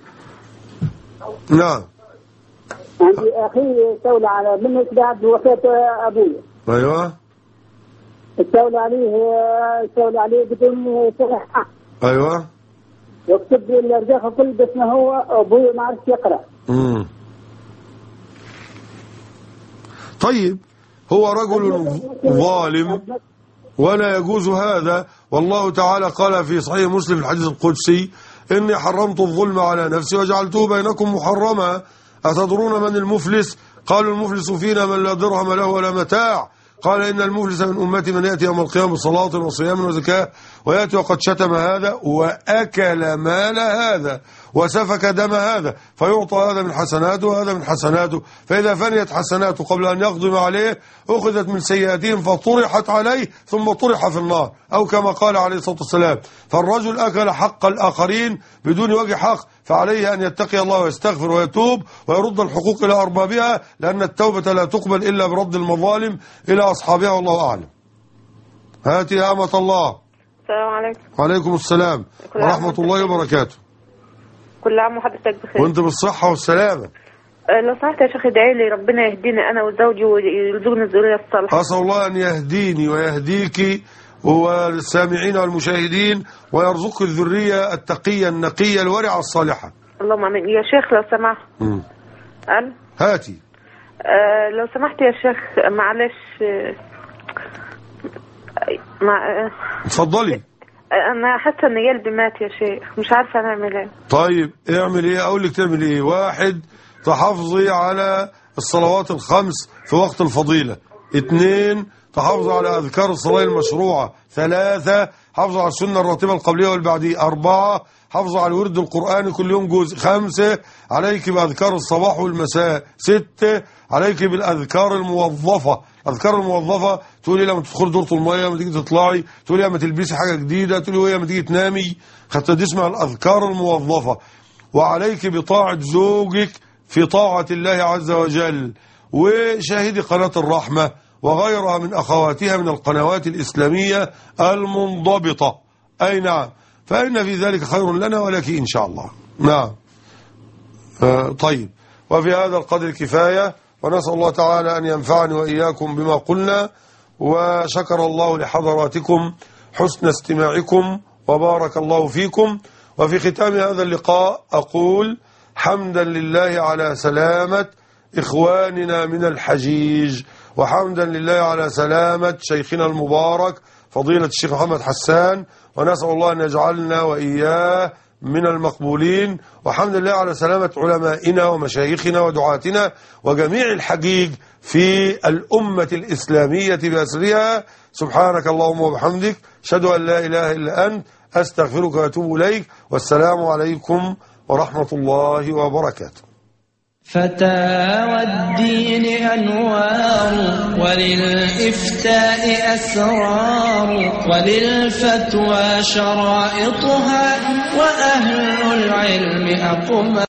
[SPEAKER 2] نعم.
[SPEAKER 20] عندي أخي استولى على بالنسبة بوفاة أبوي.
[SPEAKER 2] أيوة.
[SPEAKER 20] استولى عليه استولى عليه بدون صحة.
[SPEAKER 2] أيوة.
[SPEAKER 20] وكتب الأرزاق كل بس ما هو أبوي ما عرفش يقرأ.
[SPEAKER 2] امم طيب هو رجل ظالم ولا يجوز هذا، والله تعالى قال في صحيح مسلم في الحديث القدسي إني حرمت الظلم على نفسي وجعلته بينكم محرما. أتدرون من المفلس؟ قالوا المفلس فينا من لا درهم له ولا متاع. قال إن المفلس من أمتي من يأتي يوم القيامة بصلاة وصيام وزكاة ويأتي وقد شتم هذا وأكل مال هذا وسفك دم هذا فيعطى هذا من حسناته وهذا من حسناته، فإذا فنيت حسناته قبل أن يقدم عليه أخذت من سيئاتهم فطرحت عليه ثم طرح في النار، أو كما قال عليه الصلاة والسلام. فالرجل أكل حق الآخرين بدون وجه حق، فعليه أن يتقي الله ويستغفر ويتوب ويرد الحقوق إلى أربابها، لأن التوبة لا تقبل إلا برد المظالم إلى أصحابها والله أعلم. هاتي يا أمة الله.
[SPEAKER 21] السلام عليكم.
[SPEAKER 2] وعليكم السلام ورحمة الله وبركاته.
[SPEAKER 21] كل عام وحضرتك بخير.
[SPEAKER 2] وانت بالصحة والسلامة.
[SPEAKER 21] أه لو سمحت يا شيخ ادعي لي ربنا يهديني أنا وزوجي ويرزقني الذرية الصالحة.
[SPEAKER 2] أسأل الله أن يهديني ويهديك والسامعين والمشاهدين ويرزق الذرية التقية النقية الورعة الصالحة.
[SPEAKER 21] اللهم امين. يا شيخ لو سمحت.
[SPEAKER 2] امم
[SPEAKER 21] أل؟
[SPEAKER 2] هاتي.
[SPEAKER 21] آه لو سمحت يا شيخ معلش. آه مع آه
[SPEAKER 2] اتفضلي.
[SPEAKER 21] انا حاسه ان قلبي مات يا شيخ، مش عارفه نعمل ايه.
[SPEAKER 2] طيب اعمل ايه؟ اقول لك تعمل ايه. واحد، تحافظي على الصلوات الخمس في وقت الفضيله. اثنين، تحافظوا على اذكار الصلاه المشروعه. ثلاثة، حافظوا على السنه الراتبه القبليه والبعديه. أربعة، حافظوا على الورد القرآني كل يوم جزء. خمسة، عليك بأذكار الصباح والمساء. ستة، عليك بالأذكار الموظفة. أذكار الموظفة تقولي لما تدخل دورة المية، لما تيجي تطلعي، تقولي لما تلبسي حاجة جديدة، تقولي لما تيجي تنامي، حتى دي اسمها الأذكار الموظفة. وعليك بطاعة زوجك في طاعة الله عز وجل. وشاهدي قناة الرحمة وغيرها من أخواتها من القنوات الإسلامية المنضبطة. أي نعم، فإن في ذلك خير لنا ولك إن شاء الله. نعم. آه طيب، وفي هذا القدر كفاية، ونسأل الله تعالى أن ينفعني وإياكم بما قلنا. وشكر الله لحضراتكم حسن استماعكم وبارك الله فيكم. وفي ختام هذا اللقاء أقول حمدا لله على سلامة إخواننا من الحجيج، وحمدا لله على سلامة شيخنا المبارك فضيلة الشيخ محمد حسان، ونسأل الله أن يجعلنا وإياه من المقبولين. وحمد لله على سلامة علمائنا ومشايخنا ودعاتنا وجميع الحجيج في الأمة الإسلامية بأسرها. سبحانك اللهم وبحمدك، أشهد أن لا إله إلا أنت، أستغفرك وأتوب إليك، والسلام عليكم ورحمة الله وبركاته.
[SPEAKER 8] فتاوى الدين أنوار، وللإفتاء أسرار، وللفتوى شرائطها، وأهل العلم أقمار.